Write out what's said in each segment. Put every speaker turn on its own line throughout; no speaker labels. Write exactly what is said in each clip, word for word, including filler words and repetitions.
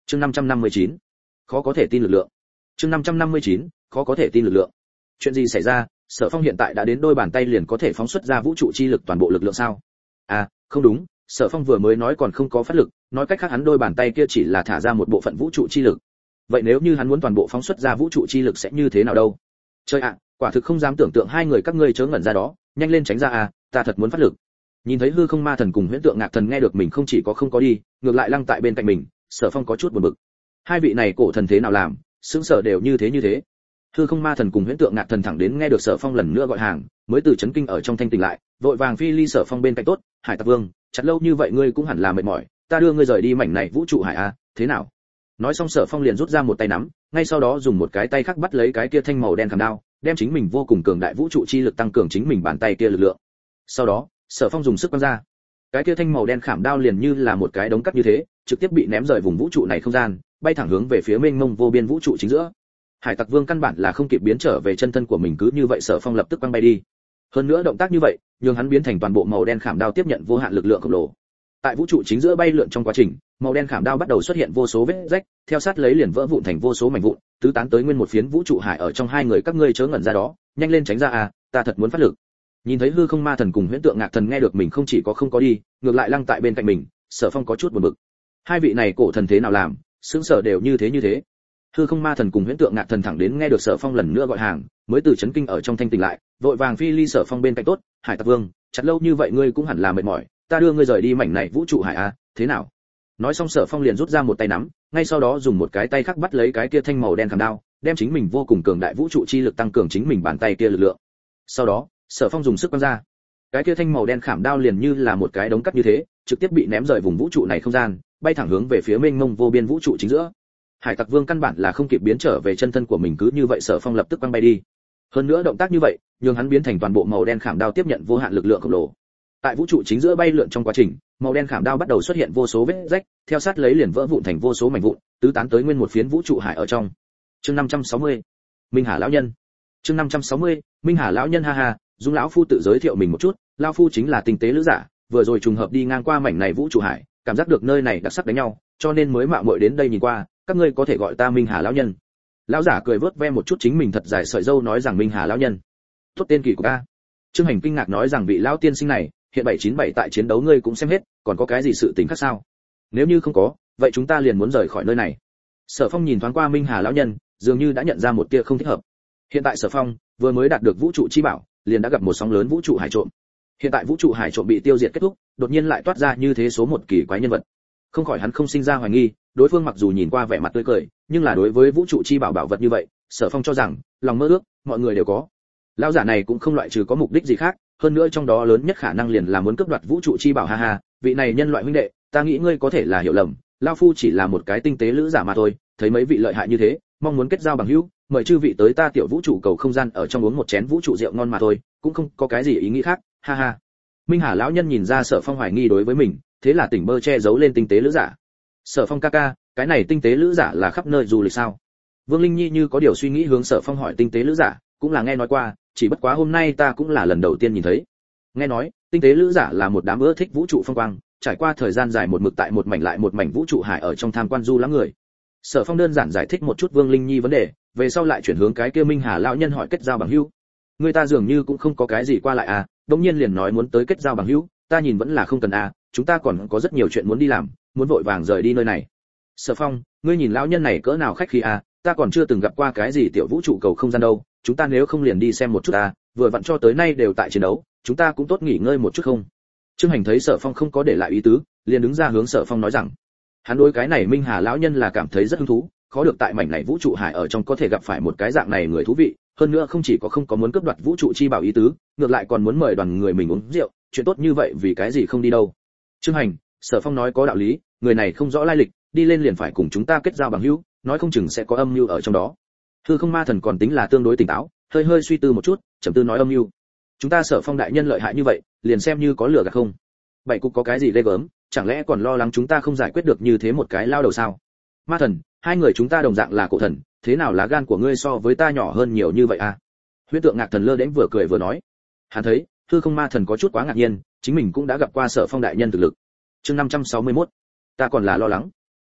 Chương năm trăm năm mươi chín, khó có thể tin lực lượng. Chương năm trăm năm mươi chín, khó có thể tin lực lượng. Chuyện gì xảy ra? Sở Phong hiện tại đã đến đôi bàn tay liền có thể phóng xuất ra vũ trụ chi lực toàn bộ lực lượng sao? À, không đúng, Sở Phong vừa mới nói còn không có phát lực, nói cách khác hắn đôi bàn tay kia chỉ là thả ra một bộ phận vũ trụ chi lực. Vậy nếu như hắn muốn toàn bộ phóng xuất ra vũ trụ chi lực sẽ như thế nào đâu? Chơi ạ, quả thực không dám tưởng tượng, hai người các ngươi chớ ngẩn ra đó, nhanh lên tránh ra à, ta thật muốn phát lực. Nhìn thấy hư không ma thần cùng huyễn tượng ngạc thần nghe được mình không chỉ có không có đi, ngược lại lăng tại bên cạnh mình, Sở Phong có chút buồn bực. Hai vị này cổ thần thế nào làm, sững sờ đều như thế như thế. Hư không ma thần cùng huyễn tượng ngạc thần thẳng đến nghe được Sở Phong lần nữa gọi hàng, mới từ chấn kinh ở trong thanh tỉnh lại, vội vàng phi ly Sở Phong bên cạnh. Tốt, Hải Tặc Vương, chặt lâu như vậy ngươi cũng hẳn là mệt mỏi, ta đưa ngươi rời đi mảnh này vũ trụ hải a, thế nào? Nói xong Sở Phong liền rút ra một tay nắm, ngay sau đó dùng một cái tay khác bắt lấy cái kia thanh màu đen khảm đao, đem chính mình vô cùng cường đại vũ trụ chi lực tăng cường chính mình bàn tay kia lực lượng. Sau đó, Sở Phong dùng sức quăng ra, cái kia thanh màu đen khảm đao liền như là một cái đống cát như thế, trực tiếp bị ném rời vùng vũ trụ này không gian, bay thẳng hướng về phía mênh mông vô biên vũ trụ chính giữa. Hải Tặc Vương căn bản là không kịp biến trở về chân thân của mình, cứ như vậy Sở Phong lập tức quăng bay đi. Hơn nữa động tác như vậy, nhường hắn biến thành toàn bộ màu đen khảm đao tiếp nhận vô hạn lực lượng khổng lồ. Tại vũ trụ chính giữa bay lượn trong quá trình, màu đen khảm đao bắt đầu xuất hiện vô số vết rách, theo sát lấy liền vỡ vụn thành vô số mảnh vụn, tứ tán tới nguyên một phiến vũ trụ hải ở trong. Hai người các ngươi chớ ngẩn ra đó, nhanh lên tránh ra à, ta thật muốn phát lực. Nhìn thấy hư không ma thần cùng huyễn tượng ngạc thần nghe được mình không chỉ có không có đi, ngược lại lăng tại bên cạnh mình, Sở Phong có chút buồn bực. Hai vị này cổ thần thế nào làm, sững sờ đều như thế như thế. Hư không ma thần cùng huyễn tượng ngạc thần thẳng đến nghe được Sở Phong lần nữa gọi hàng, mới từ chấn kinh ở trong thanh tỉnh lại, vội vàng phi ly Sở Phong bên cạnh. Tốt, Hải Tặc Vương, chặt lâu như vậy ngươi cũng hẳn là mệt mỏi, ta đưa ngươi rời đi mảnh này vũ trụ hải a, thế nào? Nói xong Sở Phong liền rút ra một tay nắm, ngay sau đó dùng một cái tay khác bắt lấy cái kia thanh màu đen khảm đao, đem chính mình vô cùng cường đại vũ trụ chi lực tăng cường chính mình bàn tay kia lực lượng. Sau đó, Sở Phong dùng sức quăng ra, cái kia thanh màu đen khảm đao liền như là một cái đống cát như thế, trực tiếp bị ném rời vùng vũ trụ này không gian, bay thẳng hướng về phía mênh mông vô biên vũ trụ chính giữa. Hải Tặc Vương căn bản là không kịp biến trở về chân thân của mình, cứ như vậy Sở Phong lập tức quăng bay đi. Hơn nữa động tác như vậy, nhường hắn biến thành toàn bộ màu đen khảm đao tiếp nhận vô hạn lực lượng khổng lồ. Tại vũ trụ chính giữa bay lượn trong quá trình, màu đen khảm đao bắt đầu xuất hiện vô số vết rách, theo sát lấy liền vỡ vụn thành vô số mảnh vụn, tứ tán tới nguyên một phiến vũ trụ hải ở trong. Chương năm trăm sáu mươi, Minh Hà lão nhân. Chương năm trăm sáu mươi, Minh Hà lão nhân. Ha ha, Dung lão phu tự giới thiệu mình một chút, lão phu chính là tinh tế lữ giả, vừa rồi trùng hợp đi ngang qua mảnh này vũ trụ hải, cảm giác được nơi này đặc sắc đánh nhau, cho nên mới mạo muội đến đây nhìn qua, các ngươi có thể gọi ta Minh Hà lão nhân. Lão giả cười vớt ve một chút chính mình thật dài sợi râu, nói rằng Minh Hà lão nhân, tốt tên kỳ của ta. Trương Hành kinh ngạc nói rằng vị lão tiên sinh này, hiện bảy chín bảy tại chiến đấu ngươi cũng xem hết, còn có cái gì sự tình khác sao? Nếu như không có, vậy chúng ta liền muốn rời khỏi nơi này. Sở Phong nhìn thoáng qua Minh Hà lão nhân, dường như đã nhận ra một tia không thích hợp. Hiện tại Sở Phong vừa mới đạt được vũ trụ chi bảo, liền đã gặp một sóng lớn vũ trụ hải trộm. Hiện tại vũ trụ hải trộm bị tiêu diệt kết thúc, đột nhiên lại toát ra như thế số một kỳ quái nhân vật. Không khỏi hắn không sinh ra hoài nghi, đối phương mặc dù nhìn qua vẻ mặt tươi cười, nhưng là đối với vũ trụ chi bảo bảo vật như vậy, Sở Phong cho rằng lòng mơ ước mọi người đều có. Lão giả này cũng không loại trừ có mục đích gì khác, hơn nữa trong đó lớn nhất khả năng liền là muốn cướp đoạt vũ trụ chi bảo. Ha ha, vị này nhân loại huynh đệ, ta nghĩ ngươi có thể là hiểu lầm, lão phu chỉ là một cái tinh tế lữ giả mà thôi, thấy mấy vị lợi hại như thế, mong muốn kết giao bằng hữu, mời chư vị tới ta tiểu vũ trụ cầu không gian ở trong uống một chén vũ trụ rượu ngon mà thôi, cũng không có cái gì ý nghĩ khác. Ha ha. Minh Hà lão nhân nhìn ra Sở Phong hoài nghi đối với mình, thế là tỉnh bơ che giấu lên tinh tế lữ giả. Sở Phong ca ca, cái này tinh tế lữ giả là khắp nơi du lịch sao? Vương Linh Nhi như có điều suy nghĩ hướng Sở Phong hỏi. Tinh tế lữ giả, cũng là nghe nói qua, chỉ bất quá hôm nay ta cũng là lần đầu tiên nhìn thấy. Nghe nói, tinh tế lữ giả là một đám ưa thích vũ trụ phong quang, trải qua thời gian dài một mực tại một mảnh lại một mảnh vũ trụ hải ở trong tham quan du lãm người. Sở Phong đơn giản giải thích một chút Vương Linh Nhi vấn đề, về sau lại chuyển hướng cái kia Minh Hà lão nhân hỏi kết giao bằng hữu. Người ta dường như cũng không có cái gì qua lại à, đống nhiên liền nói muốn tới kết giao bằng hữu, ta nhìn vẫn là không cần à, chúng ta còn có rất nhiều chuyện muốn đi làm, muốn vội vàng rời đi nơi này. Sở Phong, ngươi nhìn lão nhân này cỡ nào khách khí à, ta còn chưa từng gặp qua cái gì tiểu vũ trụ cầu không gian đâu, chúng ta nếu không liền đi xem một chút à, vừa vặn cho tới nay đều tại chiến đấu, chúng ta cũng tốt nghỉ ngơi một chút không? Trương Hành thấy Sở Phong không có để lại ý tứ, liền đứng ra hướng Sở Phong nói rằng, hắn đối cái này Minh Hà lão nhân là cảm thấy rất hứng thú, khó được tại mảnh này vũ trụ hải ở trong có thể gặp phải một cái dạng này người thú vị, hơn nữa không chỉ có không có muốn cướp đoạt vũ trụ chi bảo ý tứ, ngược lại còn muốn mời đoàn người mình uống rượu, chuyện tốt như vậy vì cái gì không đi đâu? Trương Hành, Sở Phong nói có đạo lý, người này không rõ lai lịch, đi lên liền phải cùng chúng ta kết giao bằng hữu, nói không chừng sẽ có âm mưu ở trong đó. Hư không ma thần còn tính là tương đối tỉnh táo, hơi hơi suy tư một chút, trầm tư nói âm mưu. Chúng ta Sở Phong đại nhân lợi hại như vậy, liền xem như có lừa gạt không? Bảy cục có cái gì ghê gớm, chẳng lẽ còn lo lắng chúng ta không giải quyết được như thế một cái lao đầu sao? Ma thần, hai người chúng ta đồng dạng là cổ thần, thế nào lá gan của ngươi so với ta nhỏ hơn nhiều như vậy à? Huyễn tượng ngạc thần lơ đễnh vừa cười vừa nói. Hắn thấy, hư không ma thần có chút quá ngạc nhiên, chính mình cũng đã gặp qua Sở Phong đại nhân thực lực. Chương năm trăm sáu mươi mốt, ta còn là lo lắng.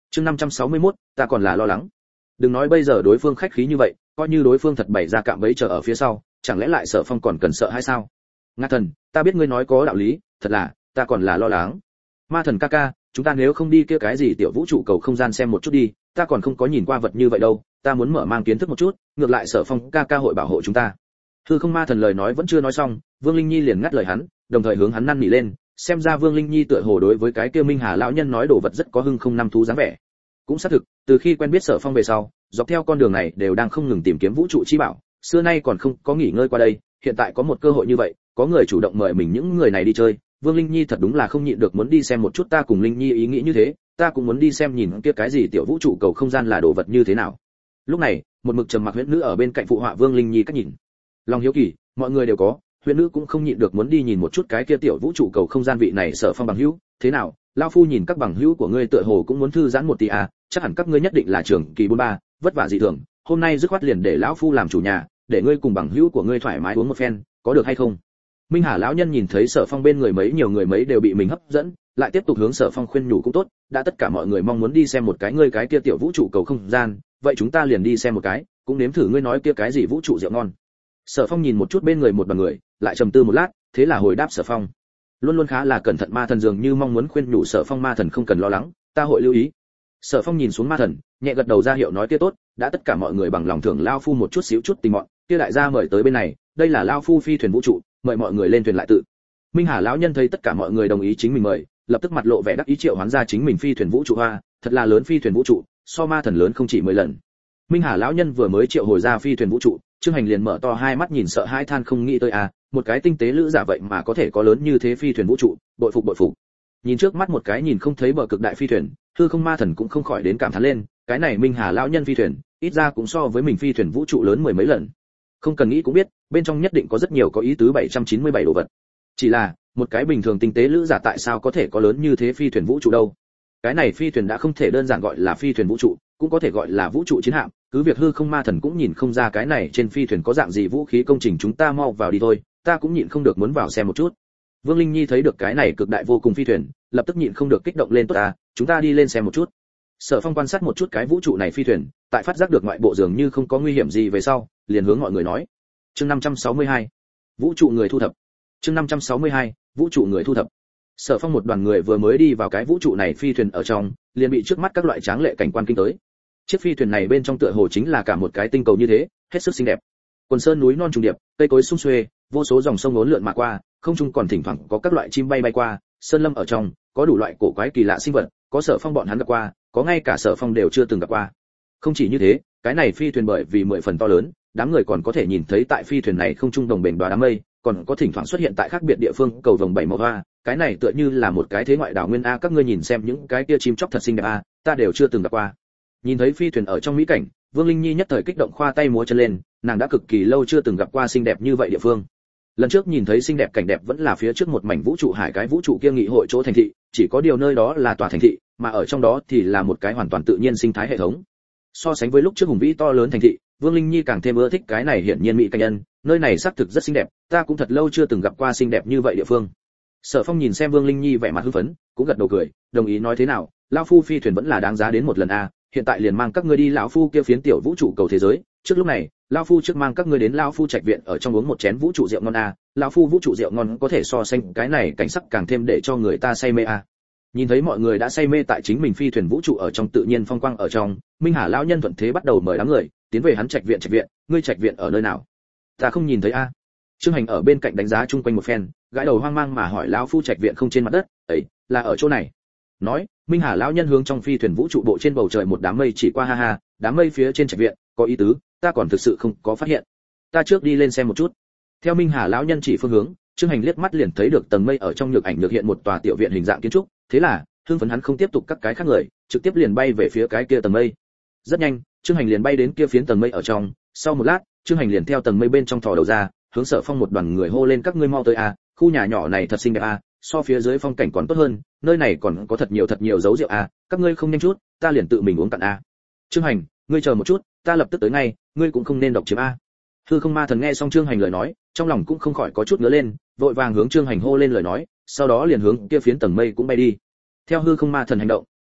chương năm trăm sáu mươi mốt, ta còn là lo lắng. Đừng nói bây giờ đối phương khách khí như vậy, coi như đối phương thật bày ra cạm bẫy chờ ở phía sau, chẳng lẽ lại Sở Phong còn cần sợ hay sao? Ngạc Thần, ta biết ngươi nói có đạo lý, thật là, ta còn là lo lắng. Ma Thần ca ca, chúng ta nếu không đi kia cái gì tiểu vũ trụ cầu không gian xem một chút đi, ta còn không có nhìn qua vật như vậy đâu, ta muốn mở mang kiến thức một chút, ngược lại Sở Phong ca ca hội bảo hộ chúng ta. Hư Không Ma Thần lời nói vẫn chưa nói xong, Vương Linh Nhi liền ngắt lời hắn, đồng thời hướng hắn năn nỉ lên, xem ra Vương Linh Nhi tựa hồ đối với cái kia Minh Hà lão nhân nói đồ vật rất có hưng không năm thú dáng vẻ. Cũng xác thực, từ khi quen biết Sở Phong về sau, dọc theo con đường này đều đang không ngừng tìm kiếm vũ trụ chi bảo, xưa nay còn không có nghỉ ngơi qua đây, hiện tại có một cơ hội như vậy, có người chủ động mời mình những người này đi chơi, Vương Linh Nhi thật đúng là không nhịn được muốn đi xem một chút. Ta cùng Linh Nhi ý nghĩ như thế, ta cũng muốn đi xem nhìn kia cái gì tiểu vũ trụ cầu không gian là đồ vật như thế nào. Lúc này, một mực trầm mặc huyễn nữ ở bên cạnh phụ họa Vương Linh Nhi cách nhìn. Lòng hiếu kỳ, mọi người đều có, huyễn nữ cũng không nhịn được muốn đi nhìn một chút cái kia tiểu vũ trụ cầu không gian vị này Sở Phong bằng hữu, thế nào, lão phu nhìn các bằng hữu của ngươi tựa hồ cũng muốn thư giãn một tí à, chắc hẳn các ngươi nhất định là trưởng kỳ bốn ba, vất vả dị thường, hôm nay dứt khoát liền để lão phu làm chủ nhà, để ngươi cùng bằng hữu của ngươi thoải mái uống một phen, có được hay không? Minh Hà lão nhân nhìn thấy Sở Phong bên người mấy nhiều người mấy đều bị mình hấp dẫn, lại tiếp tục hướng Sở Phong khuyên nhủ cũng tốt, đã tất cả mọi người mong muốn đi xem một cái ngươi cái kia tiểu vũ trụ cầu không gian, vậy chúng ta liền đi xem một cái, cũng nếm thử ngươi nói kia cái gì vũ trụ rượu ngon. Sở Phong nhìn một chút bên người một đoàn người, lại trầm tư một lát, thế là hồi đáp Sở Phong. Luôn luôn khá là cẩn thận Ma Thần dường như mong muốn khuyên nhủ Sở Phong. Ma Thần không cần lo lắng, ta hội lưu ý. Sở Phong nhìn xuống Ma Thần, nhẹ gật đầu ra hiệu nói kia tốt, đã tất cả mọi người bằng lòng thưởng lão phu một chút xíu chút tình mọn, kia đại gia mời tới bên này, đây là lão phu phi thuyền vũ trụ, mời mọi người lên thuyền lại tự. Minh Hà lão nhân thấy tất cả mọi người đồng ý chính mình mời, lập tức mặt lộ vẻ đắc ý triệu hoán ra chính mình phi thuyền vũ trụ hoa, thật là lớn phi thuyền vũ trụ, so Ma Thần lớn không chỉ mười lần. Minh Hà lão nhân vừa mới triệu hồi ra phi thuyền vũ trụ, Trương Hành liền mở to hai mắt nhìn sợ hai than không nghĩ tới à, một cái tinh tế lữ giả vậy mà có thể có lớn như thế phi thuyền vũ trụ, bội phục bội phục. Nhìn trước mắt một cái nhìn không thấy bờ cực đại phi thuyền, Hư Không Ma Thần cũng không khỏi đến cảm thán lên, cái này Minh Hà lão nhân phi thuyền, ít ra cũng so với mình phi thuyền vũ trụ lớn mười mấy lần. Không cần nghĩ cũng biết, bên trong nhất định có rất nhiều có ý tứ bảy trăm chín mươi bảy đồ vật. Chỉ là, một cái bình thường tinh tế lữ giả tại sao có thể có lớn như thế phi thuyền vũ trụ đâu? Cái này phi thuyền đã không thể đơn giản gọi là phi thuyền vũ trụ, cũng có thể gọi là vũ trụ chiến hạm, cứ việc Hư Không Ma Thần cũng nhìn không ra cái này trên phi thuyền có dạng gì vũ khí công trình, chúng ta mau vào đi thôi, ta cũng nhịn không được muốn vào xem một chút. Vương Linh Nhi thấy được cái này cực đại vô cùng phi thuyền, lập tức nhịn không được kích động lên, tốt ta, chúng ta đi lên xem một chút. Sở Phong quan sát một chút cái vũ trụ này phi thuyền, tại phát giác được ngoại bộ dường như không có nguy hiểm gì về sau, liền hướng mọi người nói. Chương năm trăm sáu mươi hai, vũ trụ người thu thập. Chương năm trăm sáu mươi hai, vũ trụ người thu thập. Sở Phong một đoàn người vừa mới đi vào cái vũ trụ này phi thuyền ở trong, liền bị trước mắt các loại tráng lệ cảnh quan kinh tới. Chiếc phi thuyền này bên trong tựa hồ chính là cả một cái tinh cầu như thế, hết sức xinh đẹp. Quần sơn núi non trùng điệp, cây cối sum xuê, vô số dòng sông uốn lượn mà qua, không trung còn thỉnh thoảng có các loại chim bay bay qua, sơn lâm ở trong, có đủ loại cổ quái kỳ lạ sinh vật, có Sở Phong bọn hắn gặp qua, có ngay cả Sở Phong đều chưa từng gặp qua. Không chỉ như thế, cái này phi thuyền bởi vì mười phần to lớn, đám người còn có thể nhìn thấy tại phi thuyền này không trung đồng bền đóa đám mây, còn có thỉnh thoảng xuất hiện tại khác biệt địa phương cầu vồng bảy màu hoa, cái này tựa như là một cái thế ngoại đảo nguyên a, các ngươi nhìn xem những cái kia chim chóc thật xinh đẹp a, ta đều chưa từng gặp qua. Nhìn thấy phi thuyền ở trong mỹ cảnh, Vương Linh Nhi nhất thời kích động khoa tay múa chân lên, nàng đã cực kỳ lâu chưa từng gặp qua xinh đẹp như vậy địa phương. Lần trước nhìn thấy xinh đẹp cảnh đẹp vẫn là phía trước một mảnh vũ trụ hải, cái vũ trụ kia nghị hội chỗ thành thị, chỉ có điều nơi đó là tòa thành thị, mà ở trong đó thì là một cái hoàn toàn tự nhiên sinh thái hệ thống. So sánh với lúc trước hùng vĩ to lớn thành thị, Vương Linh Nhi càng thêm ưa thích cái này hiển nhiên mỹ cảnh nhân, nơi này xác thực rất xinh đẹp, ta cũng thật lâu chưa từng gặp qua xinh đẹp như vậy địa phương. Sở Phong nhìn xem Vương Linh Nhi vẻ mặt hưng phấn, cũng gật đầu cười, đồng ý nói thế nào, lão phu phi thuyền vẫn là đáng giá đến một lần a, hiện tại liền mang các ngươi đi lão phu kia phiến tiểu vũ trụ cầu thế giới, trước lúc này, lão phu trước mang các ngươi đến lão phu trạch viện ở trong uống một chén vũ trụ rượu ngon a, lão phu vũ trụ rượu ngon có thể so sánh cái này cảnh sắc càng thêm để cho người ta say mê a. Nhìn thấy mọi người đã say mê tại chính mình phi thuyền vũ trụ ở trong tự nhiên phong quang ở trong, Minh Hà lão nhân thuận thế bắt đầu mời đám người tiến về hắn trạch viện. Trạch viện, ngươi trạch viện ở nơi nào? Ta không nhìn thấy a. Trương Hành ở bên cạnh đánh giá chung quanh một phen, gãi đầu hoang mang mà hỏi lão phu trạch viện không trên mặt đất, ấy, là ở chỗ này. Nói, Minh Hà lão nhân hướng trong phi thuyền vũ trụ bộ trên bầu trời một đám mây chỉ qua, ha ha, đám mây phía trên trạch viện, có ý tứ, ta còn thực sự không có phát hiện. Ta trước đi lên xem một chút. Theo Minh Hà lão nhân chỉ phương hướng, Trương Hành liếc mắt liền thấy được tầng mây ở trong nhược ảnh nhược hiện một tòa tiểu viện hình dạng kiến trúc, thế là, hưng phấn hắn không tiếp tục các cái khác người, trực tiếp liền bay về phía cái kia tầng mây. Rất nhanh, Trương Hành liền bay đến kia phiến tầng mây ở trong, sau một lát, Trương Hành liền theo tầng mây bên trong thò đầu ra, hướng Sở Phong một đoàn người hô lên, các ngươi mau tới a, khu nhà nhỏ này thật xinh đẹp a, so phía dưới phong cảnh còn tốt hơn, nơi này còn có thật nhiều thật nhiều dấu rượu a, các ngươi không nhanh chút, ta liền tự mình uống cạn a. Trương Hành, ngươi chờ một chút, ta lập tức tới ngay, ngươi cũng không nên độc chiếm a. Hư Không Ma Thần nghe xong Trương Hành lời nói, trong lòng cũng không khỏi có chút ngứa lên, vội vàng hướng Trương Hành hô lên lời nói, sau đó liền hướng kia phiến tầng mây cũng bay đi. Theo Hư Không Ma Thần hành động,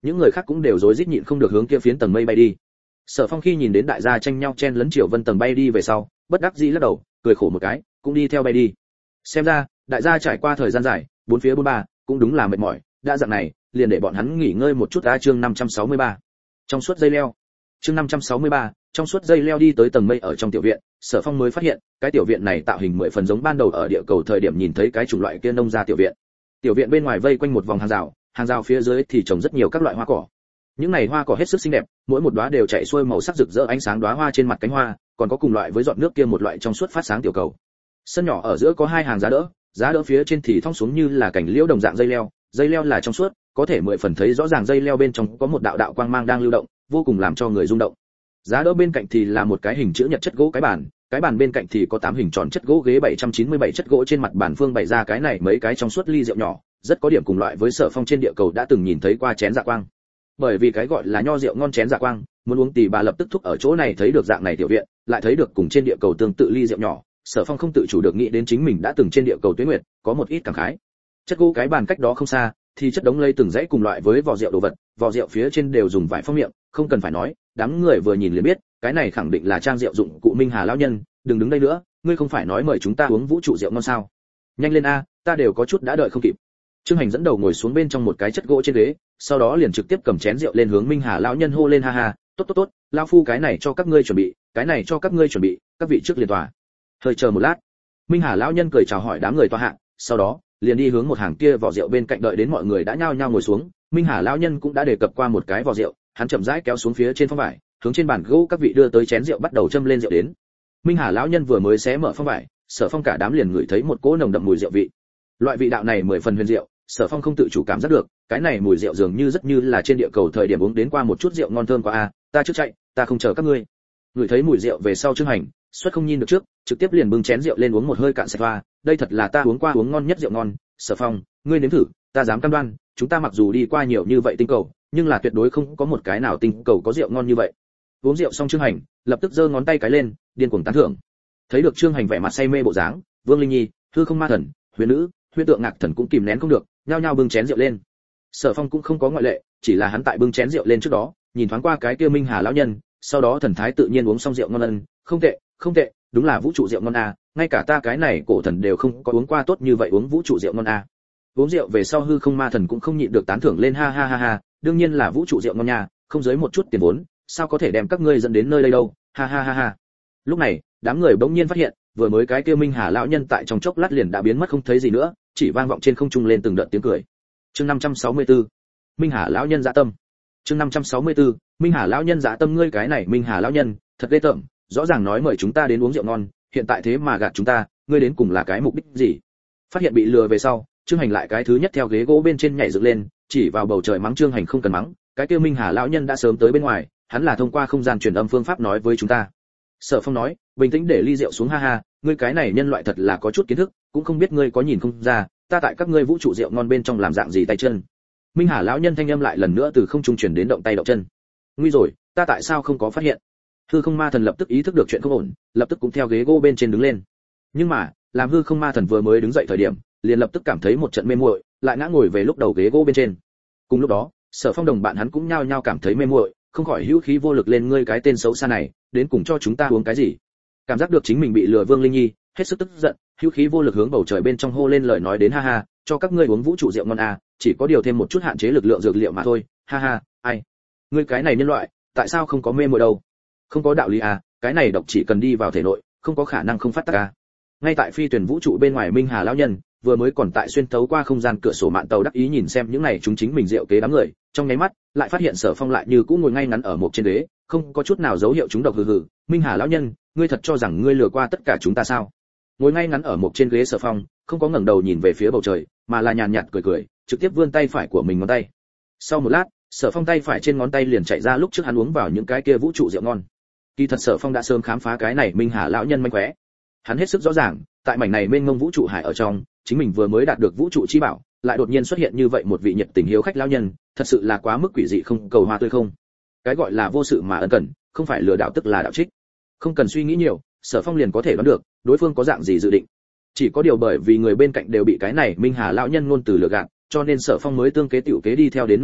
những người khác cũng đều rối rít nhịn không được hướng kia phiến tầng mây bay đi. Sở Phong khi nhìn đến đại gia tranh nhau chen lấn Triệu Vân tầng bay đi về sau, bất đắc dĩ lắc đầu, cười khổ một cái, cũng đi theo bay đi. Xem ra, đại gia trải qua thời gian dài, bốn phía bốn ba, cũng đúng là mệt mỏi, đã dạng này, liền để bọn hắn nghỉ ngơi một chút. A chương năm trăm sáu mươi ba. Trong suốt dây leo. Chương năm trăm sáu mươi ba, trong suốt dây leo đi tới tầng mây ở trong tiểu viện, Sở Phong mới phát hiện, cái tiểu viện này tạo hình mười phần giống ban đầu ở địa cầu thời điểm nhìn thấy cái chủng loại kia nông gia tiểu viện. Tiểu viện bên ngoài vây quanh một vòng hàng rào, hàng rào phía dưới thì trồng rất nhiều các loại hoa cỏ. Những này hoa cỏ hết sức xinh đẹp, mỗi một đóa đều chạy xuôi màu sắc rực rỡ ánh sáng đóa hoa trên mặt cánh hoa, còn có cùng loại với giọt nước kia một loại trong suốt phát sáng tiểu cầu. Sân nhỏ ở giữa có hai hàng giá đỡ, giá đỡ phía trên thì thong xuống như là cảnh liễu đồng dạng dây leo, dây leo là trong suốt, có thể mười phần thấy rõ ràng dây leo bên trong có một đạo đạo quang mang đang lưu động, vô cùng làm cho người rung động. Giá đỡ bên cạnh thì là một cái hình chữ nhật chất gỗ cái bàn, cái bàn bên cạnh thì có tám hình tròn chất gỗ ghế bảy trăm chín mươi bảy chất gỗ trên mặt bàn phương bày ra cái này mấy cái trong suốt ly rượu nhỏ, rất có điểm cùng loại với Sở Phong trên địa cầu đã từng nhìn thấy qua chén dạ quang. Bởi vì cái gọi là nho rượu ngon chén dạ quang, muốn uống thì bà lập tức thúc ở chỗ này thấy được dạng này tiểu viện, lại thấy được cùng trên địa cầu tương tự ly rượu nhỏ, Sở Phong không tự chủ được nghĩ đến chính mình đã từng trên địa cầu Tuế Nguyệt, có một ít cảm khái. Chất gỗ cái bàn cách đó không xa, thì chất đống lây từng dãy cùng loại với vỏ rượu đồ vật, vỏ rượu phía trên đều dùng vải phong miệng, không cần phải nói, đám người vừa nhìn liền biết, cái này khẳng định là trang rượu dụng cụ Minh Hà lão nhân, đừng đứng đây nữa, ngươi không phải nói mời chúng ta uống vũ trụ rượu ngon sao? Nhanh lên a, ta đều có chút đã đợi không kịp. Trương Hành dẫn đầu ngồi xuống bên trong một cái chất gỗ trên ghế, sau đó liền trực tiếp cầm chén rượu lên hướng Minh Hà lão nhân hô lên ha ha, tốt tốt tốt, lão phu cái này cho các ngươi chuẩn bị, cái này cho các ngươi chuẩn bị, các vị trước liền tòa. Hơi chờ một lát. Minh Hà lão nhân cười chào hỏi đám người tòa hạ, sau đó liền đi hướng một hàng kia vỏ rượu bên cạnh đợi đến mọi người đã nhao nhao ngồi xuống, Minh Hà lão nhân cũng đã đề cập qua một cái vỏ rượu, hắn chậm rãi kéo xuống phía trên phong vải, hướng trên bàn gỗ các vị đưa tới chén rượu bắt đầu châm lên rượu đến. Minh Hà lão nhân vừa mới xé mở phong vải, Sở Phong cả đám liền ngửi thấy một cỗ nồng đậm mùi rượu vị. Loại vị đạo này mười phần huyền diệu, Sở Phong không tự chủ cảm giác được, cái này mùi rượu dường như rất như là trên địa cầu thời điểm uống đến qua một chút rượu ngon thơm quá a, ta trước chạy, ta không chờ các ngươi. Ngửi thấy mùi rượu về sau Trương Hành, suất không nhìn được trước, trực tiếp liền bưng chén rượu lên uống một hơi cạn sạch toa, đây thật là ta uống qua uống ngon nhất rượu ngon, Sở Phong, ngươi nếm thử, ta dám cam đoan, chúng ta mặc dù đi qua nhiều như vậy tinh cầu, nhưng là tuyệt đối không có một cái nào tinh cầu có rượu ngon như vậy. Uống rượu xong Trương Hành, lập tức giơ ngón tay cái lên, điên cuồng tán thưởng. Thấy được Trương Hành vẻ mặt say mê bộ dáng, Vương Linh Nhi, Hư Không Ma Thần, Huyền Nữ, Huyễn Tượng Ngạc Thần cũng kìm nén không được, nhao nhao bưng chén rượu lên. Sở Phong cũng không có ngoại lệ, chỉ là hắn tại bưng chén rượu lên trước đó, nhìn thoáng qua cái kia Minh Hà lão nhân, sau đó thần thái tự nhiên uống xong rượu ngon ân, không tệ, không tệ, đúng là vũ trụ rượu ngon a, ngay cả ta cái này cổ thần đều không có uống qua tốt như vậy uống vũ trụ rượu ngon a. Uống rượu về sau Hư Không Ma Thần cũng không nhịn được tán thưởng lên ha ha ha ha, đương nhiên là vũ trụ rượu ngon nha, không dưới một chút tiền vốn, sao có thể đem các ngươi dẫn đến nơi đây đâu, ha ha ha ha. Lúc này, đám người bỗng nhiên phát hiện, vừa mới cái kia Minh Hà lão nhân tại trong chốc lát liền đã biến mất không thấy gì nữa, chỉ vang vọng trên không trung lên từng đợt tiếng cười. Chương năm trăm sáu mươi tư. Minh Hà lão nhân dạ tâm. Chương năm trăm sáu mươi tư. Minh Hà lão nhân dạ tâm ngươi cái này Minh Hà lão nhân, thật ghê tởm, rõ ràng nói mời chúng ta đến uống rượu ngon, hiện tại thế mà gạt chúng ta, ngươi đến cùng là cái mục đích gì? Phát hiện bị lừa về sau, Trương Hành lại cái thứ nhất theo ghế gỗ bên trên nhảy dựng lên, chỉ vào bầu trời mắng Trương Hành không cần mắng, cái kia Minh Hà lão nhân đã sớm tới bên ngoài, hắn là thông qua không gian truyền âm phương pháp nói với chúng ta. Sở Phong nói, bình tĩnh để ly rượu xuống ha ha, ngươi cái này nhân loại thật là có chút kiến thức, cũng không biết ngươi có nhìn không ra, ta tại các ngươi vũ trụ rượu ngon bên trong làm dạng gì tay chân. Minh Hà lão nhân thanh âm lại lần nữa từ không trung truyền đến động tay động chân. Nguy rồi, ta tại sao không có phát hiện? Hư Không Ma Thần lập tức ý thức được chuyện không ổn, lập tức cũng theo ghế gỗ bên trên đứng lên. Nhưng mà, làm Hư Không Ma Thần vừa mới đứng dậy thời điểm, liền lập tức cảm thấy một trận mê muội, lại ngã ngồi về lúc đầu ghế gỗ bên trên. Cùng lúc đó, Sở Phong đồng bạn hắn cũng nhao nhao cảm thấy mê muội, không khỏi hữu khí vô lực lên ngươi cái tên xấu xa này, đến cùng cho chúng ta uống cái gì? Cảm giác được chính mình bị lừa Vương Linh Nhi, hết sức tức giận, hữu khí vô lực hướng bầu trời bên trong hô lên lời nói đến ha ha, cho các ngươi uống vũ trụ rượu ngon à, chỉ có điều thêm một chút hạn chế lực lượng dược liệu mà thôi, ha ha, ai? Ngươi cái này nhân loại, tại sao không có mê muội đâu? Không có đạo lý à, cái này độc chỉ cần đi vào thể nội, không có khả năng không phát tác à. Ngay tại phi thuyền vũ trụ bên ngoài Minh Hà lão nhân, vừa mới còn tại xuyên thấu qua không gian cửa sổ mạn tàu đắc ý nhìn xem những này chúng chính mình rượu kế đám người, trong nháy mắt, lại phát hiện Sở Phong lại như cũ ngồi ngay ngắn ở một trên ghế, không có chút nào dấu hiệu chúng độc hừ hừ, Minh Hà lão nhân, ngươi thật cho rằng ngươi lừa qua tất cả chúng ta sao? Ngồi ngay ngắn ở một trên ghế Sở Phong, không có ngẩng đầu nhìn về phía bầu trời, mà là nhàn nhạt cười cười, trực tiếp vươn tay phải của mình ngón tay. Sau một lát, Sở Phong tay phải trên ngón tay liền chạy ra lúc trước hắn uống vào những cái kia vũ trụ rượu ngon. Kỳ thật Sở Phong đã sớm khám phá cái này Minh Hà lão nhân manh khóe. Hắn hết sức rõ ràng, tại mảnh này mênh mông vũ trụ hải ở trong, chính mình vừa mới đạt được vũ trụ chi bảo, lại đột nhiên xuất hiện như vậy một vị nhiệt tình hiếu khách lão nhân, thật sự là quá mức quỷ dị không cầu hoa tươi không. Cái gọi là vô sự mà ân cần, không phải lừa đảo tức là đạo trích. Không cần suy nghĩ nhiều, Sở Phong liền có thể đoán được, đối phương có dạng gì dự định. Chỉ có điều bởi vì người bên cạnh đều bị cái này Minh Hà lão nhân ngôn từ lừa gạt, cho nên Sở Phong mới tương kế tiểu kế đi theo đến nơi này,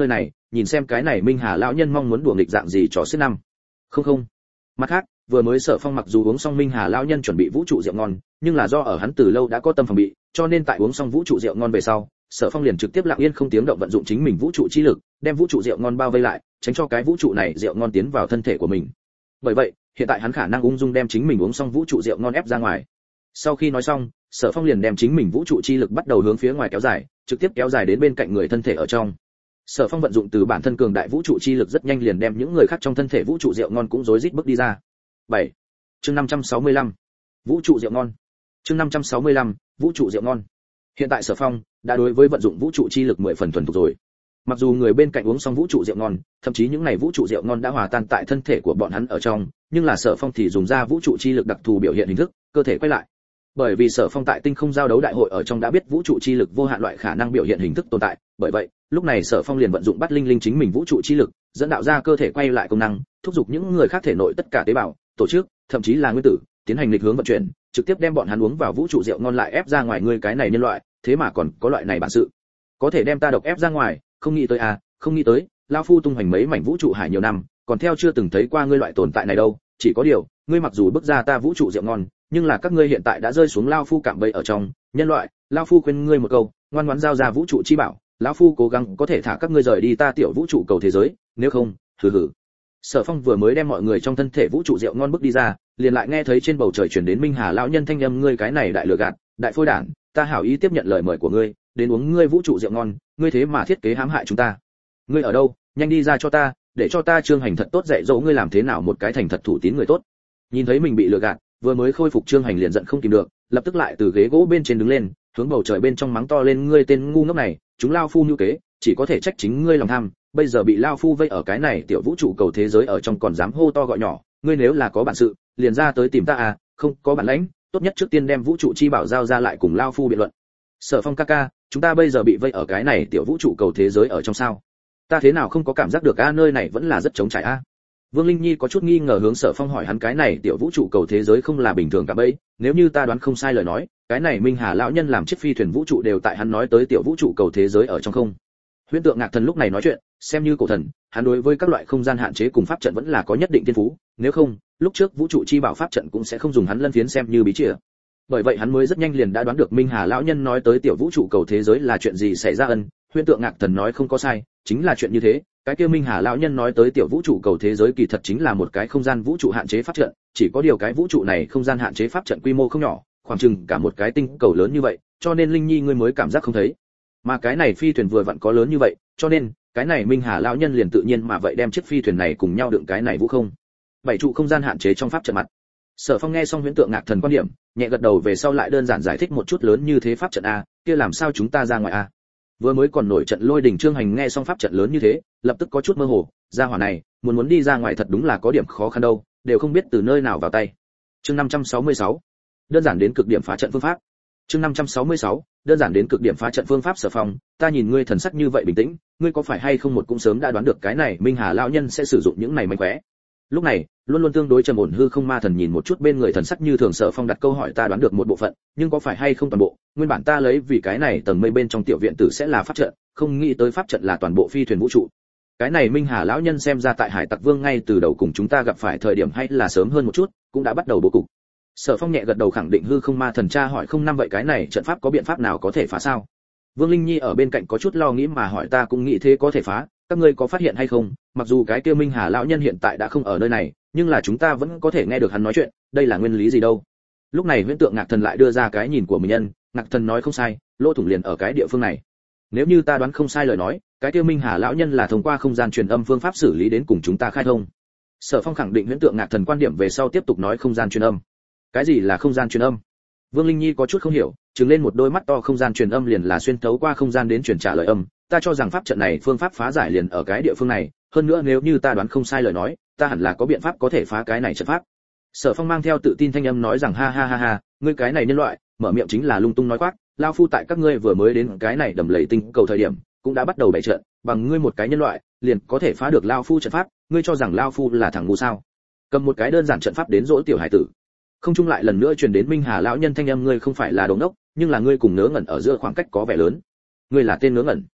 nhìn xem cái này Minh Hà lão nhân mong muốn đùa nghịch dạng gì trò xiết năm. Không không. Mặt khác, vừa mới Sở Phong mặc dù uống xong Minh Hà lão nhân chuẩn bị vũ trụ rượu ngon, nhưng là do ở hắn từ lâu đã có tâm phòng bị, cho nên tại uống xong vũ trụ rượu ngon về sau, Sở Phong liền trực tiếp lặng yên không tiếng động vận dụng chính mình vũ trụ chi lực, đem vũ trụ rượu ngon bao vây lại, tránh cho cái vũ trụ này rượu ngon tiến vào thân thể của mình. Bởi vậy, hiện tại hắn khả năng ung dung đem chính mình uống xong vũ trụ rượu ngon ép ra ngoài. Sau khi nói xong, Sở Phong liền đem chính mình vũ trụ chi lực bắt đầu hướng phía ngoài kéo dài, trực tiếp kéo dài đến bên cạnh người thân thể ở trong. Sở Phong vận dụng từ bản thân cường đại vũ trụ chi lực rất nhanh liền đem những người khác trong thân thể vũ trụ rượu ngon cũng rối rít bước đi ra. bảy. Chương năm trăm sáu mươi lăm. Vũ trụ rượu ngon. Chương năm trăm sáu mươi lăm. Vũ trụ rượu ngon. Hiện tại Sở Phong đã đối với vận dụng vũ trụ chi lực mười phần thuần thục rồi. Mặc dù người bên cạnh uống xong vũ trụ rượu ngon, thậm chí những này vũ trụ rượu ngon đã hòa tan tại thân thể của bọn hắn ở trong, nhưng là Sở Phong thì dùng ra vũ trụ chi lực đặc thù biểu hiện hình thức, cơ thể quay lại. Bởi vì Sở Phong tại tinh không giao đấu đại hội ở trong đã biết vũ trụ chi lực vô hạn loại khả năng biểu hiện hình thức tồn tại, bởi vậy, lúc này Sở Phong liền vận dụng bắt linh linh chính mình vũ trụ chi lực, dẫn đạo ra cơ thể quay lại công năng, thúc giục những người khác thể nội tất cả tế bào, tổ chức, thậm chí là nguyên tử, tiến hành nghịch hướng vận chuyển, trực tiếp đem bọn hắn uống vào vũ trụ rượu ngon lại ép ra ngoài. Ngươi cái này nhân loại, thế mà còn có loại này bản sự, có thể đem ta độc ép ra ngoài, không nghĩ tới à, không nghĩ tới, lão phu tung hoành mấy mảnh vũ trụ hải nhiều năm, còn theo chưa từng thấy qua ngươi loại tồn tại này đâu. Chỉ có điều, ngươi mặc dù bước ra ta vũ trụ rượu ngon, nhưng là các ngươi hiện tại đã rơi xuống lão phu cạm bẫy ở trong. Nhân loại, lão phu khuyên ngươi một câu, ngoan ngoãn giao ra vũ trụ chi bảo, lão phu cố gắng có thể thả các ngươi rời đi ta tiểu vũ trụ cầu thế giới, nếu không, hừ hừ. Sở Phong vừa mới đem mọi người trong thân thể vũ trụ rượu ngon bước đi ra, liền lại nghe thấy trên bầu trời truyền đến Minh Hà lão nhân thanh âm, ngươi cái này đại lừa gạt, đại phôi đản, ta hảo ý tiếp nhận lời mời của ngươi, đến uống ngươi vũ trụ rượu ngon, ngươi thế mà thiết kế hãm hại chúng ta. Ngươi ở đâu, nhanh đi ra cho ta, để cho ta Trương Hành thật tốt dạy dỗ ngươi làm thế nào một cái thành thật thủ tín người tốt. Nhìn thấy mình bị lừa gạt, vừa mới khôi phục Trương Hành liền giận không kìm được, lập tức lại từ ghế gỗ bên trên đứng lên, hướng bầu trời bên trong mắng to lên, ngươi tên ngu ngốc này, chúng lao phu nhu kế, chỉ có thể trách chính ngươi lòng tham, bây giờ bị lao phu vây ở cái này tiểu vũ trụ cầu thế giới ở trong còn dám hô to gọi nhỏ, ngươi nếu là có bản sự, liền ra tới tìm ta à, không có bản lãnh, tốt nhất trước tiên đem vũ trụ chi bảo giao ra lại cùng lao phu biện luận. Sở Phong ca ca, chúng ta bây giờ bị vây ở cái này tiểu vũ trụ cầu thế giới ở trong sao? Ta thế nào không có cảm giác được a, nơi này vẫn là rất trống trải a. Vương Linh Nhi có chút nghi ngờ hướng Sở Phong hỏi hắn, cái này tiểu vũ trụ cầu thế giới không là bình thường cả bấy, nếu như ta đoán không sai lời nói, cái này Minh Hà lão nhân làm chiếc phi thuyền vũ trụ đều tại hắn nói tới tiểu vũ trụ cầu thế giới ở trong không? Huyễn Tượng Ngạc Thần lúc này nói chuyện, xem như cổ thần, hắn đối với các loại không gian hạn chế cùng pháp trận vẫn là có nhất định thiên phú, nếu không, lúc trước vũ trụ chi bảo pháp trận cũng sẽ không dùng hắn lân phiến xem như bí chìa. Bởi vậy hắn mới rất nhanh liền đã đoán được Minh Hà lão nhân nói tới tiểu vũ trụ cầu thế giới là chuyện gì xảy ra. Ân, Huyễn Tượng Ngạc Thần nói không có sai, chính là chuyện như thế. Cái kia Minh Hà lão nhân nói tới tiểu vũ trụ cầu thế giới kỳ thật chính là một cái không gian vũ trụ hạn chế pháp trận, chỉ có điều cái vũ trụ này không gian hạn chế pháp trận quy mô không nhỏ, khoảng chừng cả một cái tinh cầu lớn như vậy, cho nên Linh Nhi ngươi mới cảm giác không thấy. Mà cái này phi thuyền vừa vặn có lớn như vậy, cho nên cái này Minh Hà lão nhân liền tự nhiên mà vậy đem chiếc phi thuyền này cùng nhau đựng cái này vũ không. Bảy trụ không gian hạn chế trong pháp trận mặt. Sở Phong nghe xong Huyễn Tượng Ngạc Thần quan điểm, nhẹ gật đầu về sau lại đơn giản giải thích một chút, lớn như thế pháp trận a, kia làm sao chúng ta ra ngoài a? Vừa mới còn nổi trận lôi đình Trương Hành nghe xong pháp trận lớn như thế, lập tức có chút mơ hồ, gia hỏa này, muốn muốn đi ra ngoài thật đúng là có điểm khó khăn đâu, đều không biết từ nơi nào vào tay. Chương năm trăm sáu mươi sáu, đơn giản đến cực điểm phá trận phương pháp. Chương năm trăm sáu mươi sáu, đơn giản đến cực điểm phá trận phương pháp. Sở Phong, ta nhìn ngươi thần sắc như vậy bình tĩnh, ngươi có phải hay không một cũng sớm đã đoán được cái này Minh Hà lão nhân sẽ sử dụng những này mánh khóe. Lúc này, luôn luôn tương đối trầm ổn hư không ma thần nhìn một chút bên người thần sắc như thường Sở Phong đặt câu hỏi, ta đoán được một bộ phận, nhưng có phải hay không toàn bộ, nguyên bản ta lấy vì cái này tầng mây bên trong tiểu viện tử sẽ là pháp trận, không nghĩ tới pháp trận là toàn bộ phi thuyền vũ trụ. Cái này Minh Hà lão nhân xem ra tại Hải Tặc Vương ngay từ đầu cùng chúng ta gặp phải thời điểm hay là sớm hơn một chút, cũng đã bắt đầu bố cục. Sở Phong nhẹ gật đầu khẳng định hư không ma thần tra hỏi, không năm vậy cái này trận pháp có biện pháp nào có thể phá sao? Vương Linh Nhi ở bên cạnh có chút lo nghĩ mà hỏi, ta cũng nghĩ thế có thể phá, các ngươi có phát hiện hay không, mặc dù cái kia Minh Hà lão nhân hiện tại đã không ở nơi này, nhưng là chúng ta vẫn có thể nghe được hắn nói chuyện, đây là nguyên lý gì đâu? Lúc này Huyễn Tượng Ngạc Thần lại đưa ra cái nhìn của mình nhân, Ngạc Thần nói không sai, lỗ thủng liền ở cái địa phương này. Nếu như ta đoán không sai lời nói, cái kia Minh Hà lão nhân là thông qua không gian truyền âm phương pháp xử lý đến cùng chúng ta khai thông. Sở Phong khẳng định Huyễn Tượng Ngạc Thần quan điểm về sau tiếp tục nói, không gian truyền âm. Cái gì là không gian truyền âm? Vương Linh Nhi có chút không hiểu, trừng lên một đôi mắt to, không gian truyền âm liền là xuyên thấu qua không gian đến truyền trả lời âm, ta cho rằng pháp trận này phương pháp phá giải liền ở cái địa phương này, hơn nữa nếu như ta đoán không sai lời nói, ta hẳn là có biện pháp có thể phá cái này trận pháp. Sở Phong mang theo tự tin thanh âm nói rằng, ha ha ha ha, ngươi cái này nhân loại, mở miệng chính là lung tung nói quát, lao phu tại các ngươi vừa mới đến cái này đầm lầy tinh cầu thời điểm, cũng đã bắt đầu bày trận, bằng ngươi một cái nhân loại, liền có thể phá được lao phu trận pháp, ngươi cho rằng lao phu là thằng ngu sao? Cầm một cái đơn giản trận pháp đến dỗ tiểu hải tử. Không trung lại lần nữa truyền đến Minh Hà lão nhân thanh âm, ngươi không phải là đồ ngốc, nhưng là ngươi cùng ngớ ngẩn ở giữa khoảng cách có vẻ lớn. Ngươi là tên ngớ ngẩn.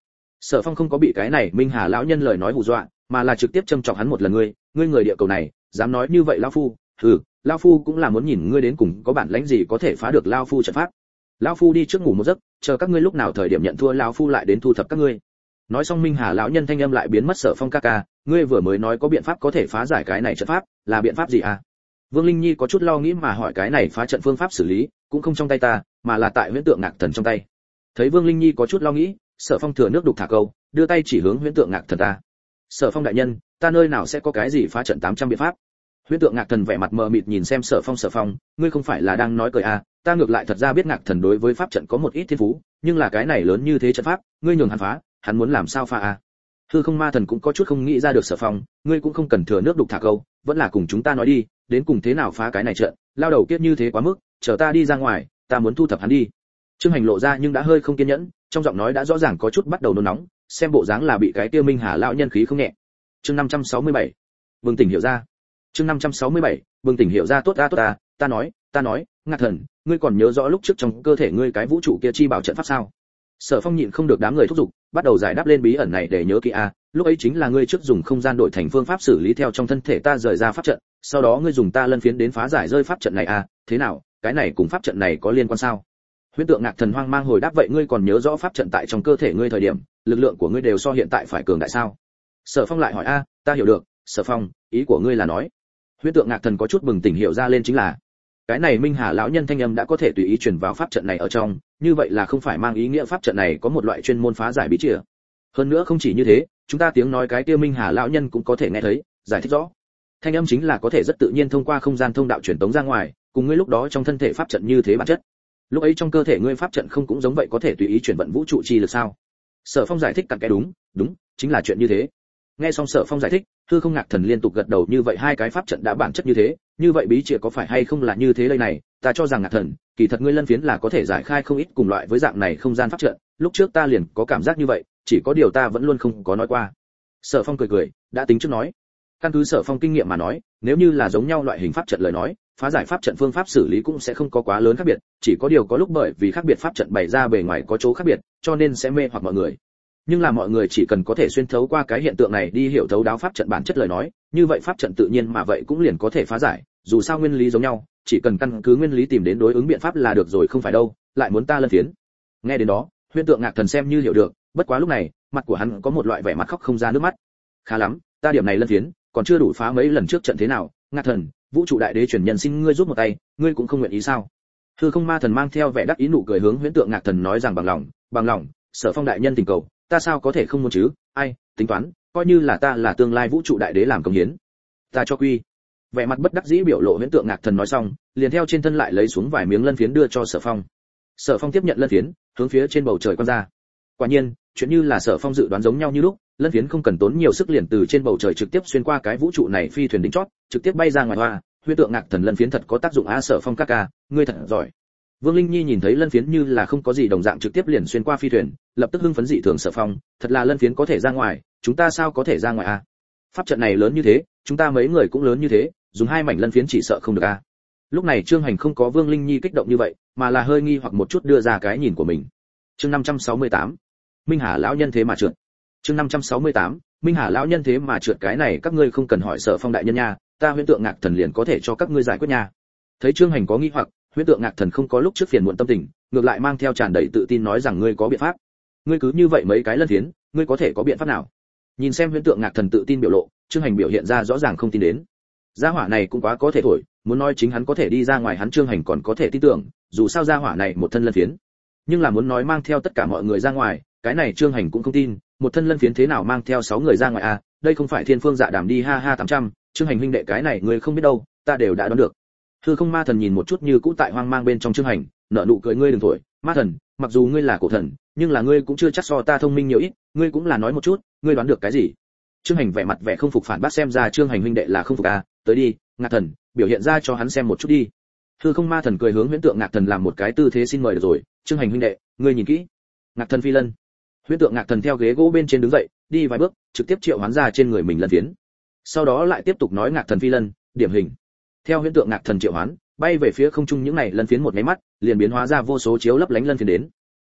Sở Phong không có bị cái này Minh Hà lão nhân lời nói hù dọa, mà là trực tiếp châm chọc hắn một lần, ngươi, ngươi người địa cầu này, dám nói như vậy lão phu, hừ, lão phu cũng là muốn nhìn ngươi đến cùng có bản lĩnh gì có thể phá được lão phu trận pháp. Lão phu đi trước ngủ một giấc, chờ các ngươi lúc nào thời điểm nhận thua lão phu lại đến thu thập các ngươi. Nói xong Minh Hà lão nhân thanh âm lại biến mất. Sở Phong ca ca, ngươi vừa mới nói có biện pháp có thể phá giải cái này trận pháp, là biện pháp gì à? Vương Linh Nhi có chút lo nghĩ mà hỏi, cái này phá trận phương pháp xử lý, cũng không trong tay ta, mà là tại Huyễn Tượng Ngạc Thần trong tay. Thấy Vương Linh Nhi có chút lo nghĩ, Sở Phong thừa nước đục thả câu, đưa tay chỉ hướng Huyễn Tượng Ngạc Thần ta. Sở Phong đại nhân, ta nơi nào sẽ có cái gì phá trận tám trăm biện pháp? Huyễn Tượng Ngạc Thần vẻ mặt mờ mịt nhìn xem Sở Phong. Sở Phong, ngươi không phải là đang nói cười à? Ta ngược lại thật ra biết Ngạc Thần đối với pháp trận có một ít thiên phú, nhưng là cái này lớn như thế trận pháp, ngươi nhường hắn phá, hắn muốn làm sao phá à? Hư Không Ma Thần cũng có chút không nghĩ ra được. Sở Phong, ngươi cũng không cần thừa nước đục thả câu, vẫn là cùng chúng ta nói đi, đến cùng thế nào phá cái này trận, lao đầu kiếp như thế quá mức, chờ ta đi ra ngoài, ta muốn thu thập hắn đi. Trương Hành lộ ra nhưng đã hơi không kiên nhẫn, trong giọng nói đã rõ ràng có chút bắt đầu nôn nóng, xem bộ dáng là bị cái kia Minh Hà lão nhân khí không nhẹ. Chương năm trăm sáu mươi bảy, Bừng tỉnh hiểu ra. Chương năm trăm sáu mươi bảy, Bừng tỉnh hiểu ra. Tốt ta tốt ta, ta nói, ta nói, Ngạc Thần, ngươi còn nhớ rõ lúc trước trong cơ thể ngươi cái vũ trụ kia chi bảo trận pháp sao? Sở Phong nhịn không được đám người thúc giục, bắt đầu giải đáp lên bí ẩn này để nhớ kỹ a, lúc ấy chính là ngươi trước dùng không gian đổi thành phương pháp xử lý theo trong thân thể ta rời ra pháp trận, sau đó ngươi dùng ta lân phiến đến phá giải rơi pháp trận này a, thế nào, cái này cùng pháp trận này có liên quan sao? Huyễn Tượng Ngạc Thần hoang mang hồi đáp, vậy ngươi còn nhớ rõ pháp trận tại trong cơ thể ngươi thời điểm, lực lượng của ngươi đều so hiện tại phải cường đại sao? Sở Phong lại hỏi, a, ta hiểu được, Sở Phong, ý của ngươi là nói. Huyễn Tượng Ngạc Thần có chút bừng tỉnh hiểu ra lên, chính là cái này Minh Hà lão nhân thanh âm đã có thể tùy ý truyền vào pháp trận này ở trong, như vậy là không phải mang ý nghĩa pháp trận này có một loại chuyên môn phá giải bí chìa. Hơn nữa không chỉ như thế, chúng ta tiếng nói cái kia Minh Hà lão nhân cũng có thể nghe thấy, giải thích rõ. Thanh âm chính là có thể rất tự nhiên thông qua không gian thông đạo truyền tống ra ngoài, cùng ngươi lúc đó trong thân thể pháp trận như thế bản chất. Lúc ấy trong cơ thể ngươi pháp trận không cũng giống vậy có thể tùy ý chuyển vận vũ trụ chi lực sao? Sở Phong giải thích cặn kẽ, đúng, đúng, chính là chuyện như thế. Nghe xong Sở Phong giải thích, Hư Không Ngạc Thần liên tục gật đầu, như vậy hai cái pháp trận đã bản chất như thế, như vậy bí chìa có phải hay không là như thế đây này, ta cho rằng Ngạc Thần, kỳ thật ngươi lân phiến là có thể giải khai không ít cùng loại với dạng này không gian pháp trận, lúc trước ta liền có cảm giác như vậy, chỉ có điều ta vẫn luôn không có nói qua. Sở Phong cười cười, đã tính trước nói. Căn cứ Sở Phong kinh nghiệm mà nói, nếu như là giống nhau loại hình pháp trận lời nói, phá giải pháp trận phương pháp xử lý cũng sẽ không có quá lớn khác biệt, chỉ có điều có lúc bởi vì khác biệt pháp trận bày ra bề ngoài có chỗ khác biệt, cho nên sẽ mê hoặc mọi người. Nhưng là mọi người chỉ cần có thể xuyên thấu qua cái hiện tượng này đi hiểu thấu đáo pháp trận bản chất lời nói, như vậy pháp trận tự nhiên mà vậy cũng liền có thể phá giải, dù sao nguyên lý giống nhau, chỉ cần căn cứ nguyên lý tìm đến đối ứng biện pháp là được rồi, không phải đâu, lại muốn ta lân phiến. Nghe đến đó, Huyễn Tượng Ngạc Thần xem như hiểu được, bất quá lúc này, mặt của hắn có một loại vẻ mặt khóc không ra nước mắt. Khá lắm, ta điểm này lân phiến, còn chưa đủ phá mấy lần trước trận thế nào, Ngạc Thần, vũ trụ đại đế truyền nhân xin ngươi giúp một tay, ngươi cũng không nguyện ý sao? Hư Không Ma Thần mang theo vẻ đắc ý nụ cười hướng Huyễn Tượng Ngạc Thần nói rằng, bằng lòng, bằng lòng, Sở Phong đại nhân tình cầu, ta sao có thể không muốn chứ, ai, tính toán, coi như là ta là tương lai vũ trụ đại đế làm công hiến. Ta cho quy. Vẻ mặt bất đắc dĩ biểu lộ Huyễn Tượng Ngạc Thần nói xong, liền theo trên thân lại lấy xuống vài miếng lân phiến đưa cho Sở Phong. Sở Phong tiếp nhận lân phiến, hướng phía trên bầu trời quăng ra. Quả nhiên, chuyện như là Sở Phong dự đoán giống nhau như lúc, lân phiến không cần tốn nhiều sức liền từ trên bầu trời trực tiếp xuyên qua cái vũ trụ này phi thuyền đỉnh chót, trực tiếp bay ra ngoài hoa. Huyễn Tượng Ngạc Thần lân phiến thật có tác dụng a, Sở Phong ca ca, ngươi thật giỏi. Vương Linh Nhi nhìn thấy lân phiến như là không có gì đồng dạng trực tiếp liền xuyên qua phi thuyền, lập tức hưng phấn dị thường. Sở Phong, thật là lân phiến có thể ra ngoài, chúng ta sao có thể ra ngoài a? Pháp trận này lớn như thế, chúng ta mấy người cũng lớn như thế, dùng hai mảnh lân phiến chỉ sợ không được a. Lúc này Trương Hành không có Vương Linh Nhi kích động như vậy, mà là hơi nghi hoặc một chút đưa ra cái nhìn của mình. Chương năm trăm sáu mươi tám, Minh Hà lão nhân thế mà trượt. Chương năm trăm sáu mươi tám, Minh Hà lão nhân thế mà trượt, cái này các ngươi không cần hỏi Sở Phong đại nhân nha, ta Huyễn Tượng Ngạc Thần liền có thể cho các ngươi giải quyết nha. Thấy Trương Hành có nghi hoặc, Huyễn Tượng Ngạc Thần không có lúc trước phiền muộn tâm tình, ngược lại mang theo tràn đầy tự tin nói rằng, ngươi có biện pháp. Ngươi cứ như vậy mấy cái lân phiến, ngươi có thể có biện pháp nào? Nhìn xem Huyễn Tượng Ngạc Thần tự tin biểu lộ, Trương Hành biểu hiện ra rõ ràng không tin đến. Gia hỏa này cũng quá có thể thổi, muốn nói chính hắn có thể đi ra ngoài hắn Trương Hành còn có thể tin tưởng, dù sao gia hỏa này một thân lân phiến. Nhưng là muốn nói mang theo tất cả mọi người ra ngoài, cái này Trương Hành cũng không tin, một thân lân phiến thế nào mang theo sáu người ra ngoài à, đây không phải Thiên Phương Dạ Đàm đi ha ha tám trăm, Trương Hành huynh đệ cái này ngươi không biết đâu, ta đều đã đoán được. Hư Không Ma Thần nhìn một chút như cũ tại hoang mang bên trong Trương Hành, nở nụ cười, ngươi đừng thổi, Ma Thần, mặc dù ngươi là cổ thần, nhưng là ngươi cũng chưa chắc so ta thông minh nhiều ít, ngươi cũng là nói một chút, ngươi đoán được cái gì? Trương Hành vẻ mặt vẻ không phục phản bác, xem ra Trương Hành huynh đệ là không phục à, tới đi, Ngạc Thần, biểu hiện ra cho hắn xem một chút đi. Hư Không Ma Thần cười hướng Huyễn Tượng Ngạc Thần làm một cái tư thế xin mời được rồi, Trương Hành huynh đệ, ngươi nhìn kỹ. Ngạc Thần phi lân. Huyễn Tượng Ngạc Thần theo ghế gỗ bên trên đứng dậy, đi vài bước, trực tiếp triệu hoán ra trên người mình lân phiến. Sau đó lại tiếp tục nói, Ngạc Thần phi lân, điểm hình. Theo Huyễn Tượng Ngạc Thần triệu hoán, bay về phía không trung những này lân phiến một cái mắt, liền biến hóa ra vô số chiếu lấp lánh lân phiến đến.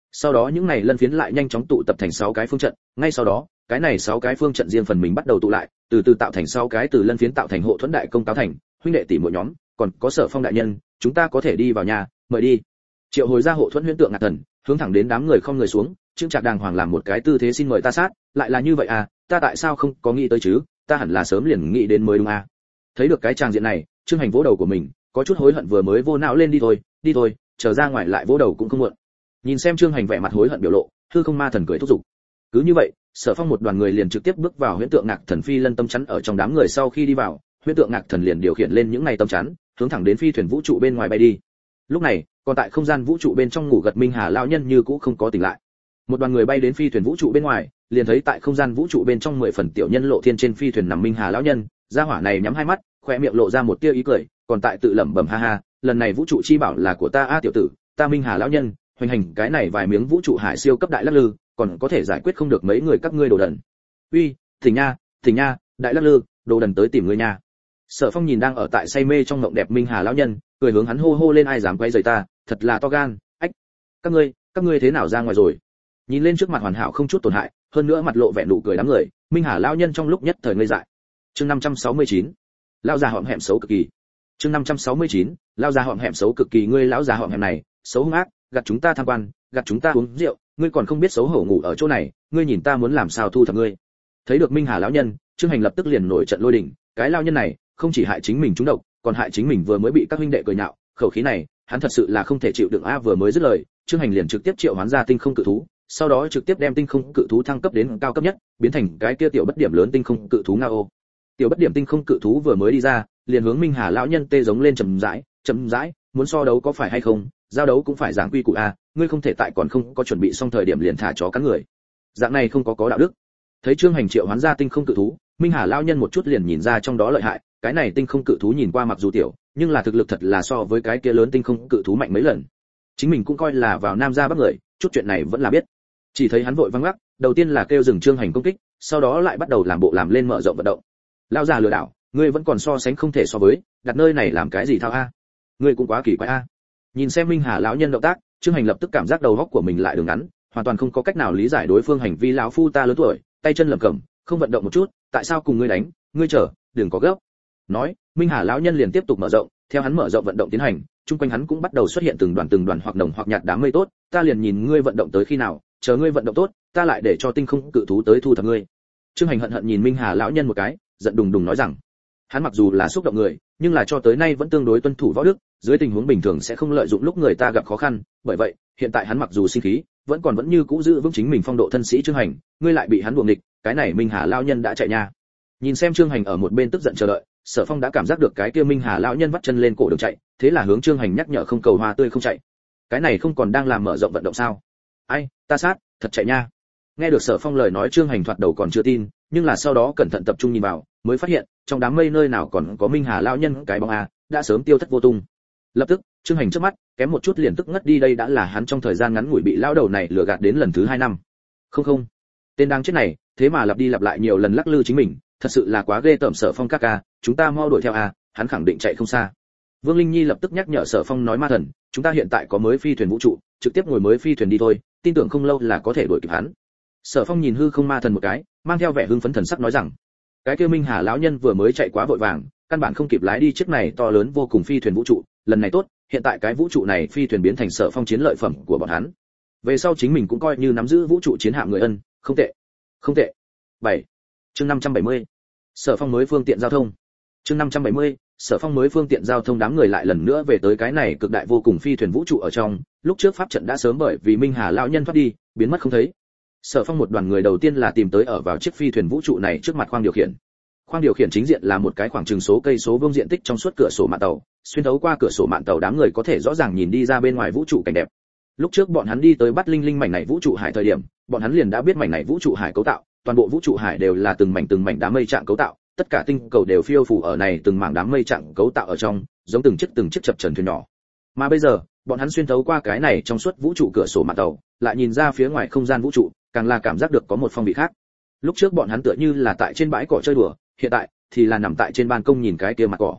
Sau đó những này lân phiến lại nhanh chóng tụ tập thành sáu cái phương trận, ngay sau đó, cái này sáu cái phương trận riêng phần mình bắt đầu tụ lại, từ từ tạo thành sáu cái từ lân phiến tạo thành hộ thuẫn đại công cáo thành, huynh đệ tỷ muội nhóm, còn có Sở Phong đại nhân, chúng ta có thể đi vào nhà, mời đi. Triệu hồi ra hộ thuẫn huyễn tượng ngạc thần, hướng thẳng đến đám người không người xuống, trương trạc đàng hoàng làm một cái tư thế xin mời ta sát, lại là như vậy à, ta tại sao không có nghĩ tới chứ, ta hẳn là sớm liền nghĩ đến mới đúng à. Thấy được cái tràng diện này, Trương Hành vỗ đầu của mình, có chút hối hận vừa mới vô não lên đi thôi, đi thôi, chờ ra ngoài lại vỗ đầu cũng không muộn. Nhìn xem Trương Hành vẻ mặt hối hận biểu lộ, hư không ma thần cười thúc giục. Cứ như vậy, Sở Phong một đoàn người liền trực tiếp bước vào huyễn tượng ngạc thần phi lân tâm chắn ở trong đám người, sau khi đi vào, huyễn tượng ngạc thần liền điều khiển lên những này tâm chắn, hướng thẳng đến phi thuyền vũ trụ bên ngoài bay đi. Lúc này, còn tại không gian vũ trụ bên trong ngủ gật Minh Hà lão nhân như cũ không có tỉnh lại. Một đoàn người bay đến phi thuyền vũ trụ bên ngoài, liền thấy tại không gian vũ trụ bên trong mười phần tiểu nhân lộ thiên trên phi thuyền nằm Minh Hà lão nhân, gia hỏa này nhắm hai mắt, khoe miệng lộ ra một tia ý cười, còn tại tự lẩm bẩm ha ha, lần này vũ trụ chi bảo là của ta a tiểu tử, ta Minh Hà lão nhân, hoành hành cái này vài miếng vũ trụ hải siêu cấp đại lắc lư, còn có thể giải quyết không được mấy người các ngươi đồ đần. Uy, Thỉnh nha, Thỉnh nha, đại lắc lư, đồ đần tới tìm ngươi nha. Sở Phong nhìn đang ở tại say mê trong ngộng đẹp Minh Hà lão nhân, cười hướng hắn hô hô lên, ai dám quay rời ta, thật là to gan, ách. Các ngươi, các ngươi thế nào ra ngoài rồi? Nhìn lên trước mặt hoàn hảo không chút tổn hại, hơn nữa mặt lộ vẻ nụ cười đám người, Minh Hà lão nhân trong lúc nhất thời ngây dại. Chương năm trăm sáu mươi chín, lão già hõm hẹm xấu cực kỳ. Chương năm trăm sáu mươi chín, lão già hõm hẹm xấu cực kỳ, ngươi lão già hõm hẹm này, xấu hung ác, gạt chúng ta tham quan, gạt chúng ta uống rượu, ngươi còn không biết xấu hổ ngủ ở chỗ này, ngươi nhìn ta muốn làm sao thu thập ngươi. Thấy được Minh Hà lão nhân, Trương Hành lập tức liền nổi trận lôi đình, cái lão nhân này, không chỉ hại chính mình trúng độc, còn hại chính mình vừa mới bị các huynh đệ cười nhạo, khẩu khí này, hắn thật sự là không thể chịu đựng a. Vừa mới dứt lời, Trương Hành liền trực tiếp triệu hoán ra tinh không cự thú, sau đó trực tiếp đem tinh không cự thú thăng cấp đến cao cấp nhất, biến thành cái kia tiểu bất điểm lớn tinh không cự thú Ngao. Tiểu bất điểm tinh không cự thú vừa mới đi ra, liền hướng Minh Hà lão nhân tê giống lên, chậm rãi, chậm rãi, muốn so đấu có phải hay không, giao đấu cũng phải giảng quy củ a, ngươi không thể tại còn không có chuẩn bị xong thời điểm liền thả chó cắn người. Dạng này không có có đạo đức. Thấy Trương Hành triệu hoán ra tinh không cự thú, Minh Hà lão nhân một chút liền nhìn ra trong đó lợi hại, cái này tinh không cự thú nhìn qua mặc dù tiểu, nhưng là thực lực thật là so với cái kia lớn tinh không cự thú mạnh mấy lần. Chính mình cũng coi là vào nam gia bắc người, chút chuyện này vẫn là biết. Chỉ thấy hắn vội văng gác, đầu tiên là kêu dừng Trương Hành công kích, sau đó lại bắt đầu làm bộ làm lên mở rộng vận động. Lão già lừa đảo, ngươi vẫn còn so sánh không thể so với, đặt nơi này làm cái gì thao a? Ngươi cũng quá kỳ quái a. Nhìn xem Minh Hà lão nhân động tác, Trương Hành lập tức cảm giác đầu óc của mình lại đường ngắn, hoàn toàn không có cách nào lý giải đối phương hành vi. Lão phu ta lớn tuổi, tay chân lẩm cẩm, không vận động một chút, tại sao cùng ngươi đánh, ngươi chờ, đừng có gấp. Nói, Minh Hà lão nhân liền tiếp tục mở rộng, theo hắn mở rộng vận động tiến hành, chung quanh hắn cũng bắt đầu xuất hiện từng đoàn từng đoàn hoặc nồng hoặc nhạt đám mây tốt, ta liền nhìn ngươi vận động tới khi nào, chờ ngươi vận động tốt, ta lại để cho tinh không cự thú tới thu thập ngươi. Trương Hành hận hận nhìn Minh Hà lão nhân một cái, giận đùng đùng nói rằng, hắn mặc dù là xúc động người, nhưng là cho tới nay vẫn tương đối tuân thủ võ đức, dưới tình huống bình thường sẽ không lợi dụng lúc người ta gặp khó khăn, bởi vậy, hiện tại hắn mặc dù sinh khí, vẫn còn vẫn như cũ giữ vững chính mình phong độ thân sĩ. Trương Hành, ngươi lại bị hắn đuổi nghịch, cái này Minh Hà lão nhân đã chạy nha. Nhìn xem Trương Hành ở một bên tức giận chờ đợi, Sở Phong đã cảm giác được cái kia Minh Hà lão nhân vắt chân lên cổ đường chạy, thế là hướng Trương Hành nhắc nhở không cầu hoa tươi không chạy. Cái này không còn đang làm mở rộng vận động sao? Ai, ta sát, thật chạy nha. Nghe được Sở Phong lời nói, Trương Hành thoạt đầu còn chưa tin, nhưng là sau đó cẩn thận tập trung nhìn vào, mới phát hiện, trong đám mây nơi nào còn có Minh Hà lão nhân cái bóng a, đã sớm tiêu thất vô tung. Lập tức, Trương Hành trước mắt, kém một chút liền tức ngất đi, đây đã là hắn trong thời gian ngắn ngủi bị lão đầu này lừa gạt đến lần thứ hai năm. Không không, tên đáng chết này, thế mà lặp đi lặp lại nhiều lần lắc lư chính mình, thật sự là quá ghê tởm. Sở Phong ca ca, chúng ta mau đuổi theo a, hắn khẳng định chạy không xa. Vương Linh Nhi lập tức nhắc nhở Sở Phong, nói ma thần, chúng ta hiện tại có mới phi thuyền vũ trụ, trực tiếp ngồi mới phi thuyền đi thôi, tin tưởng không lâu là có thể đuổi kịp hắn. Sở Phong nhìn hư không ma thần một cái, mang theo vẻ hưng phấn thần sắc nói rằng, cái kia Minh Hà lão nhân vừa mới chạy quá vội vàng, căn bản không kịp lái đi chiếc này to lớn vô cùng phi thuyền vũ trụ, lần này tốt, hiện tại cái vũ trụ này phi thuyền biến thành Sở Phong chiến lợi phẩm của bọn hắn. Về sau chính mình cũng coi như nắm giữ vũ trụ chiến hạm người ân, không tệ. Không tệ. bảy. Chương năm trăm bảy mươi. Sở Phong mới phương tiện giao thông. Chương năm trăm bảy mươi. Sở Phong mới phương tiện giao thông, đám người lại lần nữa về tới cái này cực đại vô cùng phi thuyền vũ trụ ở trong, lúc trước pháp trận đã sớm bởi vì Minh Hà lão nhân thoát đi, biến mất không thấy. Sở Phong một đoàn người đầu tiên là tìm tới ở vào chiếc phi thuyền vũ trụ này trước mặt khoang điều khiển. Khoang điều khiển chính diện là một cái khoảng chừng số cây số vuông diện tích trong suốt cửa sổ mạn tàu, xuyên thấu qua cửa sổ mạn tàu đám người có thể rõ ràng nhìn đi ra bên ngoài vũ trụ cảnh đẹp. Lúc trước bọn hắn đi tới Bắt Linh Linh mảnh này vũ trụ hải thời điểm, bọn hắn liền đã biết mảnh này vũ trụ hải cấu tạo, toàn bộ vũ trụ hải đều là từng mảnh từng mảnh đám mây trạng cấu tạo, tất cả tinh cầu đều phiêu phù ở này từng mảng đám mây trạng cấu tạo ở trong, giống từng chiếc từng chiếc chập chờn thuyền nhỏ. Mà bây giờ, bọn hắn xuyên thấu qua cái này trong suốt vũ trụ cửa sổ mạn tàu, lại nhìn ra phía ngoài không gian vũ trụ, càng là cảm giác được có một phong vị khác. Lúc trước bọn hắn tựa như là tại trên bãi cỏ chơi đùa, hiện tại thì là nằm tại trên ban công nhìn cái kia mặt cỏ.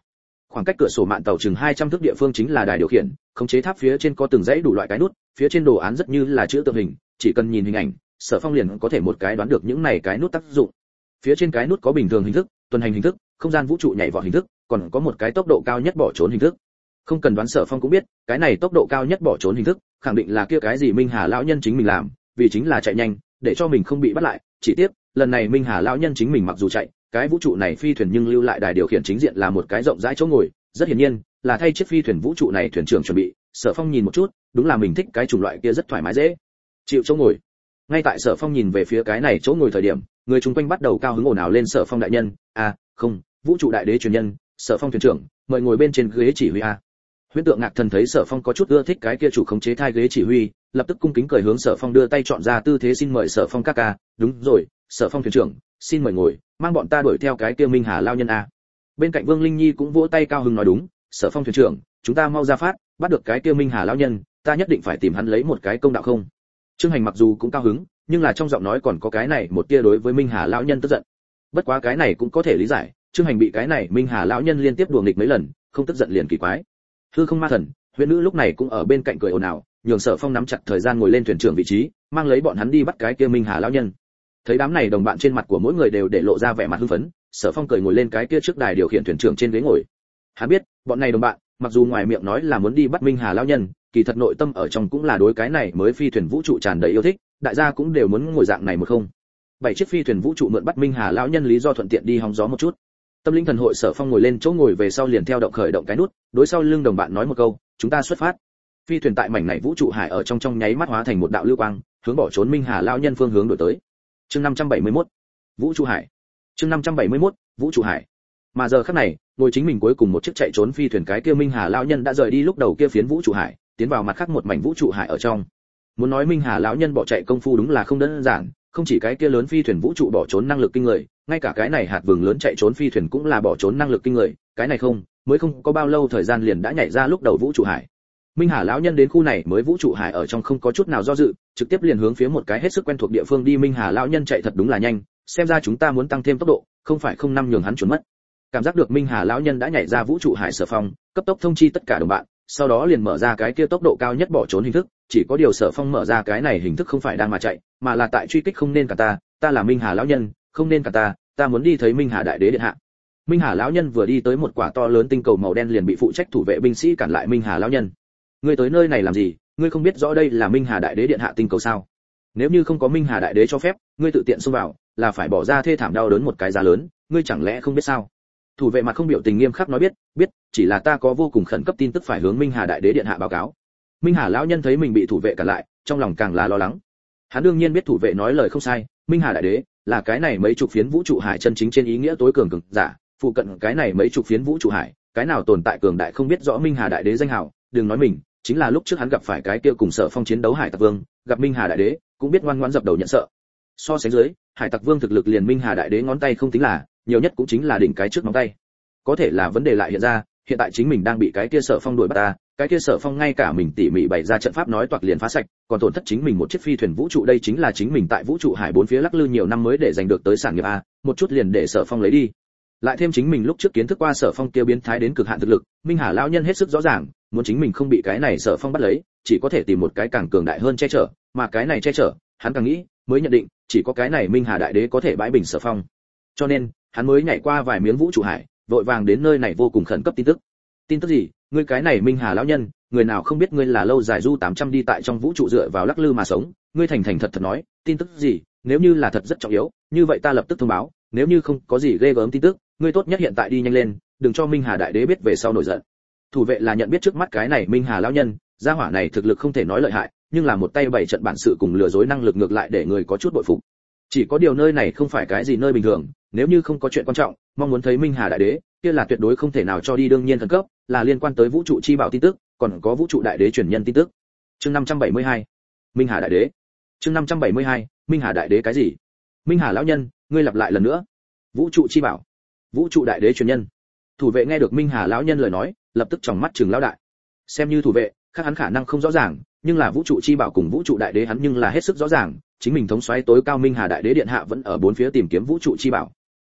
Khoảng cách cửa sổ mạn tàu chừng hai trăm thước địa phương chính là đài điều khiển, khống chế tháp phía trên có từng dãy đủ loại cái nút, phía trên đồ án rất như là chữ tượng hình, chỉ cần nhìn hình ảnh, Sở Phong liền có thể một cái đoán được những này cái nút tác dụng. Phía trên cái nút có bình thường hình thức, tuần hành hình thức, không gian vũ trụ nhảy vọt hình thức, còn có một cái tốc độ cao nhất bỏ trốn hình thức. Không cần đoán Sở Phong cũng biết, cái này tốc độ cao nhất bỏ trốn hình thức, khẳng định là kia cái gì Minh Hà lão nhân chính mình làm, vì chính là chạy nhanh, để cho mình không bị bắt lại. Chỉ tiếc, lần này Minh Hà lão nhân chính mình mặc dù chạy, cái vũ trụ này phi thuyền nhưng lưu lại đài điều khiển chính diện là một cái rộng rãi chỗ ngồi, rất hiển nhiên là thay chiếc phi thuyền vũ trụ này thuyền trưởng chuẩn bị. Sở Phong nhìn một chút, đúng là mình thích cái chủng loại kia rất thoải mái dễ chịu chỗ ngồi. Ngay tại Sở Phong nhìn về phía cái này chỗ ngồi thời điểm, người chung quanh bắt đầu cao hứng ồn ào lên. Sở Phong đại nhân, à, không, vũ trụ đại đế truyền nhân, Sở Phong thuyền trưởng, mời ngồi bên trên ghế chỉ huy a. Huyễn Tượng Ngạc Thần thấy Sở Phong có chút ưa thích cái kia chủ khống chế thai ghế chỉ huy, lập tức cung kính cười hướng Sở Phong đưa tay chọn ra tư thế xin mời Sở Phong ca ca. Đúng rồi, Sở Phong thuyền trưởng, xin mời ngồi, mang bọn ta đuổi theo cái kia Minh Hà lao nhân a. Bên cạnh Vương Linh Nhi cũng vỗ tay cao hứng nói đúng, Sở Phong thuyền trưởng, chúng ta mau ra phát, bắt được cái kia Minh Hà lao nhân, ta nhất định phải tìm hắn lấy một cái công đạo không. Trương Hành mặc dù cũng cao hứng, nhưng là trong giọng nói còn có cái này một tia đối với Minh Hà lão nhân tức giận. Bất quá cái này cũng có thể lý giải, Trương Hành bị cái này Minh Hà lão nhân liên tiếp đùa nghịch mấy lần, không tức giận liền kỳ quái. Hư Không Ma Thần, Huyền Nữ lúc này cũng ở bên cạnh cười ồn ào, nhường Sở Phong nắm chặt thời gian ngồi lên thuyền trưởng vị trí, mang lấy bọn hắn đi bắt cái kia Minh Hà lão nhân. Thấy đám này đồng bạn trên mặt của mỗi người đều để lộ ra vẻ mặt hưng phấn, Sở Phong cười ngồi lên cái kia trước đài điều khiển thuyền trưởng trên ghế ngồi. Hắn biết, bọn này đồng bạn, mặc dù ngoài miệng nói là muốn đi bắt Minh Hà lão nhân, kỳ thật nội tâm ở trong cũng là đối cái này mới phi thuyền vũ trụ tràn đầy yêu thích, đại gia cũng đều muốn ngồi dạng này một không. Bảy chiếc phi thuyền vũ trụ mượn bắt Minh Hà lão nhân lý do thuận tiện đi hóng gió một chút. Tâm linh thần hội Sở Phong ngồi lên chỗ ngồi về sau liền theo động khởi động cái nút, đối sau lưng đồng bạn nói một câu, chúng ta xuất phát. Phi thuyền tại mảnh này vũ trụ hải ở trong trong nháy mắt hóa thành một đạo lưu quang, hướng bỏ trốn Minh Hà lão nhân phương hướng đổi tới. Chương năm trăm bảy mươi mốt, Vũ trụ hải. Chương năm trăm bảy mươi mốt, Vũ trụ hải. Mà giờ khắc này, ngồi chính mình cuối cùng một chiếc chạy trốn phi thuyền cái kia Minh Hà lão nhân đã rời đi lúc đầu kia phiến vũ trụ hải, tiến vào mặt khác một mảnh vũ trụ hải ở trong. Muốn nói Minh Hà lão nhân bỏ chạy công phu đúng là không đơn giản, không chỉ cái kia lớn phi thuyền vũ trụ bỏ trốn năng lực kinh người, ngay cả cái này hạt vừng lớn chạy trốn phi thuyền cũng là bỏ trốn năng lực kinh người, cái này không, mới không có bao lâu thời gian liền đã nhảy ra lúc đầu vũ trụ hải. Minh Hà lão nhân đến khu này mới vũ trụ hải ở trong không có chút nào do dự, trực tiếp liền hướng phía một cái hết sức quen thuộc địa phương đi. Minh Hà lão nhân chạy thật đúng là nhanh, xem ra chúng ta muốn tăng thêm tốc độ, không phải không năm nhường hắn chuẩn mất. Cảm giác được Minh Hà lão nhân đã nhảy ra vũ trụ hải, Sở Phong cấp tốc thông chi tất cả đồng bạn, sau đó liền mở ra cái kia tốc độ cao nhất bỏ trốn hình thức. Chỉ có điều Sở Phong mở ra cái này hình thức không phải đang mà chạy, mà là tại truy kích. Không nên cả ta, ta là Minh Hà lão nhân, không nên cả ta, ta muốn đi thấy Minh Hà đại đế điện hạ. Minh Hà lão nhân vừa đi tới một quả to lớn tinh cầu màu đen liền bị phụ trách thủ vệ binh sĩ cản lại. Minh Hà lão nhân, ngươi tới nơi này làm gì? Ngươi không biết rõ đây là Minh Hà đại đế điện hạ tinh cầu sao? Nếu như không có Minh Hà đại đế cho phép, ngươi tự tiện xông vào, là phải bỏ ra thê thảm đau đớn một cái giá lớn, ngươi chẳng lẽ không biết sao? Thủ vệ mặt không biểu tình nghiêm khắc nói biết, biết, chỉ là ta có vô cùng khẩn cấp tin tức phải hướng Minh Hà đại đế điện hạ báo cáo. Minh Hà lão nhân thấy mình bị thủ vệ cản lại, trong lòng càng là lo lắng. Hắn đương nhiên biết thủ vệ nói lời không sai, Minh Hà đại đế là cái này mấy chục phiến vũ trụ hải chân chính trên ý nghĩa tối cường cường giả, phụ cận cái này mấy chục phiến vũ trụ hải, cái nào tồn tại cường đại không biết rõ Minh Hà đại đế danh hào, đừng nói mình, chính là lúc trước hắn gặp phải cái kia cùng Sở Phong chiến đấu Hải Tặc Vương, gặp Minh Hà đại đế, cũng biết ngoan ngoãn dập đầu nhận sợ. So sánh dưới, Hải Tặc Vương thực lực liền Minh Hà đại đế ngón tay không tính là, nhiều nhất cũng chính là đỉnh cái trước ngón tay. Có thể là vấn đề lại hiện ra, hiện tại chính mình đang bị cái kia Sở Phong đuổi bắt ta, cái kia Sở Phong ngay cả mình tỉ mỉ bày ra trận pháp nói toạc liền phá sạch, còn tổn thất chính mình một chiếc phi thuyền vũ trụ, đây chính là chính mình tại vũ trụ hải bốn phía lắc lư nhiều năm mới để giành được tới sản nghiệp a, một chút liền để Sở Phong lấy đi. Lại thêm chính mình lúc trước kiến thức qua Sở Phong kia biến thái đến cực hạn thực lực, Minh Hà lão nhân hết sức rõ ràng, muốn chính mình không bị cái này Sở Phong bắt lấy, chỉ có thể tìm một cái càng cường đại hơn che chở, mà cái này che chở, hắn càng nghĩ, mới nhận định, chỉ có cái này Minh Hà đại đế có thể bãi bình Sở Phong. Cho nên, hắn mới nhảy qua vài miếng vũ trụ hải, vội vàng đến nơi này vô cùng khẩn cấp tin tức. Tin tức gì? Ngươi cái này Minh Hà lão nhân, người nào không biết ngươi là lâu dài du tám trăm đi tại trong vũ trụ dựa vào lắc lư mà sống, ngươi thành thành thật thật nói, tin tức gì? Nếu như là thật rất trọng yếu, như vậy ta lập tức thông báo, nếu như không có gì ghê gớm tin tức, ngươi tốt nhất hiện tại đi nhanh lên, đừng cho Minh Hà đại đế biết về sau nổi giận. Thủ vệ là nhận biết trước mắt cái này Minh Hà lão nhân, gia hỏa này thực lực không thể nói lợi hại, nhưng là một tay bảy trận bản sự cùng lừa dối năng lực ngược lại để người có chút bội phục. Chỉ có điều nơi này không phải cái gì nơi bình thường, nếu như không có chuyện quan trọng, mong muốn thấy Minh Hà đại đế, kia là tuyệt đối không thể nào cho đi, đương nhiên khẩn cấp, là liên quan tới vũ trụ chi bảo tin tức, còn có vũ trụ đại đế truyền nhân tin tức. Chương năm trăm bảy mươi hai, Minh Hà đại đế. Chương năm trăm bảy mươi hai, Minh Hà đại đế cái gì? Minh Hà lão nhân, ngươi lặp lại lần nữa. Vũ trụ chi bảo, vũ trụ đại đế truyền nhân. Thủ vệ nghe được Minh Hà lão nhân lời nói, lập tức tròng mắt trừng lão đại. Xem như thủ vệ, khác hắn khả năng không rõ ràng, nhưng là vũ trụ chi bảo cùng vũ trụ đại đế hắn nhưng là hết sức rõ ràng, chính mình thống soái tối cao Minh Hà đại đế điện hạ vẫn ở bốn phía tìm kiếm vũ trụ chi bảo.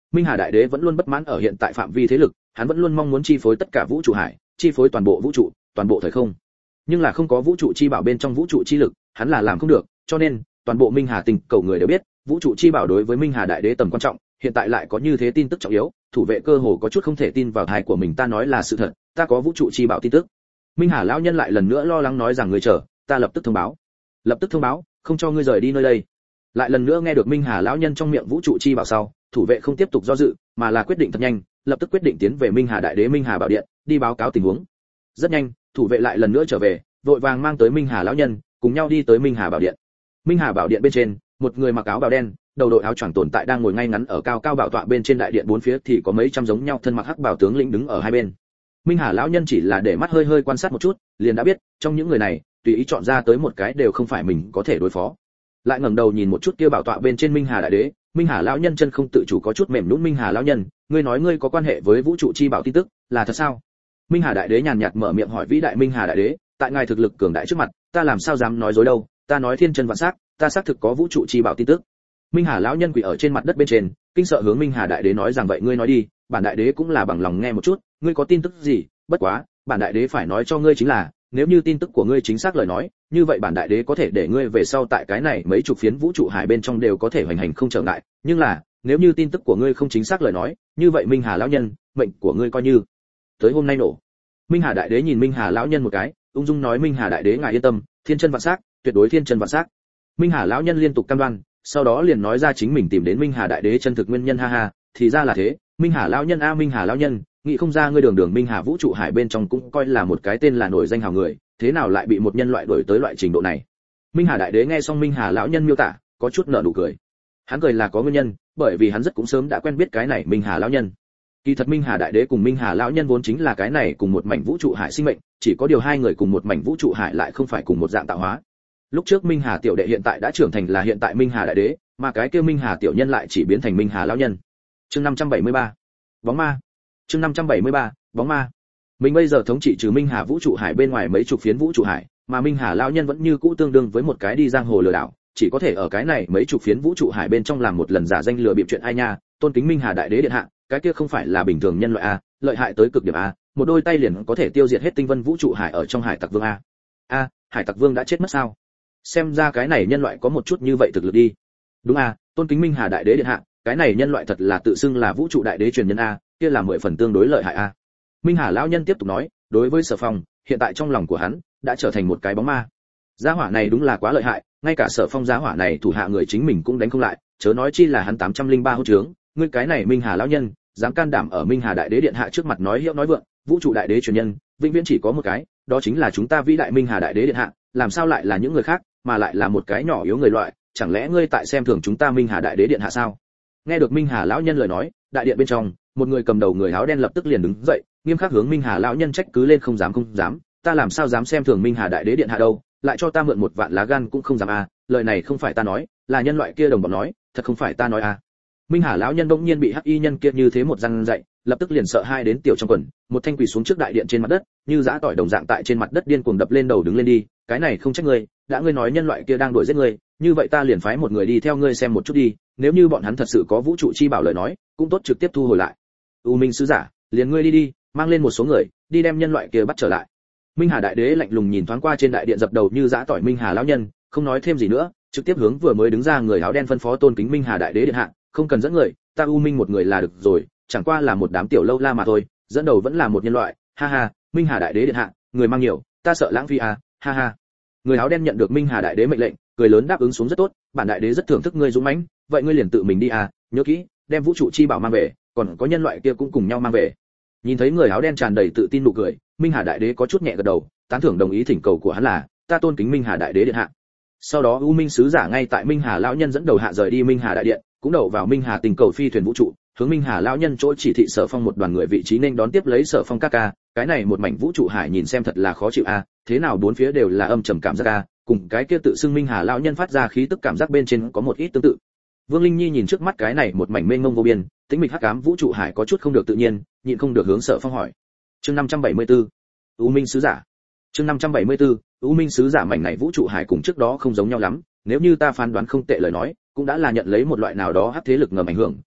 Minh Hà Đại Đế vẫn luôn bất mãn ở hiện tại phạm vi thế lực, hắn vẫn luôn mong muốn chi phối tất cả vũ trụ hải, chi phối toàn bộ vũ trụ, toàn bộ thời không. Nhưng là không có vũ trụ chi bảo bên trong vũ trụ chi lực, hắn là làm không được, cho nên toàn bộ Minh Hà Tinh cầu người đều biết, vũ trụ chi bảo đối với Minh Hà Đại Đế tầm quan trọng, hiện tại lại có như thế tin tức trọng yếu, thủ vệ cơ hồ có chút không thể tin vào tai của mình, ta nói là sự thật, ta có vũ trụ chi bảo tin tức. Minh Hà lão nhân lại lần nữa lo lắng nói rằng người chờ, ta lập tức thông báo. Lập tức thông báo, không cho ngươi rời đi nơi đây. Lại lần nữa nghe được Minh Hà lão nhân trong miệng vũ trụ chi bảo sau, thủ vệ không tiếp tục do dự, mà là quyết định thật nhanh, lập tức quyết định tiến về Minh Hà Đại Đế Minh Hà Bảo Điện, đi báo cáo tình huống. Rất nhanh, thủ vệ lại lần nữa trở về, vội vàng mang tới Minh Hà lão nhân, cùng nhau đi tới Minh Hà Bảo Điện. Minh Hà Bảo Điện bên trên, một người mặc áo bào đen, đầu đội áo choàng tồn tại đang ngồi ngay ngắn ở cao cao bảo tọa bên trên đại điện, bốn phía thì có mấy trăm giống nhau thân mặc hắc bào tướng lĩnh đứng ở hai bên. Minh Hà lão nhân chỉ là để mắt hơi hơi quan sát một chút, liền đã biết, trong những người này, tùy ý chọn ra tới một cái đều không phải mình có thể đối phó. Lại ngẩng đầu nhìn một chút kia bảo tọa bên trên Minh Hà Đại Đế, Minh Hà lão nhân chân không tự chủ có chút mềm nhũn. Minh Hà lão nhân, ngươi nói ngươi có quan hệ với vũ trụ chi bảo tin tức, là thật sao? Minh Hà Đại Đế nhàn nhạt mở miệng hỏi. Vĩ đại Minh Hà Đại Đế, tại ngài thực lực cường đại trước mặt, ta làm sao dám nói dối đâu, ta nói thiên chân vạn sắc, ta xác thực có vũ trụ chi bảo tin tức. Minh Hà lão nhân quỳ ở trên mặt đất bên trên, kinh sợ hướng Minh Hà Đại Đế nói rằng vậy ngươi nói đi, bản đại đế cũng là bằng lòng nghe một chút, ngươi có tin tức gì, bất quá, bản đại đế phải nói cho ngươi chính là, nếu như tin tức của ngươi chính xác lời nói, như vậy bản đại đế có thể để ngươi về sau tại cái này mấy chục phiến vũ trụ hải bên trong đều có thể hoành hành không trở ngại, nhưng là, nếu như tin tức của ngươi không chính xác lời nói, như vậy Minh Hà lão nhân, mệnh của ngươi coi như tới hôm nay nổ. Minh Hà Đại Đế nhìn Minh Hà lão nhân một cái, ung dung nói Minh Hà Đại Đế ngài yên tâm, thiên chân vạn sắc, tuyệt đối thiên chân vạn sắc. Minh Hà lão nhân liên tục cam đoan, sau đó liền nói ra chính mình tìm đến Minh Hà Đại Đế chân thực nguyên nhân. Ha ha, thì ra là thế, Minh Hà lão nhân a Minh Hà lão nhân, nghĩ không ra ngươi đường đường Minh Hà vũ trụ hải bên trong cũng coi là một cái tên là nổi danh hào người, thế nào lại bị một nhân loại đuổi tới loại trình độ này. Minh Hà Đại Đế nghe xong Minh Hà lão nhân miêu tả, có chút nở nụ cười. Hắn cười là có nguyên nhân, bởi vì hắn rất cũng sớm đã quen biết cái này Minh Hà lão nhân. Kỳ thật Minh Hà Đại Đế cùng Minh Hà lão nhân vốn chính là cái này cùng một mảnh vũ trụ hải sinh mệnh, chỉ có điều hai người cùng một mảnh vũ trụ hải lại không phải cùng một dạng tạo hóa. Lúc trước Minh Hà tiểu đệ hiện tại đã trưởng thành là hiện tại Minh Hà Đại Đế, mà cái kia Minh Hà tiểu nhân lại chỉ biến thành Minh Hà lão nhân. Chương năm trăm bảy mươi ba, bóng ma. Chương năm trăm bảy mươi ba, bóng ma. Mình bây giờ thống trị trừ Minh Hà vũ trụ hải bên ngoài mấy chục phiến vũ trụ hải, mà Minh Hà lão nhân vẫn như cũ tương đương với một cái đi giang hồ lừa đảo, chỉ có thể ở cái này mấy chục phiến vũ trụ hải bên trong làm một lần giả danh lừa bịp chuyện ai nha, tôn kính Minh Hà Đại Đế điện hạ, cái kia không phải là bình thường nhân loại a, lợi hại tới cực điểm a, một đôi tay liền có thể tiêu diệt hết tinh vân vũ trụ hải ở trong hải tặc vương a. A, hải tặc vương đã chết mất sao? Xem ra cái này nhân loại có một chút như vậy thực lực đi. Đúng a, tôn kính Minh Hà Đại Đế điện hạ, cái này nhân loại thật là tự xưng là vũ trụ đại đế truyền nhân a, kia là mười phần tương đối lợi hại a. Minh Hà lão nhân tiếp tục nói, đối với Sở Phong, hiện tại trong lòng của hắn đã trở thành một cái bóng ma. Giá hỏa này đúng là quá lợi hại, ngay cả Sở Phong giá hỏa này thủ hạ người chính mình cũng đánh không lại, chớ nói chi là hắn tám trăm linh ba hỗn trướng, ngươi cái này Minh Hà lão nhân, dám can đảm ở Minh Hà Đại Đế điện hạ trước mặt nói hiệu nói vượng, vũ trụ đại đế truyền nhân, vĩnh viễn chỉ có một cái, đó chính là chúng ta vĩ đại Minh Hà Đại Đế điện hạ, làm sao lại là những người khác, mà lại là một cái nhỏ yếu người loại, chẳng lẽ ngươi tại xem thường chúng ta Minh Hà Đại Đế điện hạ sao? Nghe được Minh Hà lão nhân lời nói, đại điện bên trong, một người cầm đầu người áo đen lập tức liền đứng dậy, nghiêm khắc hướng Minh Hà lão nhân trách cứ lên. Không dám không dám, ta làm sao dám xem thường Minh Hà Đại Đế điện hạ đâu, lại cho ta mượn một vạn lá gan cũng không dám a, lời này không phải ta nói, là nhân loại kia đồng bọn nói, thật không phải ta nói a. Minh Hà lão nhân bỗng nhiên bị hắc y nhân kia như thế một răn dậy, lập tức liền sợ hai đến tiểu trong quần, một thanh quỳ xuống trước đại điện trên mặt đất, như dã tỏi đồng dạng tại trên mặt đất điên cuồng đập lên đầu. Đứng lên đi, cái này không trách ngươi, đã ngươi nói nhân loại kia đang đuổi giết ngươi, như vậy ta liền phái một người đi theo ngươi xem một chút đi, nếu như bọn hắn thật sự có vũ trụ chi bảo lời nói, cũng tốt trực tiếp thu hồi lại. U Minh sứ giả, liền ngươi đi đi, mang lên một số người, đi đem nhân loại kia bắt trở lại. Minh Hà Đại Đế lạnh lùng nhìn thoáng qua trên đại điện dập đầu như dã tỏi Minh Hà lão nhân, không nói thêm gì nữa, trực tiếp hướng vừa mới đứng ra người áo đen phân phó tôn kính Minh Hà Đại Đế điện hạ, không cần dẫn người, ta U Minh một người là được rồi, chẳng qua là một đám tiểu lâu la mà thôi, dẫn đầu vẫn là một nhân loại. Ha ha, Minh Hà Đại Đế điện hạ, người mang nhiều, ta sợ lãng phí à, ha ha. Người áo đen nhận được Minh Hà Đại Đế mệnh lệnh, cười lớn đáp ứng xuống rất tốt, bản đại đế rất thưởng thức ngươi dũng mãnh, vậy ngươi liền tự mình đi à, nhớ kỹ, đem vũ trụ chi bảo mang về, còn có nhân loại kia cũng cùng nhau mang về. Nhìn thấy người áo đen tràn đầy tự tin nụ cười, Minh Hà Đại Đế có chút nhẹ gật đầu, tán thưởng đồng ý thỉnh cầu của hắn là, ta tôn kính Minh Hà Đại Đế điện hạ. Sau đó U Minh sứ giả ngay tại Minh Hà lão nhân dẫn đầu hạ rời đi Minh Hà đại điện, cũng đậu vào Minh Hà tình cầu phi thuyền vũ trụ, hướng Minh Hà lão nhân chỗ chỉ thị Sở Phong một đoàn người vị trí nên đón tiếp lấy Sở Phong ca ca, cái này một mảnh vũ trụ hải nhìn xem thật là khó chịu a, thế nào bốn phía đều là âm trầm cảm giác a, cùng cái kia tự xưng Minh Hà lão nhân phát ra khí tức cảm giác bên trên có một ít tương tự. Vương Linh Nhi nhìn trước mắt cái này một mảnh mênh mông vô biên, tĩnh mịch hắc ám vũ trụ hải có chút không được tự nhiên, nhịn không được hướng Sở Phong hỏi. Chương năm trăm bảy mươi tư, U Minh sứ giả. Chương năm trăm bảy mươi tư, U Minh sứ giả mảnh này vũ trụ hải cùng trước đó không giống nhau lắm, nếu như ta phán đoán không tệ lời nói, cũng đã là nhận lấy một loại nào đó hắc thế lực ngầm ảnh hưởng,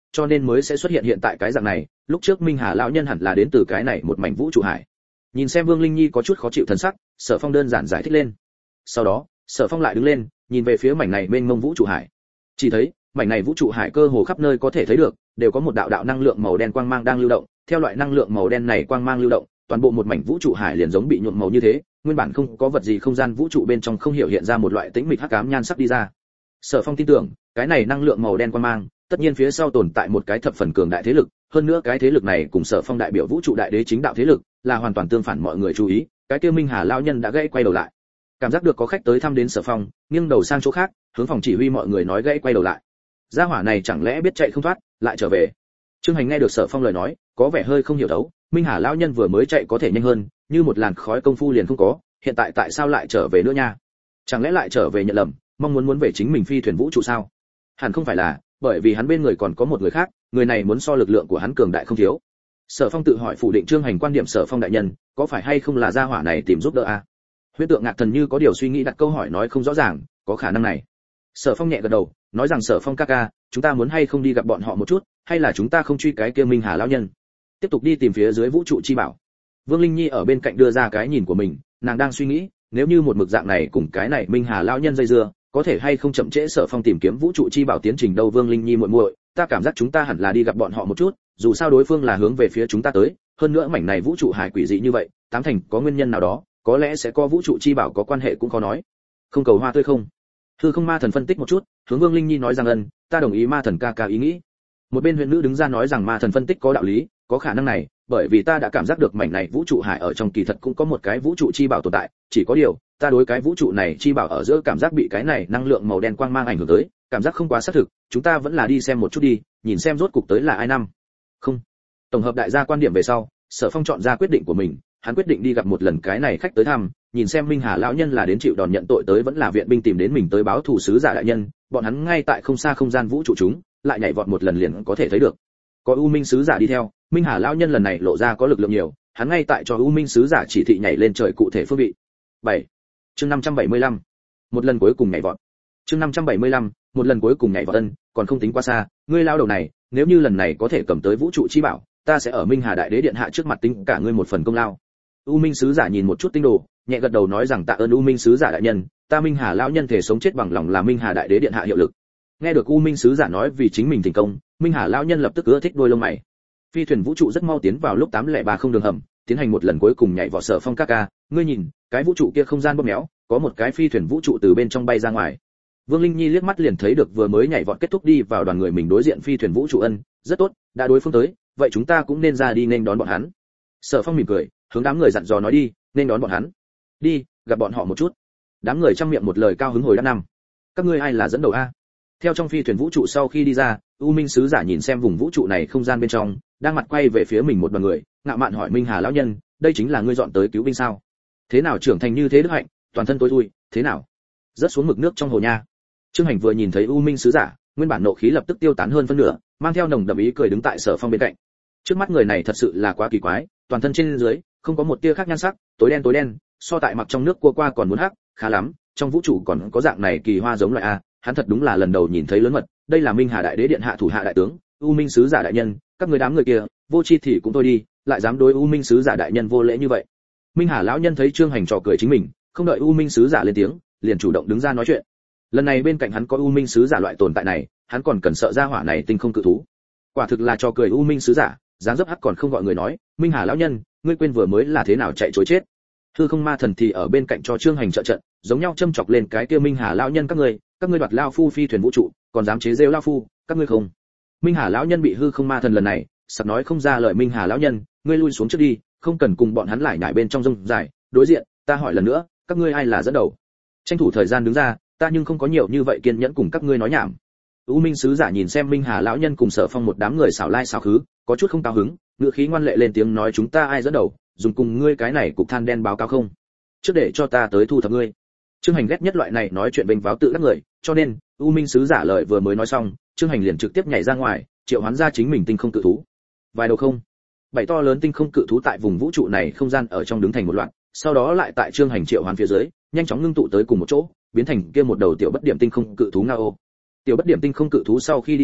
cho nên mới sẽ xuất hiện hiện tại cái dạng này, lúc trước Minh Hà lão nhân hẳn là đến từ cái này một mảnh vũ trụ hải. Nhìn xem Vương Linh Nhi có chút khó chịu thần sắc, Sở Phong đơn giản giải thích lên. Sau đó, Sở Phong lại đứng lên, nhìn về phía mảnh này mênh mông vũ trụ hải. Chỉ thấy, mảnh này vũ trụ hải cơ hồ khắp nơi có thể thấy được, đều có một đạo đạo năng lượng màu đen quang mang đang lưu động, theo loại năng lượng màu đen này quang mang lưu động, toàn bộ một mảnh vũ trụ hải liền giống bị nhuộm màu như thế, nguyên bản không có vật gì không gian vũ trụ bên trong không hiểu hiện ra một loại tĩnh mịch hắc ám nhan sắc đi ra. Sở Phong tin tưởng, cái này năng lượng màu đen quang mang, tất nhiên phía sau tồn tại một cái thập phần cường đại thế lực, hơn nữa cái thế lực này cùng Sở Phong đại biểu vũ trụ đại đế chính đạo thế lực, là hoàn toàn tương phản. Mọi người chú ý, cái kia Minh Hà lão nhân đã gãy quay đầu lại. Cảm giác được có khách tới thăm đến Sở Phong, nghiêng đầu sang chỗ khác, hướng phòng chỉ huy mọi người nói gãy quay đầu lại. Gia hỏa này chẳng lẽ biết chạy không thoát, lại trở về. Trương Hành nghe được Sở Phong lời nói, có vẻ hơi không hiểu đấu, Minh Hà lão nhân vừa mới chạy có thể nhanh hơn, như một làn khói công phu liền không có, hiện tại tại sao lại trở về nữa nha? Chẳng lẽ lại trở về nhận lầm, mong muốn muốn về chính mình phi thuyền vũ trụ sao? Hẳn không phải là, bởi vì hắn bên người còn có một người khác, người này muốn so lực lượng của hắn cường đại không thiếu. Sở Phong tự hỏi phủ định Trương Hành quan điểm. Sở Phong đại nhân, có phải hay không là gia hỏa này tìm giúp đỡ a? À? Huyễn Tượng Ngạc Thần như có điều suy nghĩ đặt câu hỏi nói không rõ ràng, có khả năng này. Sở Phong nhẹ gật đầu, nói rằng Sở Phong ca ca, chúng ta muốn hay không đi gặp bọn họ một chút, hay là chúng ta không truy cái kia Minh Hà lão nhân, tiếp tục đi tìm phía dưới vũ trụ chi bảo. Vương Linh Nhi ở bên cạnh đưa ra cái nhìn của mình, nàng đang suy nghĩ, nếu như một mực dạng này cùng cái này Minh Hà lão nhân dây dưa, có thể hay không chậm trễ Sở Phong tìm kiếm vũ trụ chi bảo tiến trình đâu. Vương Linh Nhi muội muội, ta cảm giác chúng ta hẳn là đi gặp bọn họ một chút, dù sao đối phương là hướng về phía chúng ta tới, hơn nữa mảnh này vũ trụ hải quỷ dị như vậy, tám thành có nguyên nhân nào đó, có lẽ sẽ có vũ trụ chi bảo có quan hệ cũng khó nói. Không cầu hoa tươi không. Hư Không Ma Thần phân tích một chút, hướng Vương Linh Nhi nói rằng ân, ta đồng ý Ma Thần ca ca ý nghĩ. Một bên huyền nữ đứng ra nói rằng Ma Thần phân tích có đạo lý, có khả năng này, bởi vì ta đã cảm giác được mảnh này vũ trụ hải ở trong kỳ thật cũng có một cái vũ trụ chi bảo tồn tại, chỉ có điều, ta đối cái vũ trụ này chi bảo ở giữa cảm giác bị cái này năng lượng màu đen quang mang ảnh hưởng tới, cảm giác không quá xác thực, chúng ta vẫn là đi xem một chút đi, nhìn xem rốt cục tới là ai năm. Không. Tổng hợp đại gia quan điểm về sau, Sở Phong chọn ra quyết định của mình, hắn quyết định đi gặp một lần cái này khách tới thăm, nhìn xem Minh Hà lão nhân là đến chịu đòn nhận tội tới vẫn là viện binh tìm đến mình tới báo thù sứ giả đại nhân, bọn hắn ngay tại không xa không gian vũ trụ chúng, lại nhảy vọt một lần liền có thể thấy được. Có U Minh sứ giả đi theo, Minh Hà lão nhân lần này lộ ra có lực lượng nhiều, hắn ngay tại cho U Minh sứ giả chỉ thị nhảy lên trời cụ thể phương vị. bảy. Chương năm trăm bảy mươi lăm. Một lần cuối cùng nhảy vọt. Chương năm trăm bảy mươi lăm, một lần cuối cùng nhảy vọt ân, còn không tính quá xa, ngươi lao đầu này, nếu như lần này có thể cầm tới vũ trụ chi bảo, ta sẽ ở Minh Hà đại đế điện hạ trước mặt tính cả ngươi một phần công lao. U Minh sứ giả nhìn một chút tinh đồ, nhẹ gật đầu nói rằng tạ ơn U Minh sứ giả đại nhân, ta Minh Hà lão nhân thể sống chết bằng lòng là Minh Hà đại đế điện hạ hiệu lực. Nghe được U Minh sứ giả nói vì chính mình thành công, Minh Hà lão nhân lập tức ưa thích đôi lông mày. Phi thuyền vũ trụ rất mau tiến vào lúc tám lẻ ba không đường hầm, tiến hành một lần cuối cùng nhảy vọt. Sở Phong ca ca, ngươi nhìn, cái vũ trụ kia không gian bóp méo, có một cái phi thuyền vũ trụ từ bên trong bay ra ngoài. Vương Linh Nhi liếc mắt liền thấy được vừa mới nhảy vọt kết thúc đi vào đoàn người mình đối diện phi thuyền vũ trụ ân, rất tốt, đã đối phương tới, vậy chúng ta cũng nên ra đi nên đón bọn hắn. Sở Phong mỉm cười, hướng đám người dặn dò nói đi, nên đón bọn hắn. Đi, gặp bọn họ một chút. Đám người trong miệng một lời cao hứng hồi đáp năm. Các ngươi ai là dẫn đầu a? Theo trong phi thuyền vũ trụ sau khi đi ra, U Minh sứ giả nhìn xem vùng vũ trụ này không gian bên trong, đang mặt quay về phía mình một đoàn người, ngạo mạn hỏi Minh Hà lão nhân, đây chính là ngươi dọn tới cứu binh sao? Thế nào trưởng thành như thế đức hạnh, toàn thân tối thui, thế nào? Rớt xuống mực nước trong hồ nha. Trương Hành vừa nhìn thấy U Minh sứ giả, nguyên bản nộ khí lập tức tiêu tán hơn phân nửa, mang theo nồng đậm ý cười đứng tại Sở Phong bên cạnh. Trước mắt người này thật sự là quá kỳ quái, toàn thân trên dưới không có một tia khác nhan sắc, tối đen tối đen, so tại mặc trong nước cua qua còn muốn hắc, khá lắm, trong vũ trụ còn có dạng này kỳ hoa giống loại a, hắn thật đúng là lần đầu nhìn thấy lớn mật, đây là Minh Hà đại đế điện hạ thủ hạ đại tướng, U Minh sứ giả đại nhân, các người đám người kia, vô chi thì cũng thôi đi, lại dám đối U Minh sứ giả đại nhân vô lễ như vậy. Minh Hà lão nhân thấy Trương Hành trò cười chính mình, không đợi U Minh sứ giả lên tiếng, liền chủ động đứng ra nói chuyện. Lần này bên cạnh hắn có U Minh sứ giả loại tồn tại này, hắn còn cần sợ ra hỏa này tinh không cự thú. Quả thực là trò cười U Minh sứ giả, dáng dấp hắc còn không gọi người nói, Minh Hà lão nhân, ngươi quên vừa mới là thế nào chạy trối chết. Hư Không Ma Thần thì ở bên cạnh cho Trương Hành trợ trận, giống nhau châm chọc lên cái kia Minh Hà lão nhân các ngươi, các ngươi đoạt lao phu phi thuyền vũ trụ, còn dám chế giễu lao phu, các ngươi không. Minh Hà lão nhân bị Hư Không Ma Thần lần này, sặc nói không ra lời. Minh Hà lão nhân, ngươi lui xuống trước đi, không cần cùng bọn hắn lại nhảy bên trong rông dài, đối diện, ta hỏi lần nữa, các ngươi ai là dẫn đầu? Tranh thủ thời gian đứng ra, ta nhưng không có nhiều như vậy kiên nhẫn cùng các ngươi nói nhảm. U Minh sứ giả nhìn xem Minh Hà lão nhân cùng Sở Phong một đám người xảo lai xảo khứ, có chút không cao hứng, ngữ khí ngoan lệ lên tiếng nói chúng ta ai dẫn đầu, dùng cùng ngươi cái này cục than đen báo cáo không? Trước để cho ta tới thu thập ngươi. Trương Hành ghét nhất loại này nói chuyện vênh váo tự đắc người, cho nên, U Minh sứ giả lời vừa mới nói xong, Trương Hành liền trực tiếp nhảy ra ngoài, triệu hoán ra chính mình tinh không cự thú. Vài đầu không, bảy to lớn tinh không cự thú tại vùng vũ trụ này không gian ở trong đứng thành một loạt, sau đó lại tại Trương Hành triệu hoán phía dưới, nhanh chóng ngưng tụ tới cùng một chỗ, biến thành kia một đầu tiểu bất điểm tinh không cự thú Ngao. Tiểu bất điểm tinh không cự thú sau khi đi ra,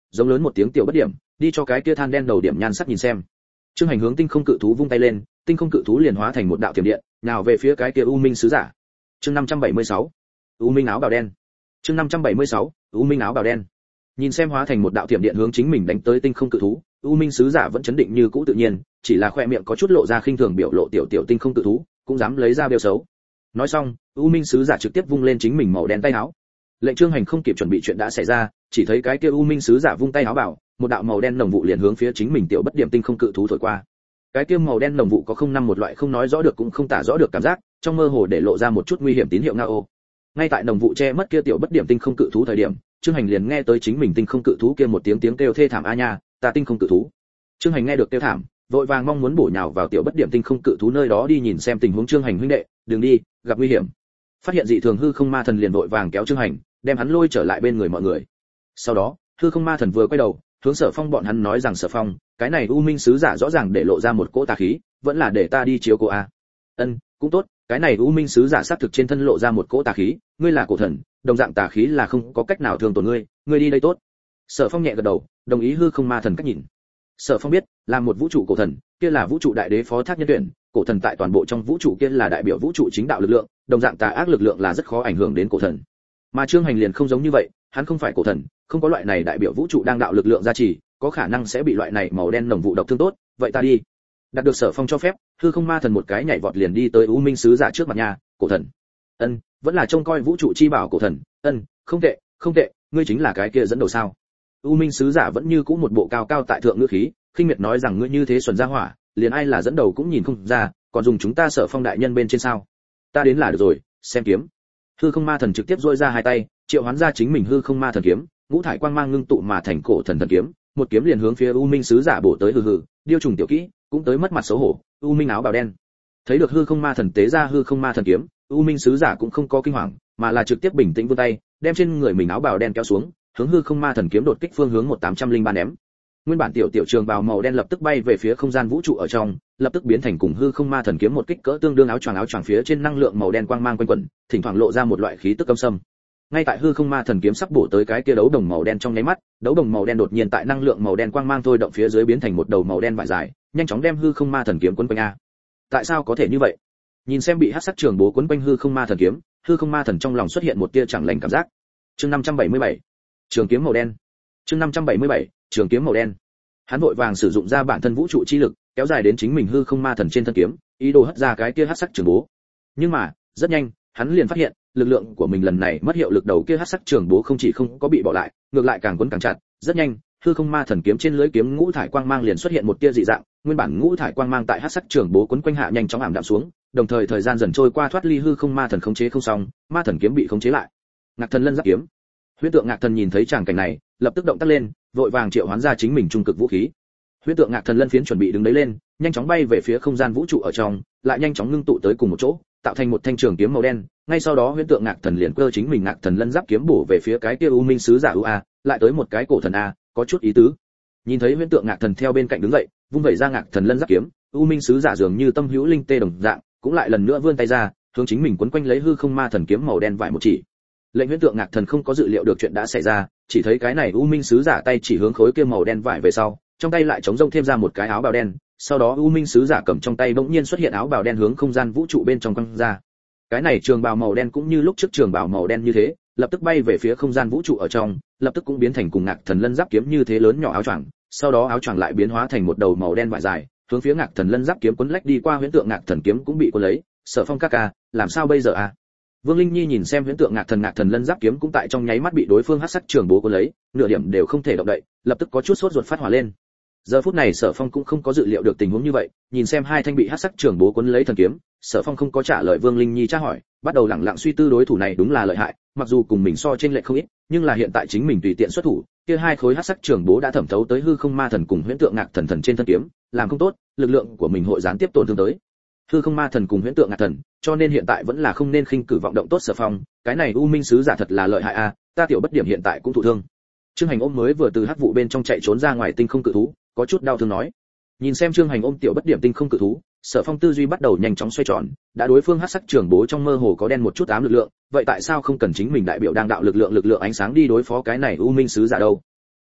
giống lớn một tiếng tiểu bất điểm, đi cho cái kia than đen đầu điểm nhan sắc nhìn xem. Trương Hành hướng tinh không cự thú vung tay lên, tinh không cự thú liền hóa thành một đạo thiểm điện, nào về phía cái kia U Minh sứ giả. Chương năm trăm bảy mươi sáu, U Minh áo bào đen. Chương năm trăm bảy mươi sáu, U Minh áo bào đen. Nhìn xem hóa thành một đạo thiểm điện hướng chính mình đánh tới tinh không cự thú, U Minh sứ giả vẫn chấn định như cũ tự nhiên, chỉ là khoe miệng có chút lộ ra khinh thường biểu lộ tiểu tiểu tinh không cự thú, cũng dám lấy ra bêu xấu. Nói xong, U Minh sứ giả trực tiếp vung lên chính mình màu đen tay áo. Lệnh Trương Hành không kịp chuẩn bị chuyện đã xảy ra, chỉ thấy cái kia U Minh sứ giả vung tay áo bảo, một đạo màu đen nồng vụ liền hướng phía chính mình tiểu bất điểm tinh không cự thú thổi qua. Cái kia màu đen nồng vụ có không năm một loại không nói rõ được cũng không tả rõ được cảm giác, trong mơ hồ để lộ ra một chút nguy hiểm tín hiệu ngao. Ngay tại nồng vụ che mất kia tiểu bất điểm tinh không cự thú thời điểm, Trương Hành liền nghe tới chính mình tinh không cự thú kia một tiếng tiếng kêu thê thảm a nha, ta tinh không cự thú. Trương Hành nghe được kêu thảm, vội vàng mong muốn bổ nhào vào tiểu bất điểm tinh không cự thú nơi đó đi nhìn xem tình huống. Trương Hành huynh đệ, đừng đi, gặp nguy hiểm. Phát hiện dị thường hư không ma thần liền vội vàng kéo Trương Hành, đem hắn lôi trở lại bên người mọi người. Sau đó, hư không ma thần vừa quay đầu, hướng Sở Phong bọn hắn nói rằng Sở Phong, cái này U Minh sứ giả rõ ràng để lộ ra một cỗ tà khí, vẫn là để ta đi chiếu cố a. Ân, cũng tốt, cái này U Minh sứ giả xác thực trên thân lộ ra một cỗ tà khí, ngươi là cổ thần, đồng dạng tà khí là không có cách nào thương tổn ngươi, ngươi đi đây tốt. Sở Phong nhẹ gật đầu, đồng ý hư không ma thần cách nhìn. Sở Phong biết, là một vũ trụ cổ thần, kia là vũ trụ đại đế phó thác nhân tuyển, cổ thần tại toàn bộ trong vũ trụ kia là đại biểu vũ trụ chính đạo lực lượng, đồng dạng tà ác lực lượng là rất khó ảnh hưởng đến cổ thần. Mà Trương Hành liền không giống như vậy, hắn không phải cổ thần, không có loại này đại biểu vũ trụ đang đạo lực lượng gia trì, có khả năng sẽ bị loại này màu đen nồng vụ độc thương tốt, vậy ta đi. Đạt được Sở Phong cho phép, hư không ma thần một cái nhảy vọt liền đi tới U Minh sứ giả trước mặt nhà, cổ thần. Ân, vẫn là trông coi vũ trụ chi bảo cổ thần, ân, không tệ, không tệ, ngươi chính là cái kia dẫn đầu sao? U Minh sứ giả vẫn như cũ một bộ cao cao tại thượng ngữ khí, khinh miệt nói rằng ngươi như thế xuẩn ra hỏa, liền ai là dẫn đầu cũng nhìn không ra, còn dùng chúng ta Sở Phong đại nhân bên trên sao? Ta đến là được rồi, xem kiếm. Hư không ma thần trực tiếp duỗi ra hai tay, triệu hoán ra chính mình hư không ma thần kiếm, ngũ thải quang mang ngưng tụ mà thành cổ thần thần kiếm, một kiếm liền hướng phía U Minh sứ giả bổ tới. Hừ hừ, điêu trùng tiểu kỹ, cũng tới mất mặt xấu hổ. U Minh áo bào đen. Thấy được hư không ma thần tế ra hư không ma thần kiếm, U Minh sứ giả cũng không có kinh hoàng, mà là trực tiếp bình tĩnh vươn tay, đem trên người mình áo bào đen kéo xuống, hướng hư không ma thần kiếm đột kích phương hướng một tám trăm linh ba ném. Nguyên bản tiểu tiểu trường bào màu đen lập tức bay về phía không gian vũ trụ ở trong, lập tức biến thành cùng hư không ma thần kiếm một kích cỡ tương đương. Áo choàng áo choàng phía trên năng lượng màu đen quang mang quanh quẩn, thỉnh thoảng lộ ra một loại khí tức âm sâm. Ngay tại hư không ma thần kiếm sắp bổ tới cái kia đấu đồng màu đen trong nháy mắt, đấu đồng màu đen đột nhiên tại năng lượng màu đen quang mang thôi động phía dưới biến thành một đầu màu đen vải dài, nhanh chóng đem hư không ma thần kiếm quấn quanh a. Tại sao có thể như vậy? Nhìn xem bị hắc sắc trường bố quấn quanh hư không ma thần kiếm, hư không ma thần trong lòng xuất hiện một tia chẳng lành cảm giác. Chương năm trăm bảy mươi bảy, trường kiếm màu đen. Chương năm trăm bảy mươi bảy, trường kiếm màu đen. Hắn vội vàng sử dụng ra bản thân vũ trụ chi lực, kéo dài đến chính mình hư không ma thần trên thân kiếm, ý đồ hất ra cái kia hắc sắc trường bố. Nhưng mà, rất nhanh, hắn liền phát hiện, lực lượng của mình lần này mất hiệu lực. Đầu kia hắc sắc trường bố không chỉ không có bị bỏ lại, ngược lại càng quấn càng chặt. Rất nhanh, hư không ma thần kiếm trên lưỡi kiếm ngũ thải quang mang liền xuất hiện một tia dị dạng, nguyên bản ngũ thải quang mang tại hắc sắc trường bố quấn quanh hạ nhanh chóng ảm đạm xuống, đồng thời thời gian dần trôi qua thoát ly hư không ma thần khống chế không xong, ma thần kiếm bị khống chế lại. Ngạc thần lân giáp kiếm. Huyễn tượng Ngạc thần nhìn thấy tràng cảnh này, lập tức động tác lên, vội vàng triệu hoán ra chính mình trung cực vũ khí. Huyễn tượng Ngạc thần lân phiến chuẩn bị đứng đấy lên, nhanh chóng bay về phía không gian vũ trụ ở trong, lại nhanh chóng ngưng tụ tới cùng một chỗ, tạo thành một thanh trường kiếm màu đen. Ngay sau đó huyễn tượng Ngạc thần liền cơ chính mình Ngạc thần lân giáp kiếm bổ về phía cái kia U Minh sứ giả u a, lại tới một cái cổ thần a, có chút ý tứ. Nhìn thấy huyễn tượng Ngạc thần theo bên cạnh đứng dậy, vung vẩy ra Ngạc thần lân giáp kiếm, U Minh sứ giả dường như tâm hữu linh tê đồng dạng, cũng lại lần nữa vươn tay ra, hướng chính mình quấn quanh lấy hư không ma thần kiếm màu đen vải một chỉ. Lệnh huyễn tượng Ngạc thần không có dự liệu được chuyện đã xảy ra, chỉ thấy cái này U Minh sứ giả tay chỉ hướng khối kia màu đen vải về sau, trong tay lại chống rông thêm ra một cái áo bào đen, sau đó U Minh sứ giả cầm trong tay bỗng nhiên xuất hiện áo bào đen hướng không gian vũ trụ bên trong quăng ra. Cái này trường bào màu đen cũng như lúc trước trường bào màu đen như thế, lập tức bay về phía không gian vũ trụ ở trong, lập tức cũng biến thành cùng Ngạc thần lân giáp kiếm như thế lớn nhỏ áo choàng, sau đó áo choàng lại biến hóa thành một đầu màu đen vải dài, hướng phía Ngạc thần lân giáp kiếm cuốn lách đi qua. Huyễn tượng Ngạc thần kiếm cũng bị cuốn lấy. Sở Phong ca ca, làm sao bây giờ à? Vương Linh Nhi nhìn xem huyễn tượng Ngạc thần Ngạc thần lân giáp kiếm cũng tại trong nháy mắt bị đối phương hắc sắc trường bố cuốn lấy, nửa điểm đều không thể động đậy, lập tức có chút sốt ruột phát hỏa lên. Giờ phút này Sở Phong cũng không có dự liệu được tình huống như vậy, nhìn xem hai thanh bị hắc sắc trường bố cuốn lấy thần kiếm, Sở Phong không có trả lời Vương Linh Nhi tra hỏi, bắt đầu lẳng lặng suy tư đối thủ này đúng là lợi hại, mặc dù cùng mình so trên lệch không ít, nhưng là hiện tại chính mình tùy tiện xuất thủ, kia hai khối hắc sắc trường bố đã thẩm thấu tới hư không ma thần cùng huyễn tượng Ngạc thần thần trên thân kiếm, làm không tốt, lực lượng của mình hội gián tiếp tổn thương tới hư không ma thần cùng huyễn tượng Ngạc thần, cho nên hiện tại vẫn là không nên khinh cử vọng động tốt. Sở Phong, cái này U Minh sứ giả thật là lợi hại a, ta tiểu bất điểm hiện tại cũng thụ thương. Trương Hành ôm mới vừa từ hắc vụ bên trong chạy trốn ra ngoài tinh không cự thú, có chút đau thương nói. Nhìn xem Trương Hành ôm tiểu bất điểm tinh không cự thú, Sở Phong tư duy bắt đầu nhanh chóng xoay tròn, đã đối phương hắc sắc trường bố trong mơ hồ có đen một chút ám lực lượng, vậy tại sao không cần chính mình đại biểu đang đạo lực lượng lực lượng ánh sáng đi đối phó cái này U Minh sứ giả đâu?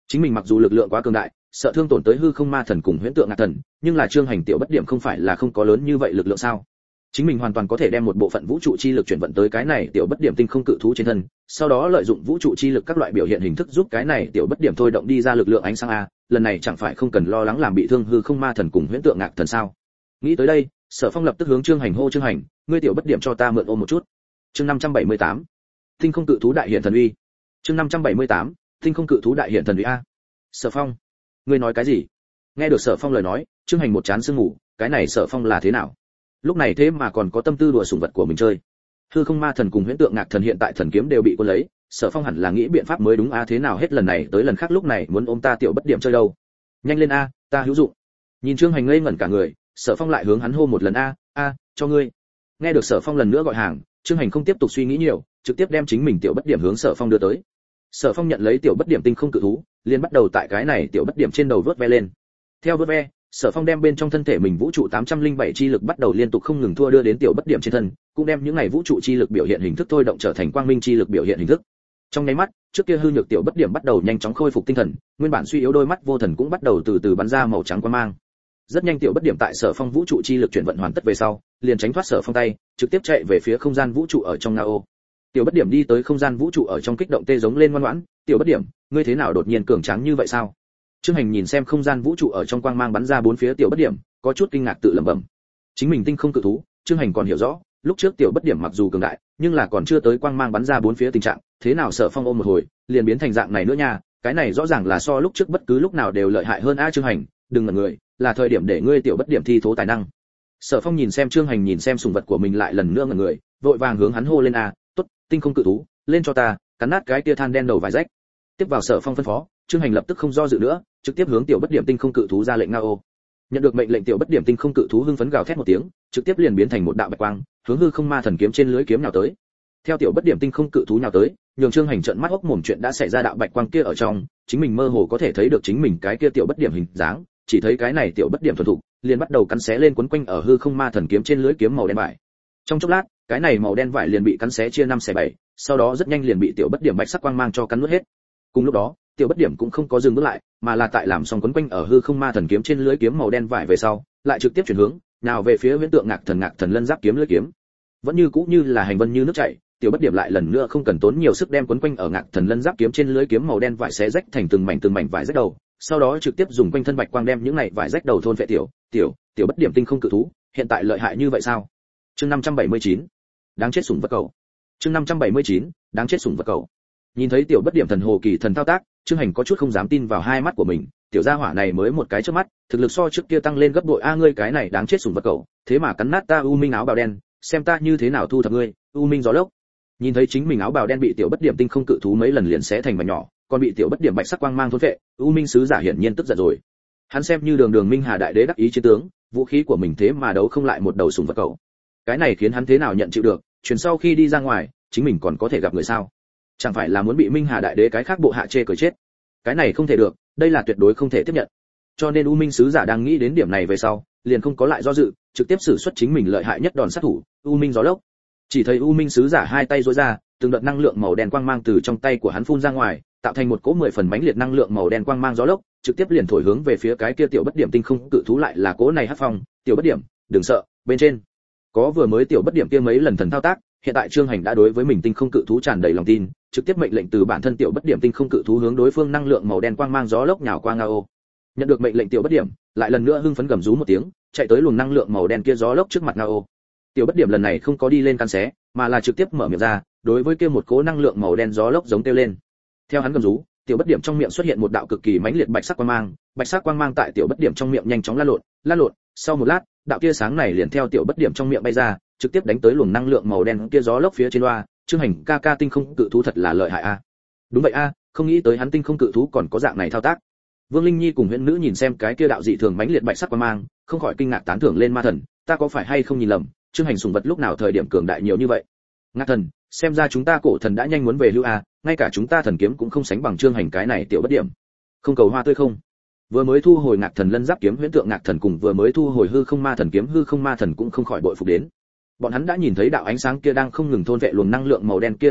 Chính mình mặc dù lực lượng quá cường đại, sợ thương tổn tới hư không ma thần cùng huyễn tượng ngạc thần, nhưng là Trương Hành tiểu bất điểm không phải là không có lớn như vậy lực lượng sao? Chính mình hoàn toàn có thể đem một bộ phận vũ trụ chi lực chuyển vận tới cái này tiểu bất điểm tinh không cự thú trên thân, sau đó lợi dụng vũ trụ chi lực các loại biểu hiện hình thức giúp cái này tiểu bất điểm thôi động đi ra lực lượng ánh sáng a, lần này chẳng phải không cần lo lắng làm bị thương hư không ma thần cùng huyễn tượng ngạc thần sao? Nghĩ tới đây, Sở Phong lập tức hướng Trương Hành hô: "Trương Hành, ngươi tiểu bất điểm cho ta mượn ôm một chút." Chương năm trăm bảy mươi tám, Tinh không cự thú đại hiện thần uy. Chương năm trăm bảy mươi tám, Tinh không cự thú đại hiện thần uy a. Sở Phong, ngươi nói cái gì? Nghe được Sở Phong lời nói, Trương Hành một chán sương ngủ, cái này Sở Phong là thế nào? Lúc này thế mà còn có tâm tư đùa sủng vật của mình chơi. Hư không ma thần cùng huyễn tượng ngạc thần hiện tại thần kiếm đều bị cuốn lấy, Sở Phong hẳn là nghĩ biện pháp mới đúng a, thế nào hết lần này tới lần khác lúc này muốn ôm ta tiểu bất điểm chơi đâu? Nhanh lên a, ta hữu dụng. Nhìn Trương Hành ngây ngẩn cả người, Sở Phong lại hướng hắn hô một lần a, a, cho ngươi. Nghe được Sở Phong lần nữa gọi hàng, Trương Hành không tiếp tục suy nghĩ nhiều, trực tiếp đem chính mình tiểu bất điểm hướng Sở Phong đưa tới. Sở Phong nhận lấy tiểu bất điểm tinh không cự thú, liền bắt đầu tại cái này tiểu bất điểm trên đầu vớt ve lên. Theo vớt ve, Sở Phong đem bên trong thân thể mình vũ trụ tám trăm lẻ bảy chi lực bắt đầu liên tục không ngừng thua đưa đến tiểu bất điểm trên thân, cũng đem những này vũ trụ chi lực biểu hiện hình thức thôi động trở thành quang minh chi lực biểu hiện hình thức. Trong nháy mắt, trước kia hư nhược tiểu bất điểm bắt đầu nhanh chóng khôi phục tinh thần, nguyên bản suy yếu đôi mắt vô thần cũng bắt đầu từ từ bắn ra màu trắng quang mang. Rất nhanh tiểu bất điểm tại Sở Phong vũ trụ chi lực chuyển vận hoàn tất về sau, liền tránh thoát Sở Phong tay, trực tiếp chạy về phía không gian vũ trụ ở trong Ngao. Tiểu bất điểm đi tới không gian vũ trụ ở trong kích động tê giống lên ngoan ngoãn, "Tiểu bất điểm, ngươi thế nào đột nhiên cường tráng như vậy sao?" Trương Hành nhìn xem không gian vũ trụ ở trong quang mang bắn ra bốn phía tiểu bất điểm, có chút kinh ngạc tự lẩm bẩm. Chính mình tinh không cự thú, Trương Hành còn hiểu rõ, lúc trước tiểu bất điểm mặc dù cường đại, nhưng là còn chưa tới quang mang bắn ra bốn phía tình trạng, thế nào Sở Phong ôm một hồi, liền biến thành dạng này nữa nha, cái này rõ ràng là so lúc trước bất cứ lúc nào đều lợi hại hơn a. Trương Hành, đừng ngẩn người, là thời điểm để ngươi tiểu bất điểm thi thố tài năng. Sở Phong nhìn xem Trương Hành nhìn xem sùng vật của mình lại lần nữa ngẩn người, vội vàng hướng hắn hô lên a, "Tốt, tinh không cự thú, lên cho ta, cắn nát cái tia than đen đầu vài rách." Tiếp vào Sở Phong phân phó, Trương Hành lập tức không do dự nữa, trực tiếp hướng tiểu bất điểm tinh không cự thú ra lệnh Ngao. Nhận được mệnh lệnh tiểu bất điểm tinh không cự thú hưng phấn gào thét một tiếng, trực tiếp liền biến thành một đạo bạch quang, hướng hư không ma thần kiếm trên lưới kiếm nhào tới. Theo tiểu bất điểm tinh không cự thú nhào tới, nhường Trương Hành trợn mắt hốc mồm, chuyện đã xảy ra, đạo bạch quang kia ở trong, chính mình mơ hồ có thể thấy được chính mình cái kia tiểu bất điểm hình dáng, chỉ thấy cái này tiểu bất điểm thuần thục, liền bắt đầu cắn xé lên quấn quanh ở hư không ma thần kiếm trên lưới kiếm màu đen vải. Trong chốc lát, cái này màu đen vải liền bị cắn xé chia năm xẻ bảy, sau đó rất nhanh liền bị tiểu bất điểm bạch sắc quang mang cho cắn nuốt hết. Cùng lúc đó, tiểu bất điểm cũng không có dừng bước lại, mà là tại làm xong quấn quanh ở hư không ma thần kiếm trên lưới kiếm màu đen vải về sau, lại trực tiếp chuyển hướng, nào về phía huyễn tượng ngạc thần ngạc thần lân giáp kiếm lưới kiếm. Vẫn như cũ như là hành vân như nước chảy, tiểu bất điểm lại lần nữa không cần tốn nhiều sức đem quấn quanh ở ngạc thần lân giáp kiếm trên lưới kiếm màu đen vải xé rách thành từng mảnh từng mảnh vải rách đầu, sau đó trực tiếp dùng quanh thân bạch quang đem những này vải rách đầu thôn vệ tiểu, tiểu, tiểu bất điểm tinh không cự thú, hiện tại lợi hại như vậy sao? Chương năm trăm bảy mươi chín, đáng chết sủng vật cầu. Chương năm trăm bảy mươi chín, đáng chết sủng vật cầu. Nhìn thấy tiểu bất điểm thần hồ kỳ thần thao tác, Trương Hành có chút không dám tin vào hai mắt của mình, tiểu gia hỏa này mới một cái chớp mắt, thực lực so trước kia tăng lên gấp bội a, ngươi cái này đáng chết sủng vật cầu, thế mà cắn nát ta U Minh áo bào đen, xem ta như thế nào thu thập ngươi, U Minh gió lốc. Nhìn thấy chính mình áo bào đen bị tiểu bất điểm tinh không cự thú mấy lần liền xé thành mảnh nhỏ, còn bị tiểu bất điểm bạch sắc quang mang thôn phệ, U Minh sứ giả hiển nhiên tức giận rồi. Hắn xem như đường đường Minh Hà đại đế đắc ý chiến tướng, vũ khí của mình thế mà đấu không lại một đầu sủng vật cầu. Cái này khiến hắn thế nào nhận chịu được, truyền sau khi đi ra ngoài, chính mình còn có thể gặp người sao? Chẳng phải là muốn bị Minh Hà đại đế cái khác bộ hạ chê cười chết? Cái này không thể được, đây là tuyệt đối không thể tiếp nhận. Cho nên U Minh sứ giả đang nghĩ đến điểm này về sau, liền không có lại do dự, trực tiếp sử xuất chính mình lợi hại nhất đòn sát thủ, U Minh gió lốc. Chỉ thấy U Minh sứ giả hai tay duỗi ra, từng đợt năng lượng màu đen quang mang từ trong tay của hắn phun ra ngoài, tạo thành một cỗ mười phần mãnh liệt năng lượng màu đen quang mang gió lốc, trực tiếp liền thổi hướng về phía cái kia tiểu bất điểm tinh không cự thú, lại là cỗ này hắc phong, tiểu bất điểm, đừng sợ, bên trên. Có vừa mới tiểu bất điểm kia mấy lần thần thao tác, hiện tại Trương Hành đã đối với mình tinh không cự thú tràn đầy lòng tin, trực tiếp mệnh lệnh từ bản thân tiểu bất điểm tinh không cự thú hướng đối phương năng lượng màu đen quang mang gió lốc nhào qua Ngao. Nhận được mệnh lệnh tiểu bất điểm, lại lần nữa hưng phấn gầm rú một tiếng, chạy tới luồng năng lượng màu đen kia gió lốc trước mặt Ngao. Tiểu bất điểm lần này không có đi lên căn xé, mà là trực tiếp mở miệng ra, đối với kia một cỗ năng lượng màu đen gió lốc giống kêu lên. Theo hắn gầm rú, tiểu bất điểm trong miệng xuất hiện một đạo cực kỳ mãnh liệt bạch sắc quang mang, bạch sắc quang mang tại tiểu bất điểm trong miệng nhanh chóng lan lộn, lan lộn, sau một lát, đạo tia sáng này liền theo tiểu bất điểm trong miệng bay ra, trực tiếp đánh tới luồng năng lượng màu đen kia gió lốc phía trên loa. Trương Hành ca ca tinh không cự thú thật là lợi hại a. Đúng vậy a, không nghĩ tới hắn tinh không cự thú còn có dạng này thao tác. Vương Linh Nhi cùng Huyễn Nữ nhìn xem cái kia đạo dị thường mãnh liệt bạch sắc quang mang, không khỏi kinh ngạc tán thưởng lên, ma thần, ta có phải hay không nhìn lầm, Trương Hành sùng vật lúc nào thời điểm cường đại nhiều như vậy? Ngạc thần, xem ra chúng ta cổ thần đã nhanh muốn về hưu a, ngay cả chúng ta thần kiếm cũng không sánh bằng Trương Hành cái này tiểu bất điểm. Không cầu hoa tươi không? Vừa mới thu hồi Ngạc thần lân giáp kiếm huyễn tượng Ngạc thần cùng vừa mới thu hồi hư không ma thần kiếm hư không ma thần cũng không khỏi bội phục đến. Bọn hắn đã nhìn thấy đạo ánh sáng kia đang không ngừng thôn vệ luồng năng lượng màu đen kia gió lốc,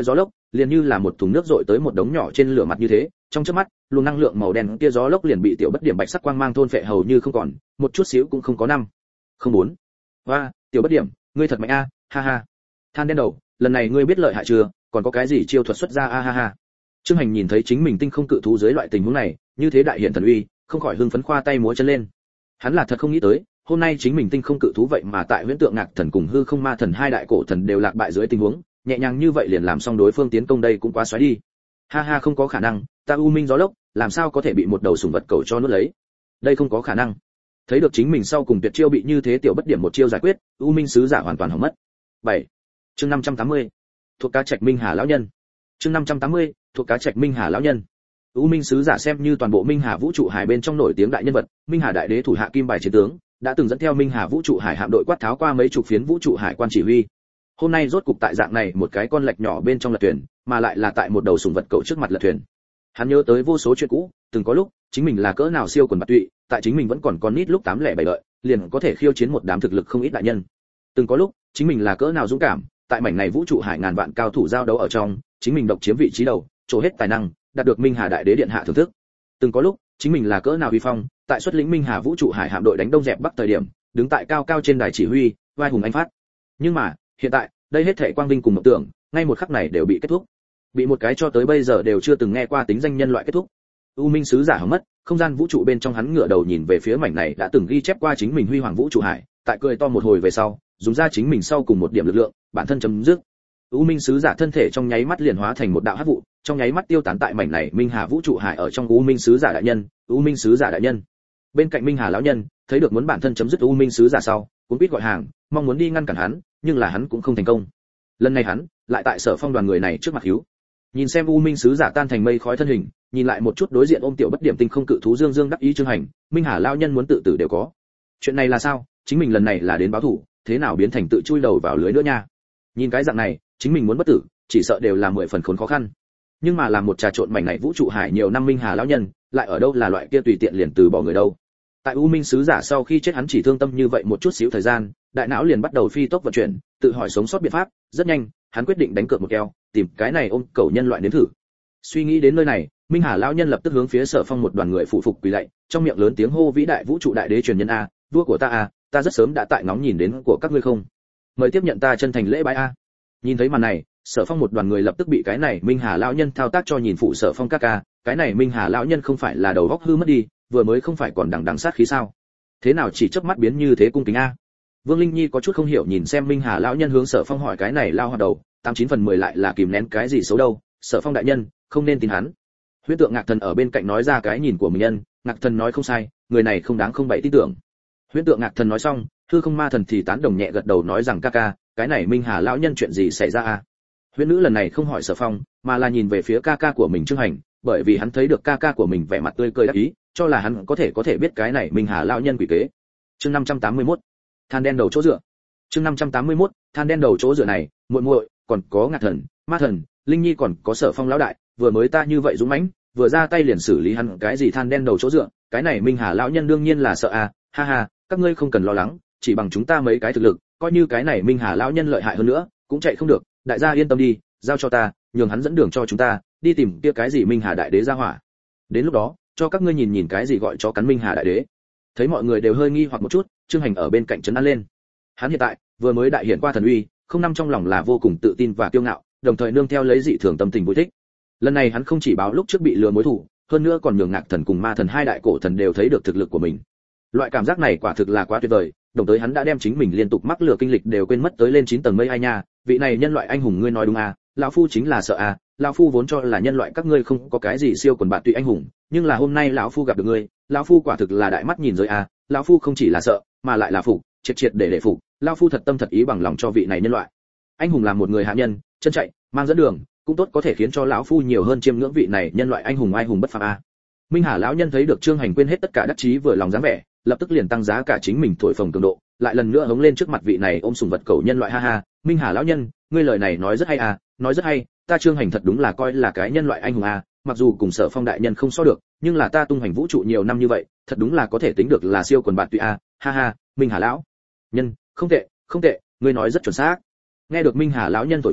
liền như là một thùng nước dội tới một đống nhỏ trên lửa mặt như thế, trong chớp mắt, luồng năng lượng màu đen kia gió lốc liền bị tiểu bất điểm bạch sắc quang mang thôn phệ hầu như không còn, một chút xíu cũng không có năm. Không bốn. Và, tiểu bất điểm, ngươi thật mạnh a, ha ha. Than đen đầu, lần này ngươi biết lợi hại chưa, còn có cái gì chiêu thuật xuất ra a ha ha. Trương Hành nhìn thấy chính mình tinh không cự thú dưới loại tình huống này, như thế đại hiện thần uy, không khỏi hưng phấn khoa tay múa chân lên. Hắn là thật không nghĩ tới, hôm nay chính mình tinh không cự thú vậy mà tại huyễn tượng ngạc thần cùng hư không ma thần hai đại cổ thần đều lạc bại dưới tình huống, nhẹ nhàng như vậy liền làm xong đối phương tiến công đây cũng quá xoáy đi. Ha ha, không có khả năng, ta U Minh gió lốc, làm sao có thể bị một đầu sủng vật cẩu cho nuốt lấy? Đây không có khả năng. Thấy được chính mình sau cùng tuyệt chiêu bị như thế tiểu bất điểm một chiêu giải quyết, U Minh sứ giả hoàn toàn hỏng mất. bảy. Chương năm trăm tám mươi. Thuộc cá trạch Minh Hà lão nhân. Chương năm trăm tám mươi. Thuộc cá trạch Minh Hà lão nhân. U Minh sứ giả xem như toàn bộ Minh Hà vũ trụ hải bên trong nổi tiếng đại nhân vật, Minh Hà đại đế thủ hạ kim bài chiến tướng, đã từng dẫn theo Minh Hà vũ trụ hải hạm đội quát tháo qua mấy chục phiến vũ trụ hải quan chỉ huy. Hôm nay rốt cục tại dạng này một cái con lệch nhỏ bên trong lật thuyền, mà lại là tại một đầu sủng vật cẩu trước mặt lật thuyền. Hắn nhớ tới vô số chuyện cũ, từng có lúc, chính mình là cỡ nào siêu quần bạt tụy, tại chính mình vẫn còn con nít lúc tám lẻ bảy đợi, liền có thể khiêu chiến một đám thực lực không ít đại nhân. Từng có lúc, chính mình là cỡ nào dũng cảm, tại mảnh này vũ trụ hải ngàn vạn cao thủ giao đấu ở trong, chính mình độc chiếm vị trí đầu, trổ hết tài năng, đạt được Minh Hà đại đế điện hạ thưởng thức. Từng có lúc, chính mình là cỡ nào uy phong, tại xuất lĩnh Minh Hà vũ trụ hải hạm đội đánh đông dẹp bắc thời điểm, đứng tại cao cao trên đài chỉ huy, vai hùng anh phát. Nhưng mà, hiện tại, đây hết thảy quang vinh cùng mộng tưởng, ngay một khắc này đều bị kết thúc. Bị một cái cho tới bây giờ đều chưa từng nghe qua tính danh nhân loại kết thúc. U Minh sứ giả hỏng mất, không gian vũ trụ bên trong hắn ngửa đầu nhìn về phía mảnh này đã từng ghi chép qua chính mình huy hoàng vũ trụ hải, tại cười to một hồi về sau, dùng ra chính mình sau cùng một điểm lực lượng, bản thân chấm dứt. U Minh sứ giả thân thể trong nháy mắt liền hóa thành một đạo hắc vụ, trong nháy mắt tiêu tán tại mảnh này Minh Hà vũ trụ hải ở trong U Minh sứ giả đại nhân, U Minh sứ giả đại nhân. Bên cạnh Minh Hà lão nhân, thấy được muốn bản thân chấm dứt U Minh sứ giả sau, cũng biết gọi hàng, mong muốn đi ngăn cản hắn, nhưng là hắn cũng không thành công. Lần này hắn, lại tại Sở Phong đoàn người này trước mặt hiếu. Nhìn xem U Minh sứ giả tan thành mây khói thân hình, nhìn lại một chút đối diện ôm tiểu bất điểm tinh không cự thú dương dương đắc ý Trương Hành, Minh Hà lão nhân muốn tự tử đều có. Chuyện này là sao? Chính mình lần này là đến báo thù, thế nào biến thành tự chui đầu vào lưới nữa nha. Nhìn cái dạng này, chính mình muốn bất tử, chỉ sợ đều là mười phần khốn khó khăn. Nhưng mà làm một trà trộn mảnh này vũ trụ hải nhiều năm Minh Hà lão nhân, lại ở đâu là loại kia tùy tiện liền từ bỏ người đâu. Tại U Minh sứ giả sau khi chết hắn chỉ thương tâm như vậy một chút xíu thời gian, đại não liền bắt đầu phi tốc vận chuyển, tự hỏi sống sót biện pháp, rất nhanh, hắn quyết định đánh cược một keo, tìm cái này ôm cẩu nhân loại đến thử. Suy nghĩ đến nơi này, Minh Hà lão nhân lập tức hướng phía Sở Phong một đoàn người phụ phục quỳ lạy, trong miệng lớn tiếng hô vĩ đại vũ trụ đại đế truyền nhân a, vua của ta a, ta rất sớm đã tại ngóng nhìn đến của các ngươi không. Mời tiếp nhận ta chân thành lễ bái a. Nhìn thấy màn này, Sở Phong một đoàn người lập tức bị cái này Minh Hà lão nhân thao tác cho nhìn phụ Sở Phong ca ca, cái này Minh Hà lão nhân không phải là đầu óc hư mất đi, vừa mới không phải còn đằng đằng sát khí sao? Thế nào chỉ chớp mắt biến như thế cung kính a? Vương Linh Nhi có chút không hiểu nhìn xem Minh Hà lão nhân hướng Sở Phong hỏi cái này lao hoạt đầu, tám chín phần mười lại là kìm nén cái gì xấu đâu, Sở Phong đại nhân, không nên tin hắn. Huyễn tượng Ngạc Thần ở bên cạnh nói ra cái nhìn của mình nhân, Ngạc Thần nói không sai, người này không đáng không bậy tin tưởng. Huyễn tượng Ngạc Thần nói xong, hư không ma thần thì tán đồng nhẹ gật đầu nói rằng ca ca, cái này Minh Hà lão nhân chuyện gì xảy ra a? Huyễn nữ lần này không hỏi Sở Phong, mà là nhìn về phía ca ca của mình Trương Hành, bởi vì hắn thấy được ca ca của mình vẻ mặt tươi cười đắc ý, cho là hắn có thể có thể biết cái này Minh Hà lão nhân quỷ kế. Chương năm trăm tám mươi mốt, than đen đầu chỗ dựa. Chương năm trăm tám mươi mốt, than đen đầu chỗ dựa này, muội muội, còn có Ngạc Thần, Ma Thần, Linh Nhi còn có Sở Phong lão đại, vừa mới ta như vậy dũng mãnh, vừa ra tay liền xử lý hắn cái gì than đen đầu chỗ dựa, cái này Minh Hà lão nhân đương nhiên là sợ à, ha ha, các ngươi không cần lo lắng, chỉ bằng chúng ta mấy cái thực lực, coi như cái này Minh Hà lão nhân lợi hại hơn nữa, cũng chạy không được, đại gia yên tâm đi, giao cho ta, nhường hắn dẫn đường cho chúng ta, đi tìm kia cái gì Minh Hà đại đế ra hỏa. Đến lúc đó, cho các ngươi nhìn nhìn cái gì gọi cho cắn Minh Hà đại đế. Thấy mọi người đều hơi nghi hoặc một chút, Trương Hành ở bên cạnh trấn an lên. Hắn hiện tại vừa mới đại hiển qua thần uy, không nằm trong lòng là vô cùng tự tin và kiêu ngạo, đồng thời nương theo lấy dị thường tâm tình vui thích. Lần này hắn không chỉ báo lúc trước bị lừa mối thù, hơn nữa còn nhường Ngạc Thần cùng Ma Thần hai đại cổ thần đều thấy được thực lực của mình. Loại cảm giác này quả thực là quá tuyệt vời, đồng thời hắn đã đem chính mình liên tục mắc lừa kinh lịch đều quên mất tới lên chín tầng mây ai nha, vị này nhân loại anh hùng ngươi nói đúng à, lão phu chính là sợ à, lão phu vốn cho là nhân loại các ngươi không có cái gì siêu quần bạn tùy anh hùng, nhưng là hôm nay lão phu gặp được ngươi, lão phu quả thực là đại mắt nhìn rồi à, lão phu không chỉ là sợ, mà lại là phục, triệt triệt để để phục, lão phu thật tâm thật ý bằng lòng cho vị này nhân loại. Anh hùng là một người hạ nhân, chân chạy, mang dẫn đường, cũng tốt có thể khiến cho lão phu nhiều hơn chiêm ngưỡng vị này nhân loại anh hùng ai hùng bất phàm a. Minh Hà lão nhân thấy được Trương Hành quên hết tất cả đắc chí vừa lòng dáng vẻ, lập tức liền tăng giá cả chính mình thổi phồng cường độ, lại lần nữa hống lên trước mặt vị này ôm sùng vật cẩu nhân loại ha ha, Minh Hà lão nhân, ngươi lời này nói rất hay à, nói rất hay, ta Trương Hành thật đúng là coi là cái nhân loại anh hùng a, mặc dù cùng Sở Phong đại nhân không so được, nhưng là ta tung hành vũ trụ nhiều năm như vậy, thật đúng là có thể tính được là siêu quần bạn tùy a, ha ha, Minh Hà lão nhân, không tệ, không tệ, ngươi nói rất chuẩn xác. Nghe được Minh Hà lão nhân thổi phồng,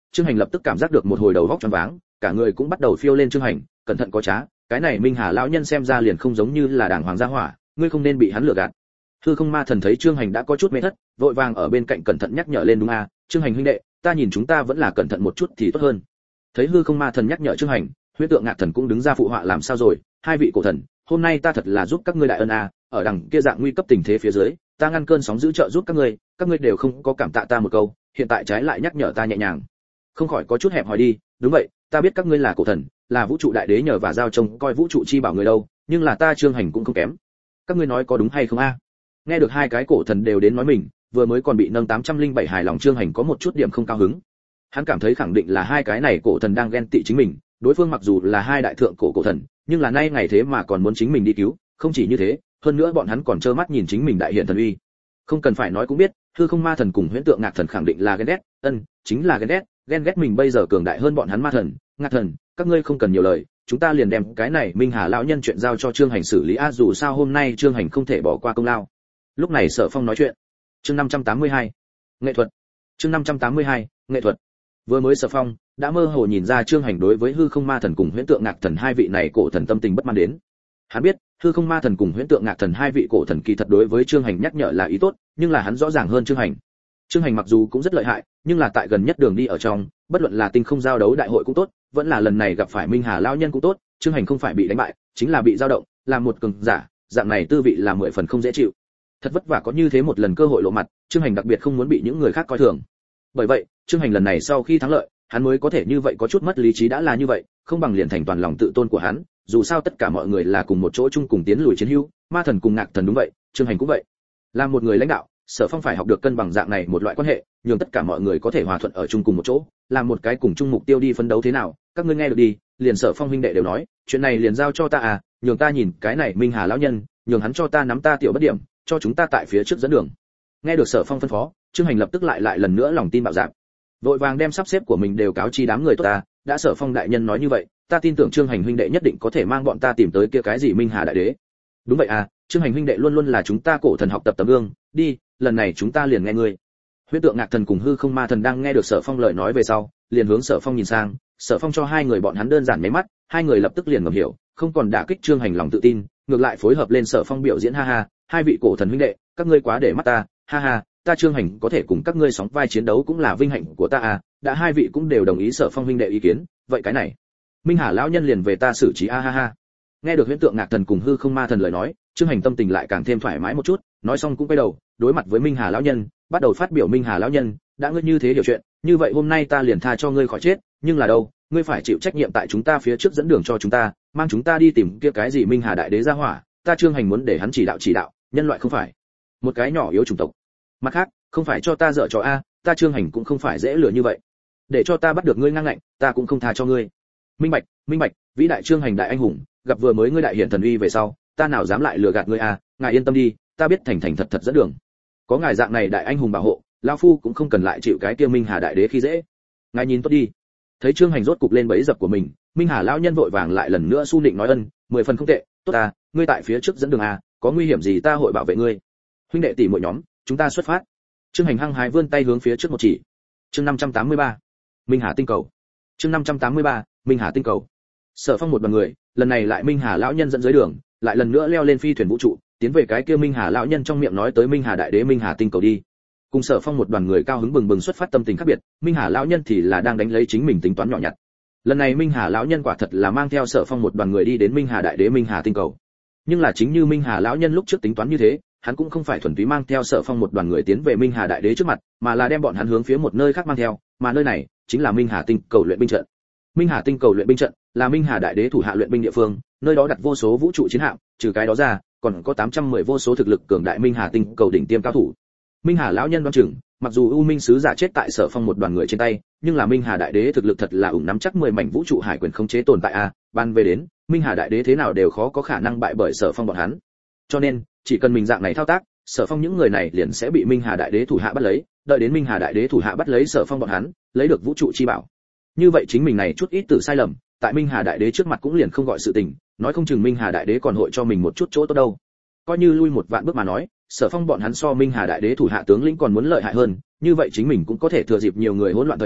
Trương Hành lập tức cảm giác được một hồi đầu óc choáng váng, cả người cũng bắt đầu phiêu lên. Trương Hành, cẩn thận có trá, cái này Minh Hà lão nhân xem ra liền không giống như là đàng hoàng gia hỏa, ngươi không nên bị hắn lừa gạt. Hư Không Ma Thần thấy Trương Hành đã có chút mê thất, vội vàng ở bên cạnh cẩn thận nhắc nhở lên. Đúng à, Trương Hành huynh đệ, ta nhìn chúng ta vẫn là cẩn thận một chút thì tốt hơn. Thấy Hư Không Ma Thần nhắc nhở Trương Hành, Huyễn Tượng Ngạc Thần cũng đứng ra phụ họa. Làm sao rồi, hai vị cổ thần, hôm nay ta thật là giúp các ngươi đại ân à, ở đằng kia dạng nguy cấp tình thế phía dưới, ta ngăn cơn sóng dữ trợ giúp các ngươi, các ngươi đều không có cảm tạ ta một câu, hiện tại trái lại nhắc nhở ta nhẹ nhàng, không khỏi có chút hẹp hòi đi. Đúng vậy, ta biết các ngươi là cổ thần, là vũ trụ đại đế nhờ và giao trông coi vũ trụ chi bảo người đâu, nhưng là ta Trương Hành cũng không kém. Các ngươi nói có đúng hay không a? Nghe được hai cái cổ thần đều đến nói mình, vừa mới còn bị nâng tám trăm lẻ bảy hài lòng Trương Hành có một chút điểm không cao hứng. Hắn cảm thấy khẳng định là hai cái này cổ thần đang ghen tị chính mình, đối phương mặc dù là hai đại thượng cổ cổ thần, nhưng là nay ngày thế mà còn muốn chính mình đi cứu, không chỉ như thế, hơn nữa bọn hắn còn trơ mắt nhìn chính mình đại hiện thần uy. Không cần phải nói cũng biết, Hư Không Ma Thần cùng Huyễn Tượng Ngạc Thần khẳng định là ghen ghét, ân, chính là ghen ghét, ghen ghét mình bây giờ cường đại hơn bọn hắn Ma Thần, Ngạc Thần, các ngươi không cần nhiều lời, chúng ta liền đem cái này Minh Hà lão nhân chuyện giao cho Trương Hành xử lý a, dù sao hôm nay Trương Hành không thể bỏ qua công lao. Lúc này Sở Phong nói chuyện. Chương năm trăm tám mươi hai, nghệ thuật. Chương năm trăm tám mươi hai, nghệ thuật. Vừa mới Sở Phong đã mơ hồ nhìn ra Trương Hành đối với Hư Không Ma Thần cùng Huyễn Tượng Ngạc Thần hai vị này cổ thần tâm tình bất mãn đến. Hắn biết, Hư Không Ma Thần cùng Huyễn Tượng Ngạc Thần hai vị cổ thần kỳ thật đối với Trương Hành nhắc nhở là ý tốt, nhưng là hắn rõ ràng hơn Trương Hành. Trương Hành mặc dù cũng rất lợi hại, nhưng là tại gần nhất đường đi ở trong, bất luận là tinh không giao đấu đại hội cũng tốt, vẫn là lần này gặp phải Minh Hà lão nhân cũng tốt, Trương Hành không phải bị đánh bại, chính là bị dao động, là một cường giả, dạng này tư vị là mười phần không dễ chịu. Thật vất vả có như thế một lần cơ hội lộ mặt, Trương Hành đặc biệt không muốn bị những người khác coi thường. Bởi vậy, Trương Hành lần này sau khi thắng lợi, hắn mới có thể như vậy có chút mất lý trí. Đã là như vậy, không bằng liền thành toàn lòng tự tôn của hắn, dù sao tất cả mọi người là cùng một chỗ chung cùng tiến lùi chiến hữu, Ma Thần cùng Ngạc Thần đúng vậy, Trương Hành cũng vậy. Là một người lãnh đạo, Sở Phong phải học được cân bằng dạng này một loại quan hệ, nhường tất cả mọi người có thể hòa thuận ở chung cùng một chỗ, làm một cái cùng chung mục tiêu đi phấn đấu thế nào, các ngươi nghe được đi, liền Sở Phong huynh đệ đều nói, chuyện này liền giao cho ta à, nhường ta nhìn cái này Minh Hà lão nhân, nhường hắn cho ta nắm ta tiểu bất điểm, cho chúng ta tại phía trước dẫn đường. Nghe được Sở Phong phân phó, Trương Hành lập tức lại lại lần nữa lòng tin bạo dạn, vội vàng đem sắp xếp của mình đều cáo chi đám người tốt ta, đã Sở Phong đại nhân nói như vậy, ta tin tưởng Trương Hành huynh đệ nhất định có thể mang bọn ta tìm tới kia cái gì Minh Hà đại đế. Đúng vậy à, Trương Hành huynh đệ luôn luôn là chúng ta cổ thần học tập tấm gương, đi, lần này chúng ta liền nghe ngươi. Huyễn Tượng Ngạc Thần cùng Hư Không Ma Thần đang nghe được Sở Phong lời nói về sau, liền hướng Sở Phong nhìn sang, Sở Phong cho hai người bọn hắn đơn giản mấy mắt, hai người lập tức liền ngầm hiểu, không còn đả kích Trương Hành lòng tự tin, ngược lại phối hợp lên Sở Phong biểu diễn. Ha ha, hai vị cổ thần huynh đệ, các ngươi quá để mắt ta, ha ha, ta Trương Hành có thể cùng các ngươi sóng vai chiến đấu cũng là vinh hạnh của ta à, đã hai vị cũng đều đồng ý Sở Phong huynh đệ ý kiến, vậy cái này, Minh Hà lão nhân liền về ta xử trí a. Ha ha. Nghe được Huyễn Tượng Ngạc Thần cùng Hư Không Ma Thần lời nói, Trương Hành tâm tình lại càng thêm thoải mái một chút, nói xong cũng quay đầu, đối mặt với Minh Hà lão nhân, bắt đầu phát biểu. Minh Hà lão nhân, đã ngươi như thế hiểu chuyện, như vậy hôm nay ta liền tha cho ngươi khỏi chết, nhưng là đâu, ngươi phải chịu trách nhiệm tại chúng ta phía trước dẫn đường cho chúng ta, mang chúng ta đi tìm kia cái gì Minh Hà đại đế ra hỏa, ta Trương Hành muốn để hắn chỉ đạo chỉ đạo, nhân loại không phải một cái nhỏ yếu chủng tộc. Mặt khác, không phải cho ta dở trò a, ta Trương Hành cũng không phải dễ lừa như vậy. Để cho ta bắt được ngươi ngang ngạnh, ta cũng không tha cho ngươi. Minh bạch, minh bạch, vĩ đại Trương Hành đại anh hùng, gặp vừa mới ngươi đại hiện thần uy về sau, ta nào dám lại lừa gạt ngươi a, ngài yên tâm đi, ta biết thành thành thật thật dẫn đường. Có ngài dạng này đại anh hùng bảo hộ, lão phu cũng không cần lại chịu cái kia Minh Hà đại đế khi dễ. Ngài nhìn tốt đi. Thấy Trương Hành rốt cục lên bẫy dập của mình, Minh Hà lão nhân vội vàng lại lần nữa su nịnh nói ân, mười phần không tệ, tốt ta, ngươi tại phía trước dẫn đường a, có nguy hiểm gì ta hội bảo vệ ngươi. Huynh đệ tỷ muội nhóm, chúng ta xuất phát. Trương Hành hăng hái vươn tay hướng phía trước một chỉ. Chương năm trăm tám mươi ba, Minh Hà tinh cầu. Chương năm trăm tám mươi ba, Minh Hà tinh cầu. Sở Phong một đoàn người, lần này lại Minh Hà lão nhân dẫn dưới đường, lại lần nữa leo lên phi thuyền vũ trụ, tiến về cái kia Minh Hà lão nhân trong miệng nói tới Minh Hà đại đế Minh Hà tinh cầu đi. Cùng Sở Phong một đoàn người cao hứng bừng bừng xuất phát tâm tình khác biệt, Minh Hà lão nhân thì là đang đánh lấy chính mình tính toán nhỏ nhặt. Lần này Minh Hà lão nhân quả thật là mang theo Sở Phong một đoàn người đi đến Minh Hà đại đế Minh Hà tinh cầu. Nhưng là chính như Minh Hà lão nhân lúc trước tính toán như thế, hắn cũng không phải thuần túy mang theo Sở Phong một đoàn người tiến về Minh Hà đại đế trước mặt, mà là đem bọn hắn hướng phía một nơi khác mang theo, mà nơi này chính là Minh Hà tinh cầu luyện binh trận. Minh Hà tinh cầu luyện binh trận là Minh Hà đại đế thủ hạ luyện binh địa phương, nơi đó đặt vô số vũ trụ chiến hạm, trừ cái đó ra, còn có tám trăm mười vô số thực lực cường đại Minh Hà tinh cầu đỉnh tiêm cao thủ. Minh Hà lão nhân đoán chừng, mặc dù U Minh sứ giả chết tại Sở Phong một đoàn người trên tay, nhưng là Minh Hà đại đế thực lực thật là ủng nắm chắc mười mảnh vũ trụ hải quyền khống chế tồn tại a, ban về đến, Minh Hà đại đế thế nào đều khó có khả năng bại bởi Sở Phong bọn hắn. Cho nên, chỉ cần mình dạng này thao tác, Sở Phong những người này liền sẽ bị Minh Hà đại đế thủ hạ bắt lấy, đợi đến Minh Hà đại đế thủ hạ bắt lấy Sở Phong bọn hắn, lấy được vũ trụ chi bảo. Như vậy chính mình này chút ít tử sai lầm, tại Minh Hà đại đế trước mặt cũng liền không gọi sự tình, nói không chừng Minh Hà đại đế còn hội cho mình một chút chỗ tốt đâu. Coi như lui một vạn bước mà nói, Sở Phong bọn hắn so Minh Hà đại đế thủ hạ tướng lĩnh còn muốn lợi hại hơn, như vậy chính mình cũng có thể thừa dịp nhiều người hỗn loạn thời điểm,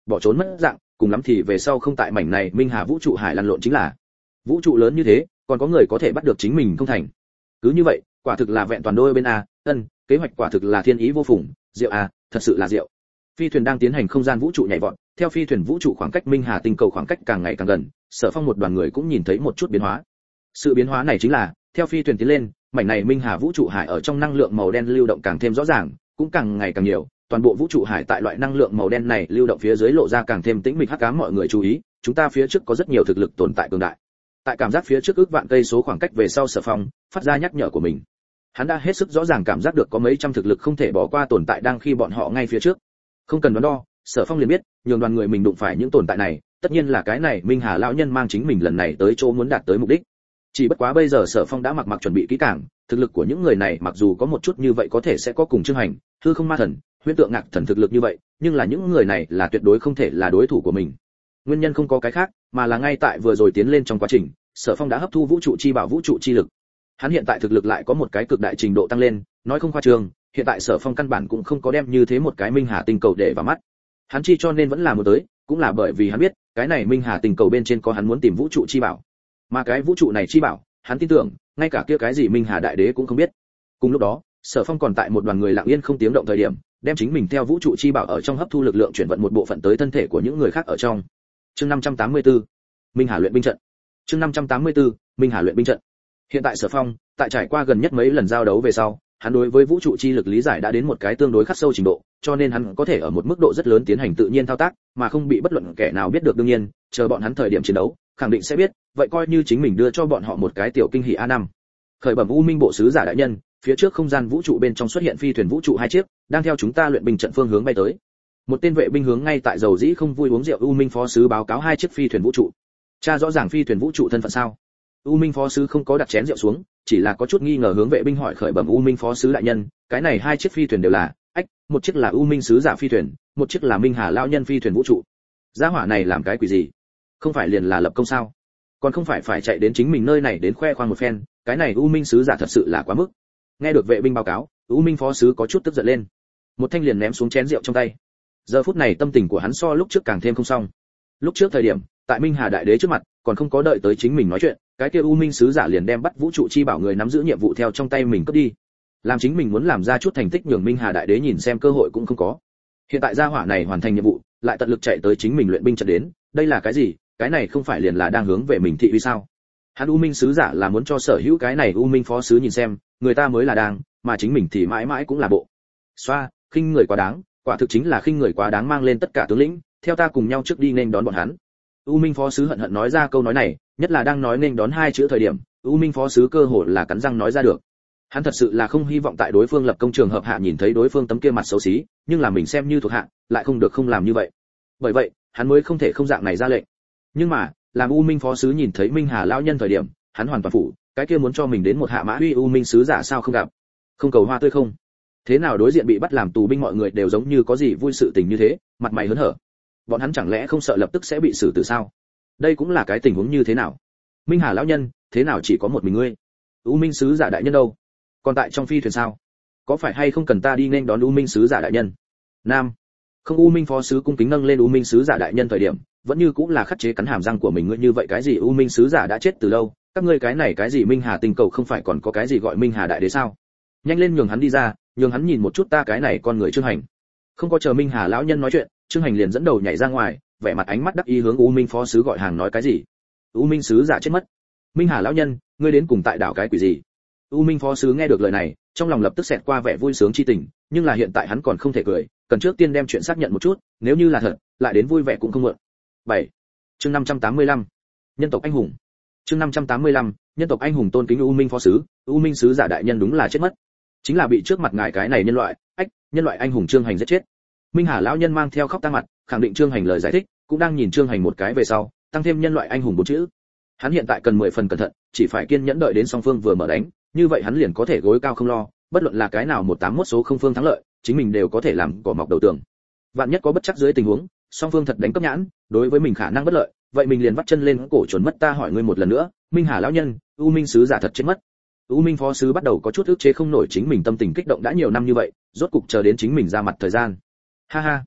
bỏ trốn mất dạng, cùng lắm thì về sau không tại mảnh này minh hà vũ trụ hải lăn lộn chính là. Vũ trụ lớn như thế, còn có người có thể bắt được chính mình không thành. Cứ như vậy, quả thực là vẹn toàn đôi bên a, ân, kế hoạch quả thực là thiên ý vô phùng, diệu a, thật sự là diệu. Phi thuyền đang tiến hành không gian vũ trụ nhảy vọt, theo phi thuyền vũ trụ khoảng cách minh hà tinh cầu khoảng cách càng ngày càng gần, Sở Phong một đoàn người cũng nhìn thấy một chút biến hóa. Sự biến hóa này chính là, theo phi thuyền tiến lên, mảnh này minh hà vũ trụ hải ở trong năng lượng màu đen lưu động càng thêm rõ ràng, cũng càng ngày càng nhiều, toàn bộ vũ trụ hải tại loại năng lượng màu đen này lưu động phía dưới lộ ra càng thêm tĩnh mịch hắc ám. Mọi người chú ý, chúng ta phía trước có rất nhiều thực lực tồn tại cường đại. Tại cảm giác phía trước ước vạn cây số khoảng cách về sau, Sở Phong phát ra nhắc nhở của mình. Hắn đã hết sức rõ ràng cảm giác được có mấy trăm thực lực không thể bỏ qua tồn tại đang khi bọn họ ngay phía trước. Không cần đoán đo, Sở Phong liền biết, nhường đoàn người mình đụng phải những tồn tại này, tất nhiên là cái này Minh Hà lão nhân mang chính mình lần này tới chỗ muốn đạt tới mục đích. Chỉ bất quá bây giờ Sở Phong đã mặc mặc chuẩn bị kỹ càng, thực lực của những người này mặc dù có một chút như vậy có thể sẽ có cùng Trương Hành, hư không ma thần, huyễn tượng ngạc thần thực lực như vậy, nhưng là những người này là tuyệt đối không thể là đối thủ của mình. Nguyên nhân không có cái khác, mà là ngay tại vừa rồi tiến lên trong quá trình, Sở Phong đã hấp thu vũ trụ chi bảo vũ trụ chi lực. Hắn hiện tại thực lực lại có một cái cực đại trình độ tăng lên, nói không khoa trương, hiện tại Sở Phong căn bản cũng không có đem như thế một cái Minh Hà tinh cầu để vào mắt. Hắn chi cho nên vẫn là muốn tới, cũng là bởi vì hắn biết, cái này Minh Hà tinh cầu bên trên có hắn muốn tìm vũ trụ chi bảo. Mà cái vũ trụ này chi bảo, hắn tin tưởng, ngay cả kia cái gì Minh Hà đại đế cũng không biết. Cùng lúc đó, Sở Phong còn tại một đoàn người lặng yên không tiếng động thời điểm, đem chính mình theo vũ trụ chi bảo ở trong hấp thu lực lượng chuyển vận một bộ phận tới thân thể của những người khác ở trong. Chương năm trăm tám mươi tư, Minh Hà luyện binh trận. Chương năm trăm tám mươi tư, Minh Hà luyện binh trận. Hiện tại Sở Phong, tại trải qua gần nhất mấy lần giao đấu về sau, hắn đối với vũ trụ chi lực lý giải đã đến một cái tương đối khắc sâu trình độ, cho nên hắn có thể ở một mức độ rất lớn tiến hành tự nhiên thao tác, mà không bị bất luận kẻ nào biết được. Đương nhiên, chờ bọn hắn thời điểm chiến đấu, khẳng định sẽ biết, vậy coi như chính mình đưa cho bọn họ một cái tiểu kinh hỉ a năm. Khởi bẩm U Minh bộ sứ giả đại nhân, phía trước không gian vũ trụ bên trong xuất hiện phi thuyền vũ trụ hai chiếc, đang theo chúng ta luyện binh trận phương hướng bay tới. Một tên vệ binh hướng ngay tại dầu dĩ không vui uống rượu U Minh phó sứ báo cáo hai chiếc phi thuyền vũ trụ. Cha rõ ràng phi thuyền vũ trụ thân phận sao? U Minh phó sứ không có đặt chén rượu xuống, chỉ là có chút nghi ngờ hướng vệ binh hỏi. Khởi bẩm U Minh phó sứ đại nhân, cái này hai chiếc phi thuyền đều là, ách, một chiếc là U Minh sứ giả phi thuyền, một chiếc là Minh Hà lão nhân phi thuyền vũ trụ. Gia hỏa này làm cái quỷ gì? Không phải liền là lập công sao? Còn không phải phải chạy đến chính mình nơi này đến khoe khoang một phen, cái này U Minh sứ giả thật sự là quá mức. Nghe được vệ binh báo cáo, U Minh phó sứ có chút tức giận lên, một thanh liền ném xuống chén rượu trong tay. Giờ phút này tâm tình của hắn so lúc trước càng thêm không xong. Lúc trước thời điểm, tại Minh Hà đại đế trước mặt, còn không có đợi tới chính mình nói chuyện, cái kia U Minh sứ giả liền đem bắt vũ trụ chi bảo người nắm giữ nhiệm vụ theo trong tay mình cướp đi. Làm chính mình muốn làm ra chút thành tích nhường Minh Hà đại đế nhìn xem cơ hội cũng không có. Hiện tại gia hỏa này hoàn thành nhiệm vụ, lại tận lực chạy tới chính mình luyện binh trận đến, đây là cái gì? Cái này không phải liền là đang hướng về mình thị uy sao? Hắn U Minh sứ giả là muốn cho sở hữu cái này U Minh phó sứ nhìn xem, người ta mới là đang, mà chính mình thì mãi mãi cũng là bộ. Xoa, khinh người quá đáng, quả thực chính là khinh người quá đáng, mang lên tất cả tướng lĩnh, theo ta cùng nhau trước đi nên đón bọn hắn. U Minh phó sứ hận hận nói ra câu nói này, nhất là đang nói nên đón hai chữ thời điểm, U Minh phó sứ cơ hồ là cắn răng nói ra được. Hắn thật sự là không hy vọng tại đối phương lập công trường hợp hạ nhìn thấy đối phương tấm kia mặt xấu xí, nhưng là mình xem như thuộc hạ, lại không được không làm như vậy. Bởi vậy, hắn mới không thể không dạng này ra lệnh. Nhưng mà, làm U Minh phó sứ nhìn thấy Minh Hà lão nhân thời điểm, hắn hoàn toàn phủ, cái kia muốn cho mình đến một hạ mã uy U Minh sứ giả sao không gặp. Không cầu hoa tươi không. Thế nào đối diện bị bắt làm tù binh mọi người đều giống như có gì vui sự tình như thế, mặt mày hớn hở. Bọn hắn chẳng lẽ không sợ lập tức sẽ bị xử tử sao? Đây cũng là cái tình huống như thế nào? Minh Hà lão nhân, thế nào chỉ có một mình ngươi? U Minh sứ giả đại nhân đâu? Còn tại trong phi thuyền sao? Có phải hay không cần ta đi nên đón U Minh sứ giả đại nhân? Nam. Không. U Minh phó sứ cung kính nâng lên U Minh sứ giả đại nhân thời điểm, vẫn như cũng là khắc chế cắn hàm răng của mình. Ngươi như vậy cái gì U Minh sứ giả đã chết từ lâu, các ngươi cái này cái gì Minh Hà tinh cầu không phải còn có cái gì gọi Minh Hà đại đế sao? Nhanh lên nhường hắn đi ra, nhường hắn nhìn một chút ta cái này con người Trương Hành. Không có chờ Minh Hà lão nhân nói chuyện, Trương Hành liền dẫn đầu nhảy ra ngoài, vẻ mặt ánh mắt đắc ý hướng U Minh phó sứ gọi hàng nói cái gì? U Minh sứ giả chết mất. Minh Hà lão nhân, ngươi đến cùng tại đảo cái quỷ gì? U Minh phó sứ nghe được lời này, trong lòng lập tức xẹt qua vẻ vui sướng chi tình, nhưng là hiện tại hắn còn không thể cười, cần trước tiên đem chuyện xác nhận một chút, nếu như là thật, lại đến vui vẻ cũng không muộn. bảy. Chương năm trăm tám mươi lăm. Nhân tộc anh hùng. Chương năm trăm tám mươi lăm. Nhân tộc anh hùng tôn kính U Minh phó sứ, U Minh sứ giả đại nhân đúng là chết mất. Chính là bị trước mặt ngài cái này nhân loại, ách, nhân loại anh hùng Trương Hành giết chết. Minh Hà lão nhân mang theo khóc tang mặt, khẳng định Trương Hành lời giải thích, cũng đang nhìn Trương Hành một cái về sau, tăng thêm nhân loại anh hùng bốn chữ. Hắn hiện tại cần mười phần cẩn thận, chỉ phải kiên nhẫn đợi đến song phương vừa mở đánh, như vậy hắn liền có thể gối cao không lo, bất luận là cái nào một tám mốt số không phương thắng lợi, chính mình đều có thể làm cỏ mọc đầu tường. Vạn nhất có bất chắc dưới tình huống, song phương thật đánh cấp nhãn, đối với mình khả năng bất lợi, vậy mình liền vắt chân lên cổ chuẩn mất. Ta hỏi ngươi một lần nữa, Minh Hà lão nhân, U Minh sứ giả thật chết mất. U Minh phó sứ bắt đầu có chút ức chế không nổi chính mình tâm tình kích động đã nhiều năm như vậy, rốt cục chờ đến chính mình ra mặt thời gian. Ha ha,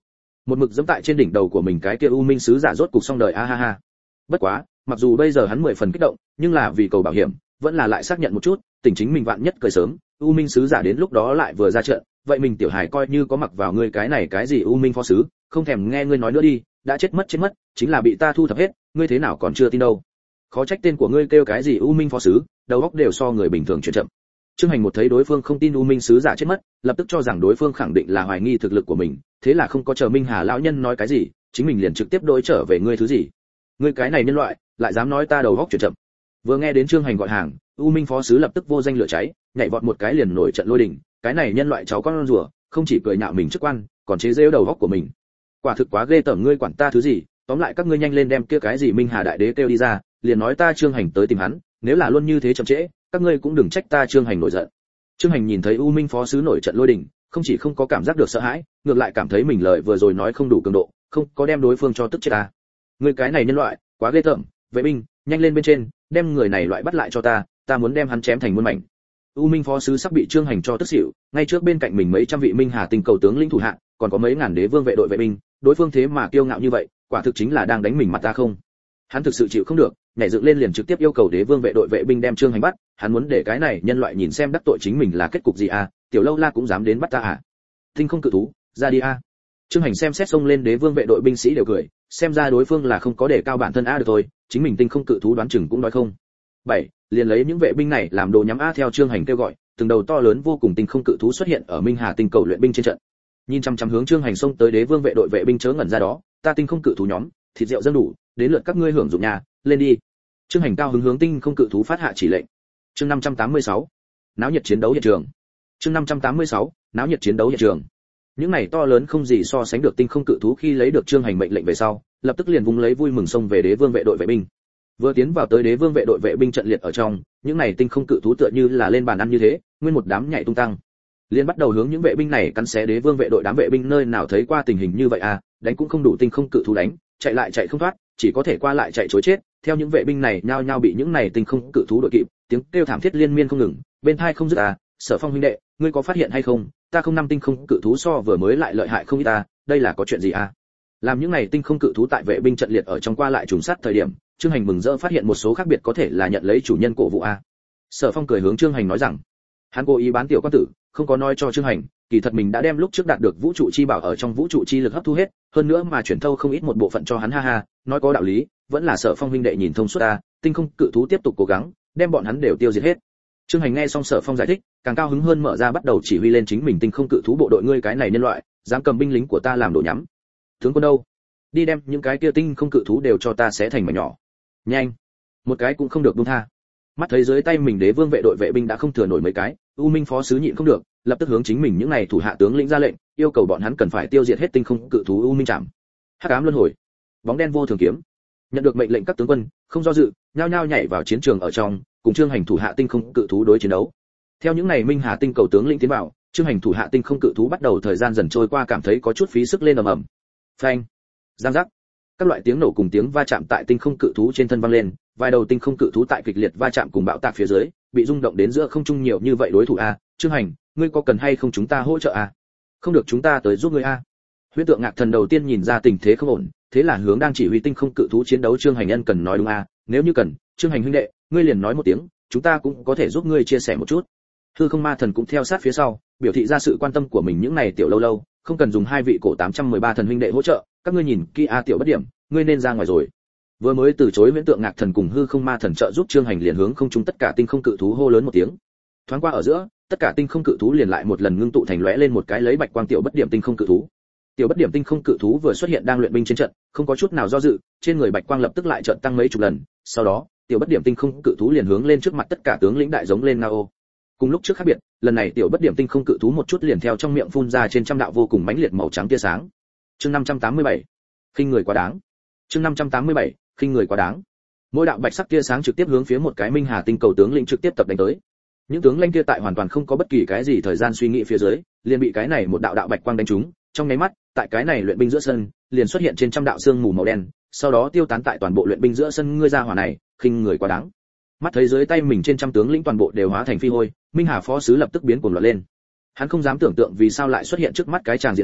một mực dẫm tại trên đỉnh đầu của mình cái kia u minh sứ giả rốt cục xong đời a ha ha. Bất quá, mặc dù bây giờ hắn mười phần kích động, nhưng là vì cầu bảo hiểm, vẫn là lại xác nhận một chút, tỉnh chính mình vạn nhất cười sớm, u minh sứ giả đến lúc đó lại vừa ra trận, vậy mình tiểu hài coi như có mặc vào ngươi cái này cái gì u minh phó sứ, không thèm nghe ngươi nói nữa đi, đã chết mất chết mất, chính là bị ta thu thập hết, ngươi thế nào còn chưa tin đâu. Khó trách tên của ngươi kêu cái gì u minh phó sứ, đầu óc đều so người bình thường chuyển chậm. Trương Hành một thấy đối phương không tin u minh sứ giả chết mất, lập tức cho rằng đối phương khẳng định là hoài nghi thực lực của mình, thế là không có chờ Minh Hà lão nhân nói cái gì, chính mình liền trực tiếp đối trở về ngươi thứ gì. Ngươi cái này nhân loại, lại dám nói ta đầu óc chuyển chậm. Vừa nghe đến Trương Hành gọi hàng, u minh phó sứ lập tức vô danh lửa cháy, nhảy vọt một cái liền nổi trận lôi đình, cái này nhân loại cháu con rùa, không chỉ cười nhạo mình chức quan, còn chế giễu đầu óc của mình. Quả thực quá ghê tởm, ngươi quản ta thứ gì, tóm lại các ngươi nhanh lên đem kia cái gì Minh Hà đại đế kêu đi ra, liền nói ta Trương Hành tới tìm hắn, nếu là luôn như thế chậm trễ, các ngươi cũng đừng trách ta Trương Hành nổi giận. Trương Hành nhìn thấy u minh phó sứ nổi trận lôi đình, không chỉ không có cảm giác được sợ hãi, ngược lại cảm thấy mình lời vừa rồi nói không đủ cường độ, không có đem đối phương cho tức chết ta. Ngươi cái này nhân loại, quá ghê tởm, vệ binh, nhanh lên bên trên, đem người này loại bắt lại cho ta, ta muốn đem hắn chém thành muôn mảnh. U minh phó sứ sắp bị Trương Hành cho tức xỉu, ngay trước bên cạnh mình mấy trăm vị Minh Hà tinh cầu tướng lĩnh thủ hạ, còn có mấy ngàn đế vương vệ đội vệ binh, đối phương thế mà kiêu ngạo như vậy, quả thực chính là đang đánh mình mặt ta không. Hắn thực sự chịu không được, nhảy dựng lên liền trực tiếp yêu cầu đế vương vệ đội vệ binh đem Trương Hành bắt, hắn muốn để cái này nhân loại nhìn xem đắc tội chính mình là kết cục gì à, tiểu lâu la cũng dám đến bắt ta à. Tinh không cự thú, ra đi a. Trương Hành xem xét xông lên đế vương vệ đội binh sĩ đều cười, xem ra đối phương là không có đề cao bản thân a được thôi, chính mình tinh không cự thú đoán chừng cũng nói không. Bảy, liền lấy những vệ binh này làm đồ nhắm a theo Trương Hành kêu gọi, từng đầu to lớn vô cùng tinh không cự thú xuất hiện ở Minh Hà tinh cầu luyện binh trên trận. Nhìn chăm chăm hướng Trương Hành xông tới đế vương vệ đội vệ binh chớ ngẩn ra đó, ta tinh không cự thú nhóm, thịt rượu dâng đủ, đến lượt các ngươi hưởng dụng nhà, lên đi. Trương Hành cao hứng hướng tinh không cự thú phát hạ chỉ lệnh. Chương năm trăm tám mươi sáu, náo nhiệt chiến đấu hiện trường. Chương năm trăm tám mươi sáu, náo nhiệt chiến đấu hiện trường. Những này to lớn không gì so sánh được tinh không cự thú khi lấy được Trương Hành mệnh lệnh về sau, lập tức liền vung lấy vui mừng xông về đế vương vệ đội vệ binh. Vừa tiến vào tới đế vương vệ đội vệ binh trận liệt ở trong, những này tinh không cự thú tựa như là lên bàn ăn như thế, nguyên một đám nhảy tung tăng. Liên bắt đầu hướng những vệ binh này cắn xé đế vương vệ đội đám vệ binh nơi nào thấy qua tình hình như vậy à, đánh cũng không đủ tinh không cự thú đánh, chạy lại chạy không thoát, chỉ có thể qua lại chạy trối chết. Theo những vệ binh này nhao nhao bị những này tinh không cự thú đội kịp, tiếng kêu thảm thiết liên miên không ngừng, bên tai không dứt à, Sở Phong huynh đệ, ngươi có phát hiện hay không, ta không năm tinh không cự thú so vừa mới lại lợi hại không ít ta, đây là có chuyện gì à? Làm những này tinh không cự thú tại vệ binh trận liệt ở trong qua lại trùng sát thời điểm, Trương Hành mừng rỡ phát hiện một số khác biệt có thể là nhận lấy chủ nhân cổ vũ a. Sở Phong cười hướng Trương Hành nói rằng, hắn cố ý bán tiểu quan tử, không có nói cho Trương Hành, kỳ thật mình đã đem lúc trước đạt được vũ trụ chi bảo ở trong vũ trụ chi lực hấp thu hết, hơn nữa mà chuyển thâu không ít một bộ phận cho hắn ha ha, nói có đạo lý, vẫn là Sở Phong huynh đệ nhìn thông suốt ta, tinh không cự thú tiếp tục cố gắng, đem bọn hắn đều tiêu diệt hết. Trương Hành nghe xong Sở Phong giải thích, càng cao hứng hơn mở ra bắt đầu chỉ huy lên chính mình tinh không cự thú bộ đội, ngươi cái này nhân loại, dám cầm binh lính của ta làm đồ nhắm. Tướng quân đâu? Đi đem những cái kia tinh không cự thú đều cho ta xé thành mảnh nhỏ. Nhanh, một cái cũng không được buông tha. Mắt thấy dưới tay mình đế vương vệ đội vệ binh đã không thừa nổi mấy cái, U Minh phó sứ nhịn không được, lập tức hướng chính mình những này thủ hạ tướng lĩnh ra lệnh, yêu cầu bọn hắn cần phải tiêu diệt hết tinh không cự thú U Minh Trảm. Hắc ám luân hồi, bóng đen vô thường kiếm. Nhận được mệnh lệnh các tướng quân, không do dự, nhao nhao nhảy vào chiến trường ở trong, cùng Trương Hành thủ hạ tinh không cự thú đối chiến đấu. Theo những này Minh Hà tinh cầu tướng lĩnh tiến vào, Trương Hành thủ hạ tinh không cự thú bắt đầu thời gian dần trôi qua cảm thấy có chút phí sức lên ầm ầm. Phanh, giang giác, các loại tiếng nổ cùng tiếng va chạm tại tinh không cự thú trên thân vang lên, vài đầu tinh không cự thú tại kịch liệt va chạm cùng bạo tạc phía dưới, bị rung động đến giữa không trung nhiều như vậy đối thủ a, Trương Hành, ngươi có cần hay không chúng ta hỗ trợ a? Không được chúng ta tới giúp ngươi a. Huyễn Tượng Ngạc Thần đầu tiên nhìn ra tình thế không ổn, thế là hướng đang chỉ huy tinh không cự thú chiến đấu Trương Hành nhân cần nói đúng a, nếu như cần, Trương Hành huynh đệ, ngươi liền nói một tiếng, chúng ta cũng có thể giúp ngươi chia sẻ một chút. Hư Không Ma Thần cũng theo sát phía sau, biểu thị ra sự quan tâm của mình những này tiểu lâu lâu, không cần dùng hai vị cổ tám trăm mười ba thần huynh đệ hỗ trợ, các ngươi nhìn, kia a tiểu bất điểm, ngươi nên ra ngoài rồi. Vừa mới từ chối Huyễn Tượng Ngạc Thần cùng Hư Không Ma Thần trợ giúp Trương Hành liền hướng không trung tất cả tinh không cự thú hô lớn một tiếng. Thoáng qua ở giữa, tất cả tinh không cự thú liền lại một lần ngưng tụ thành lóe lên một cái lấy bạch quang tiểu bất điểm tinh không cự thú. Tiểu bất điểm tinh không cự thú vừa xuất hiện đang luyện binh trên trận, không có chút nào do dự, trên người bạch quang lập tức lại trận tăng mấy chục lần, sau đó, tiểu bất điểm tinh không cự thú liền hướng lên trước mặt tất cả tướng lĩnh đại giống lên ngao. Cùng lúc trước khác biệt, lần này tiểu bất điểm tinh không cự thú một chút liền theo trong miệng phun ra trên trăm đạo vô cùng mãnh liệt màu trắng tia sáng. Chương năm trăm tám mươi bảy, khinh người quá đáng. Chương năm trăm tám mươi bảy, khinh người quá đáng. Mỗi đạo bạch sắc tia sáng trực tiếp hướng phía một cái Minh Hà tinh cầu tướng lĩnh trực tiếp tập đánh tới. Những tướng lãnh kia tại hoàn toàn không có bất kỳ cái gì thời gian suy nghĩ phía dưới, liền bị cái này một đạo đạo bạch quang đánh trúng, trong nháy mắt, tại cái này luyện binh giữa sân, liền xuất hiện trên trăm đạo xương mù màu đen, sau đó tiêu tán tại toàn bộ luyện binh giữa sân, ngươi ra hỏa này, khinh người quá đáng. Mắt thấy dưới tay mình trên trăm tướng lĩnh toàn bộ đều hóa thành phi hôi, Minh Hà phó sứ lập tức biến cuồng loạn lên. Hắn không dám tưởng tượng vì sao lại xuất hiện trước mắt cái tràng diện này,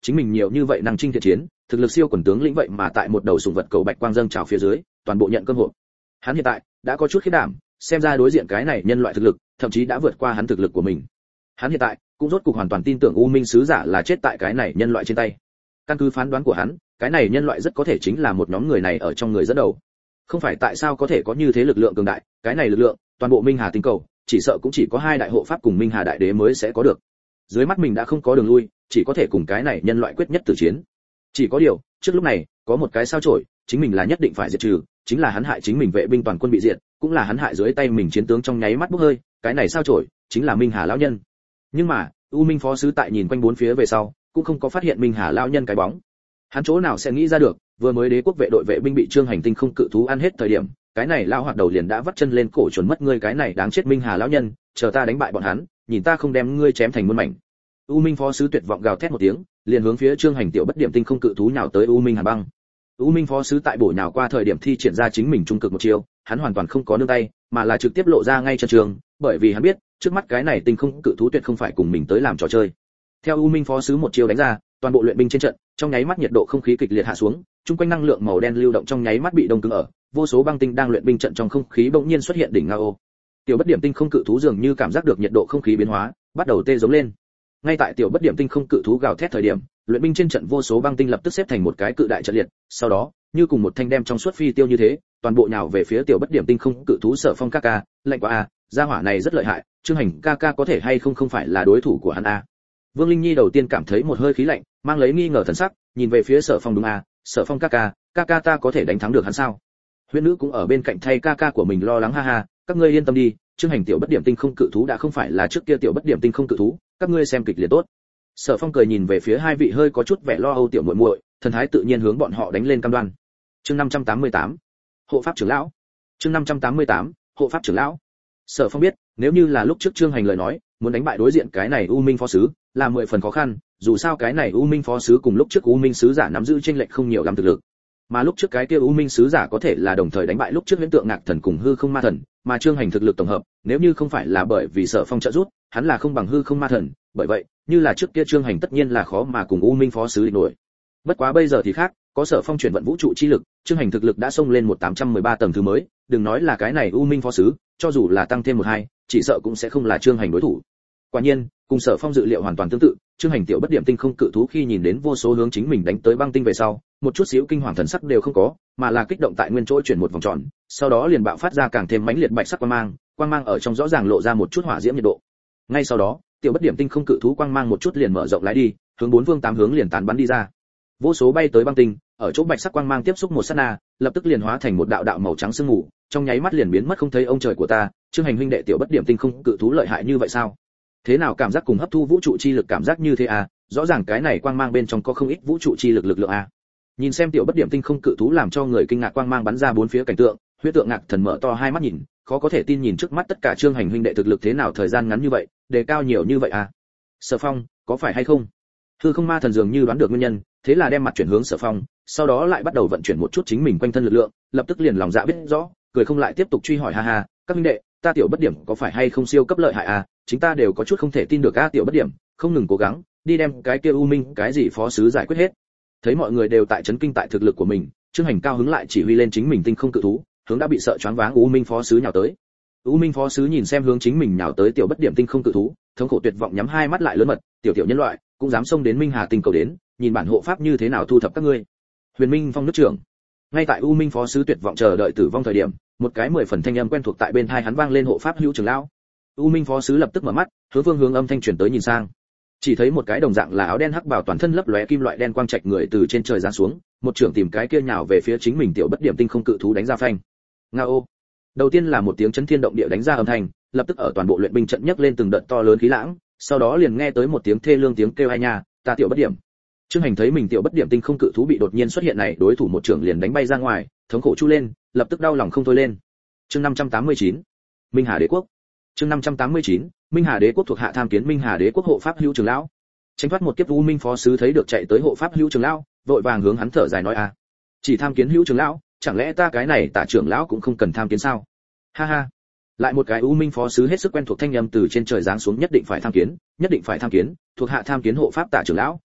chính mình nhiều như vậy năng chinh thiện chiến, thực lực siêu quần tướng lĩnh vậy mà tại một đầu sùng vật cầu bạch quang dâng trào phía dưới, toàn bộ nhận cơm hộp. Hắn hiện tại đã có chút khiếp đảm, xem ra đối diện cái này nhân loại thực lực, thậm chí đã vượt qua hắn thực lực của mình. Hắn hiện tại cũng rốt cục hoàn toàn tin tưởng U Minh sứ giả là chết tại cái này nhân loại trên tay. Căn cứ phán đoán của hắn, cái này nhân loại rất có thể chính là một nhóm người này ở trong người dẫn đầu. Không phải tại sao có thể có như thế lực lượng cường đại, cái này lực lượng, toàn bộ Minh Hà tinh cầu, chỉ sợ cũng chỉ có hai đại hộ pháp cùng Minh Hà đại đế mới sẽ có được. Dưới mắt mình đã không có đường lui, chỉ có thể cùng cái này nhân loại quyết nhất tử chiến. Chỉ có điều, trước lúc này, có một cái sao chổi, chính mình là nhất định phải diệt trừ, chính là hắn hại chính mình vệ binh toàn quân bị diệt, cũng là hắn hại dưới tay mình chiến tướng trong nháy mắt bốc hơi, cái này sao chổi, chính là Minh Hà lão nhân. Nhưng mà, U Minh phó sứ tại nhìn quanh bốn phía về sau, cũng không có phát hiện Minh Hà lão nhân cái bóng. Hắn chỗ nào sẽ nghĩ ra được, vừa mới đế quốc vệ đội vệ binh bị Trương Hành Tinh không cự thú ăn hết thời điểm, cái này lão hoạt đầu liền đã vắt chân lên cổ chuẩn mất ngươi cái này đáng chết Minh Hà lão nhân, chờ ta đánh bại bọn hắn, nhìn ta không đem ngươi chém thành muôn mảnh. U Minh phó sứ tuyệt vọng gào thét một tiếng, liền hướng phía Trương Hành tiểu bất điểm tinh không cự thú nhào tới U Minh Hàn Băng. U Minh phó sứ tại bổ nhào qua thời điểm thi triển ra chính mình trung cực một chiêu, hắn hoàn toàn không có nương tay, mà là trực tiếp lộ ra ngay chân trường, bởi vì hắn biết, trước mắt cái này tinh không cự thú tuyệt không phải cùng mình tới làm trò chơi. Theo U Minh phó sứ một chiêu đánh ra, toàn bộ luyện binh trên trận, trong nháy mắt nhiệt độ không khí kịch liệt hạ xuống, chung quanh năng lượng màu đen lưu động trong nháy mắt bị đông cứng ở, vô số băng tinh đang luyện binh trận trong không khí bỗng nhiên xuất hiện đỉnh ngao. Tiểu bất điểm tinh không cự thú dường như cảm giác được nhiệt độ không khí biến hóa, bắt đầu tê giống lên. Ngay tại tiểu bất điểm tinh không cự thú gào thét thời điểm, luyện binh trên trận vô số băng tinh lập tức xếp thành một cái cự đại trận liệt, sau đó, như cùng một thanh đem trong suốt phi tiêu như thế, toàn bộ nhào về phía tiểu bất điểm tinh không cự thú Sở Phong ca ca, lạnh quá a, gia hỏa này rất lợi hại, Trương Hành ca ca có thể hay không không phải là đối thủ của hắn a. Vương Linh Nhi đầu tiên cảm thấy một hơi khí lạnh, mang lấy nghi ngờ thần sắc, nhìn về phía Sở Phong đúng a, Sở Phong ca ca, ca ca ta có thể đánh thắng được hắn sao? Huyễn nữ cũng ở bên cạnh thay ca ca của mình lo lắng ha ha, các ngươi yên tâm đi, Trương Hành tiểu bất điểm tinh không cự thú đã không phải là trước kia tiểu bất điểm tinh không cự thú, các ngươi xem kịch liền tốt. Sở Phong cười nhìn về phía hai vị hơi có chút vẻ lo âu tiểu muội muội, thần thái tự nhiên hướng bọn họ đánh lên cam đoan. Chương năm trăm tám mươi tám, hộ pháp trưởng lão. Chương năm trăm tám mươi tám, hộ pháp trưởng lão. Sở Phong biết, nếu như là lúc trước Trương Hành lời nói, muốn đánh bại đối diện cái này U Minh phó sứ, là mười phần khó khăn, dù sao cái này U Minh phó sứ cùng lúc trước U Minh sứ giả nắm giữ chênh lệch không nhiều lắm thực lực. Mà lúc trước cái kia U Minh sứ giả có thể là đồng thời đánh bại lúc trước huyễn tượng ngạc thần cùng hư không ma thần, mà Trương Hành thực lực tổng hợp, nếu như không phải là bởi vì Sở Phong trợ giúp, hắn là không bằng hư không ma thần, bởi vậy, như là trước kia Trương Hành tất nhiên là khó mà cùng U Minh phó sứ địch nổi. Bất quá bây giờ thì khác, có Sở Phong chuyển vận vũ trụ chi lực, Trương Hành thực lực đã xông lên một tám trăm mười ba tầng thứ mới, đừng nói là cái này U Minh phó sứ, cho dù là tăng thêm một hai, chỉ sợ cũng sẽ không là Trương Hành đối thủ. Quả nhiên, cùng Sở Phong dự liệu hoàn toàn tương tự, Trương Hành tiểu bất điểm tinh không cự thú khi nhìn đến vô số hướng chính mình đánh tới băng tinh về sau, một chút xíu kinh hoàng thần sắc đều không có, mà là kích động tại nguyên chỗ chuyển một vòng tròn, sau đó liền bạo phát ra càng thêm mãnh liệt bạch sắc quang mang, quang mang ở trong rõ ràng lộ ra một chút hỏa diễm nhiệt độ. Ngay sau đó, tiểu bất điểm tinh không cự thú quang mang một chút liền mở rộng lái đi, hướng bốn phương tám hướng liền tán bắn đi ra. Vô số bay tới băng tinh, ở chỗ bạch sắc quang mang tiếp xúc một sát na, lập tức liền hóa thành một đạo đạo màu trắng sương mù, trong nháy mắt liền biến mất không thấy ông trời của ta. Trương Hành huynh đệ tiểu bất điểm tinh không cự thú lợi hại như vậy sao? Thế nào cảm giác cùng hấp thu vũ trụ chi lực cảm giác như thế à? Rõ ràng cái này quang mang bên trong có không ít vũ trụ chi lực lực lượng à? Nhìn xem tiểu bất điểm tinh không cự thú làm cho người kinh ngạc quang mang bắn ra bốn phía cảnh tượng, huyết tượng ngạc thần mở to hai mắt nhìn, khó có thể tin nhìn trước mắt tất cả Trương Hành huynh đệ thực lực thế nào thời gian ngắn như vậy, đề cao nhiều như vậy à? Sở Phong, có phải hay không? Hư không ma thần dường như đoán được nguyên nhân, thế là đem mặt chuyển hướng Sở Phong, sau đó lại bắt đầu vận chuyển một chút chính mình quanh thân lực lượng, lập tức liền lòng dạ biết rõ, cười không lại tiếp tục truy hỏi ha ha, các huynh đệ, ta tiểu bất điểm có phải hay không siêu cấp lợi hại à? Chính ta đều có chút không thể tin được a, tiểu bất điểm, không ngừng cố gắng, đi đem cái kia U Minh cái gì phó sứ giải quyết hết. Thấy mọi người đều tại chấn kinh tại thực lực của mình, Trương Hành cao hứng lại chỉ huy lên chính mình tinh không cự thú, hướng đã bị sợ choáng váng U Minh phó sứ nhào tới. U Minh phó sứ nhìn xem hướng chính mình nhào tới tiểu bất điểm tinh không cự thú, thống khổ tuyệt vọng nhắm hai mắt lại lớn mật, tiểu tiểu nhân loại, cũng dám xông đến Minh Hà tinh cầu đến, nhìn bản hộ pháp như thế nào thu thập các ngươi. Huyền Minh Phong nước trưởng. Ngay tại U Minh phó sứ tuyệt vọng chờ đợi tử vong thời điểm, một cái mười phần thanh âm quen thuộc tại bên tai hắn vang lên, hộ pháp hữu trưởng lão. U Minh phó sứ lập tức mở mắt, hướng phương hướng âm thanh truyền tới nhìn sang. Chỉ thấy một cái đồng dạng là áo đen hắc bào toàn thân lấp lóe kim loại đen quang trạch người từ trên trời giáng xuống, một trưởng tìm cái kia nhào về phía chính mình tiểu bất điểm tinh không cự thú đánh ra phanh. Ngao. Đầu tiên là một tiếng chấn thiên động địa đánh ra âm thanh, lập tức ở toàn bộ luyện binh trận nhấc lên từng đợt to lớn khí lãng, sau đó liền nghe tới một tiếng thê lương tiếng kêu ai nha, ta tiểu bất điểm. Trương Hành thấy mình tiểu bất điểm tinh không cự thú bị đột nhiên xuất hiện này đối thủ một trưởng liền đánh bay ra ngoài, thống khổ chu lên, lập tức đau lòng không thôi lên. Chương năm trăm tám mươi chín, Minh Hà Đế quốc. Chương năm trăm tám mươi chín, Minh Hà Đế quốc thuộc hạ tham kiến Minh Hà Đế quốc hộ pháp hữu trưởng lão. Tránh thoát một kiếp U Minh phó sứ thấy được chạy tới hộ pháp hữu trưởng lão, vội vàng hướng hắn thở dài nói a, chỉ tham kiến hữu trưởng lão, chẳng lẽ ta cái này Tả trưởng lão cũng không cần tham kiến sao? Ha ha. Lại một cái U Minh phó sứ hết sức quen thuộc thanh âm từ trên trời giáng xuống, nhất định phải tham kiến, nhất định phải tham kiến, thuộc hạ tham kiến hộ pháp Tả trưởng lão,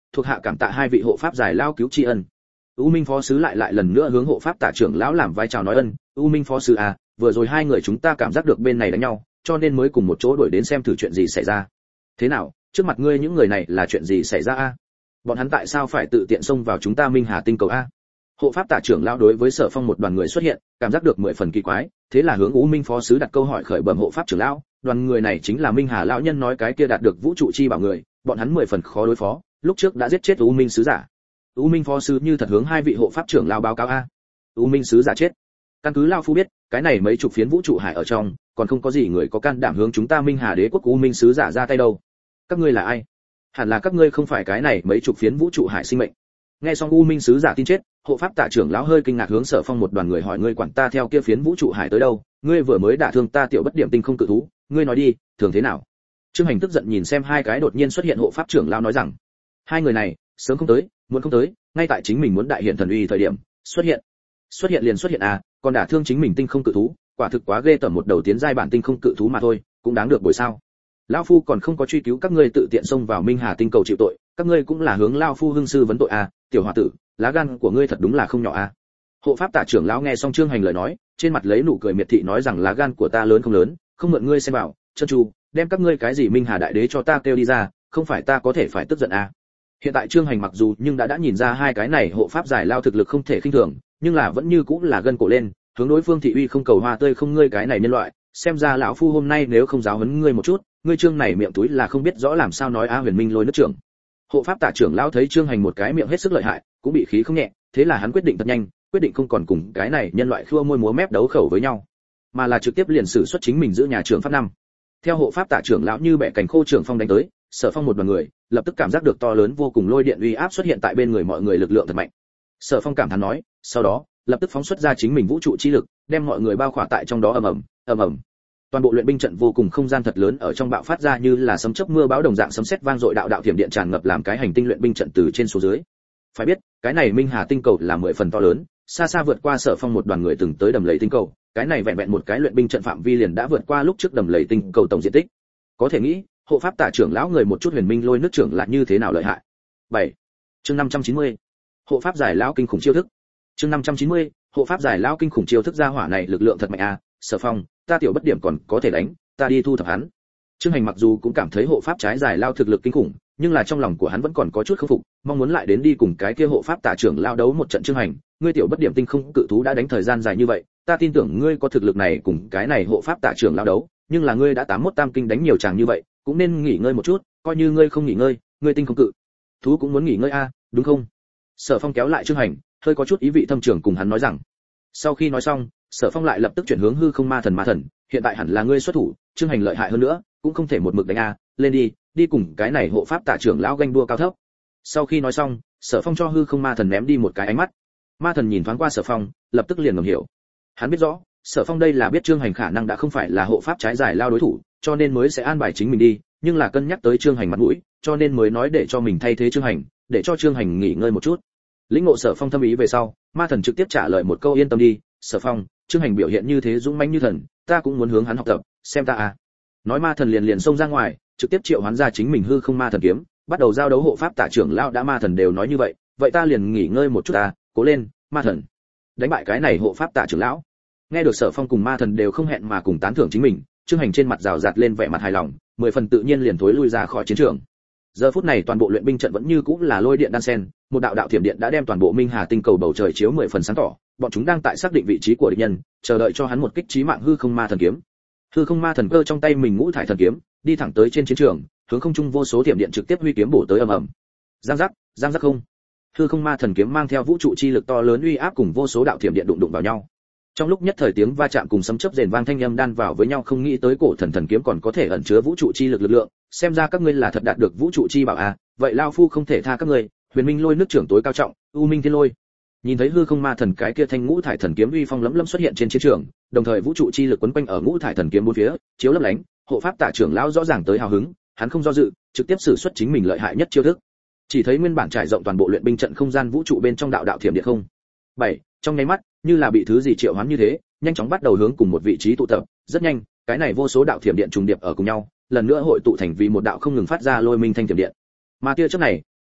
thuộc hạ cảm tạ hai vị hộ pháp giải lao cứu tri ân. U Minh phó sứ lại lại lần nữa hướng hộ pháp tả trưởng lão làm vai chào nói ân. U Minh phó sứ à, vừa rồi hai người chúng ta cảm giác được bên này đánh nhau, cho nên mới cùng một chỗ đuổi đến xem thử chuyện gì xảy ra. Thế nào, trước mặt ngươi những người này là chuyện gì xảy ra a? Bọn hắn tại sao phải tự tiện xông vào chúng ta Minh Hà tinh cầu a? Hộ pháp tả trưởng lão đối với Sở Phong một đoàn người xuất hiện, cảm giác được mười phần kỳ quái, thế là hướng U Minh phó sứ đặt câu hỏi khởi bẩm hộ pháp trưởng lão, đoàn người này chính là Minh Hà lão nhân nói cái kia đạt được vũ trụ chi bảo người, bọn hắn mười phần khó đối phó, lúc trước đã giết chết U Minh sứ giả. U Minh phó sứ như thật hướng hai vị hộ pháp trưởng lão báo cáo a. U Minh sứ giả chết. Căn cứ lão phu biết, cái này mấy chục phiến vũ trụ hải ở trong, còn không có gì người có can đảm hướng chúng ta Minh Hà đế quốc U Minh sứ giả ra tay đâu. Các ngươi là ai? Hẳn là các ngươi không phải cái này mấy chục phiến vũ trụ hải sinh mệnh. Nghe xong U Minh sứ giả tin chết, hộ pháp tả trưởng lão hơi kinh ngạc hướng Sở Phong một đoàn người hỏi ngươi quản ta theo kia phiến vũ trụ hải tới đâu, ngươi vừa mới đả thương ta tiểu bất điểm tinh không cự thú, ngươi nói đi, thường thế nào? Trương Hành tức giận nhìn xem hai cái đột nhiên xuất hiện hộ pháp trưởng lão nói rằng, hai người này, sớm không tới, muốn không tới, ngay tại chính mình muốn đại hiện thần uy thời điểm, xuất hiện. Xuất hiện liền xuất hiện à, còn đả thương chính mình tinh không cự thú, quả thực quá ghê tởm, một đầu tiến giai bản tinh không cự thú mà thôi, cũng đáng được bồi sao? Lão phu còn không có truy cứu các ngươi tự tiện xông vào Minh Hà tinh cầu chịu tội, các ngươi cũng là hướng lão phu hưng sư vấn tội à, tiểu hòa tử, lá gan của ngươi thật đúng là không nhỏ à. Hộ pháp tả trưởng lão nghe xong Trương Hành lời nói, trên mặt lấy nụ cười miệt thị nói rằng lá gan của ta lớn không lớn, không mượn ngươi xem bảo, chân chu, đem các ngươi cái gì Minh Hà đại đế cho ta kêu đi ra, không phải ta có thể phải tức giận à. Hiện tại Trương Hành mặc dù nhưng đã đã nhìn ra hai cái này hộ pháp giải lao thực lực không thể khinh thường, nhưng là vẫn như cũng là gân cổ lên, hướng đối phương thị uy không cầu hoa tươi không ngươi cái này nhân loại, xem ra lão phu hôm nay nếu không giáo huấn ngươi một chút, ngươi Trương này miệng túi là không biết rõ làm sao nói a. Huyền Minh lôi nước trưởng. Hộ pháp tả trưởng lão thấy Trương Hành một cái miệng hết sức lợi hại, cũng bị khí không nhẹ, thế là hắn quyết định thật nhanh, quyết định không còn cùng cái này nhân loại khua môi múa mép đấu khẩu với nhau, mà là trực tiếp liền sử xuất chính mình giữ nhà trưởng pháp năm. Theo hộ pháp tả trưởng lão như bẻ cành khô trưởng phong đánh tới, Sở Phong một đoàn người lập tức cảm giác được to lớn vô cùng lôi điện uy áp xuất hiện tại bên người mọi người, lực lượng thật mạnh. Sở Phong cảm thán nói, sau đó lập tức phóng xuất ra chính mình vũ trụ chi lực, đem mọi người bao khỏa tại trong đó ầm ầm, ầm ầm. Toàn bộ luyện binh trận vô cùng không gian thật lớn ở trong bạo phát ra như là sấm chớp mưa bão đồng dạng, sấm sét vang dội, đạo đạo thiểm điện tràn ngập làm cái hành tinh luyện binh trận từ trên xuống dưới. Phải biết, cái này Minh Hà tinh cầu là mười phần to lớn, xa xa vượt qua Sở Phong một đoàn người từng tới đầm lầy tinh cầu, cái này vẹn vẹn một cái luyện binh trận phạm vi liền đã vượt qua lúc trước đầm lầy tinh cầu tổng diện tích. Có thể nghĩ, hộ pháp tả trưởng lão người một chút Huyền Minh lôi nước trưởng là như thế nào lợi hại. bảy. Chương năm trăm chín mươi. Hộ pháp giải lão kinh khủng chiêu thức. Chương năm trăm chín mươi. Hộ pháp giải lão kinh khủng chiêu thức, gia hỏa này lực lượng thật mạnh a, Sở Phong, ta tiểu bất điểm còn có thể đánh, ta đi thu thập hắn. Trương Hành mặc dù cũng cảm thấy hộ pháp trái giải lao thực lực kinh khủng, nhưng là trong lòng của hắn vẫn còn có chút không phục, mong muốn lại đến đi cùng cái kia hộ pháp tả trưởng lao đấu một trận. Trương Hành, ngươi tiểu bất điểm tinh không cự thú đã đánh thời gian dài như vậy, ta tin tưởng ngươi có thực lực này cùng cái này hộ pháp tả trưởng lao đấu, nhưng là ngươi đã tám mốt tam kinh đánh nhiều chàng như vậy, cũng nên nghỉ ngơi một chút, coi như ngươi không nghỉ ngơi, ngươi tinh không cự thú cũng muốn nghỉ ngơi a, đúng không? Sở Phong kéo lại Trương Hành, hơi có chút ý vị thâm trường cùng hắn nói rằng. Sau khi nói xong, Sở Phong lại lập tức chuyển hướng hư không ma thần ma thần, hiện tại hẳn là ngươi xuất thủ, Trương Hành lợi hại hơn nữa, cũng không thể một mực đánh a, lên đi, đi cùng cái này hộ pháp tả trưởng lão ganh đua cao thấp. Sau khi nói xong, Sở Phong cho hư không ma thần ném đi một cái ánh mắt. Ma thần nhìn thoáng qua Sở Phong, lập tức liền ngầm hiểu. Hắn biết rõ, Sở Phong đây là biết Trương Hành khả năng đã không phải là hộ pháp trái giải lao đối thủ, cho nên mới sẽ an bài chính mình đi, nhưng là cân nhắc tới Trương Hành mặt mũi, cho nên mới nói để cho mình thay thế Trương Hành, để cho Trương Hành nghỉ ngơi một chút. Lĩnh ngộ Sở Phong thâm ý về sau, ma thần trực tiếp trả lời một câu yên tâm đi, Sở Phong, Trương Hành biểu hiện như thế dũng mãnh như thần, ta cũng muốn hướng hắn học tập, xem ta à. Nói ma thần liền liền xông ra ngoài, trực tiếp triệu hoán ra chính mình hư không ma thần kiếm, bắt đầu giao đấu hộ pháp tả trưởng lão. Đã ma thần đều nói như vậy, vậy ta liền nghỉ ngơi một chút ta, cố lên, ma thần. Đánh bại cái này hộ pháp tả trưởng lão. Nghe được Sở Phong cùng ma thần đều không hẹn mà cùng tán thưởng chính mình, Trương Hành trên mặt rào rạt lên vẻ mặt hài lòng, mười phần tự nhiên liền thối lui ra khỏi chiến trường. Giờ phút này toàn bộ luyện binh trận vẫn như cũ là lôi điện đan sen, một đạo đạo thiểm điện đã đem toàn bộ Minh Hà tinh cầu bầu trời chiếu mười phần sáng tỏ, bọn chúng đang tại xác định vị trí của địch nhân, chờ đợi cho hắn một kích chí mạng. Hư không ma thần kiếm. Hư không ma thần cơ trong tay mình ngũ thải thần kiếm, đi thẳng tới trên chiến trường, hướng không trung vô số thiểm điện trực tiếp huy kiếm bổ tới ầm ầm. Giang giác, giang giác không. Hư không ma thần kiếm mang theo vũ trụ chi lực to lớn uy áp cùng vô số đạo thiểm điện đụng đụng vào nhau. Trong lúc nhất thời tiếng va chạm cùng sấm chớp rền vang thanh âm đan vào với nhau, không nghĩ tới cổ thần thần kiếm còn có thể ẩn chứa vũ trụ chi lực lực lượng, xem ra các ngươi là thật đạt được vũ trụ chi bảo à, vậy lão phu không thể tha các ngươi. Huyền Minh lôi nước trưởng tối cao trọng, U Minh thiên lôi. Nhìn thấy hư không ma thần cái kia thanh ngũ thải thần kiếm uy phong lẫm lẫm xuất hiện trên chiến trường, đồng thời vũ trụ chi lực quấn quanh ở ngũ thải thần kiếm bốn phía, chiếu lấp lánh, hộ pháp tả trưởng lão rõ ràng tới hào hứng, hắn không do dự, trực tiếp sử xuất chính mình lợi hại nhất chiêu thức. Chỉ thấy nguyên bản trải rộng toàn bộ luyện binh trận không gian vũ trụ bên trong đạo đạo thiểm điện không. bảy, trong nháy mắt, như là bị thứ gì triệu hoán như thế, nhanh chóng bắt đầu hướng cùng một vị trí tụ tập, rất nhanh, cái này vô số đạo thiểm điện trùng điệp ở cùng nhau, lần nữa hội tụ thành vì một đạo không ngừng phát ra lôi minh thanh thiểm điện. Mà tia chớp này,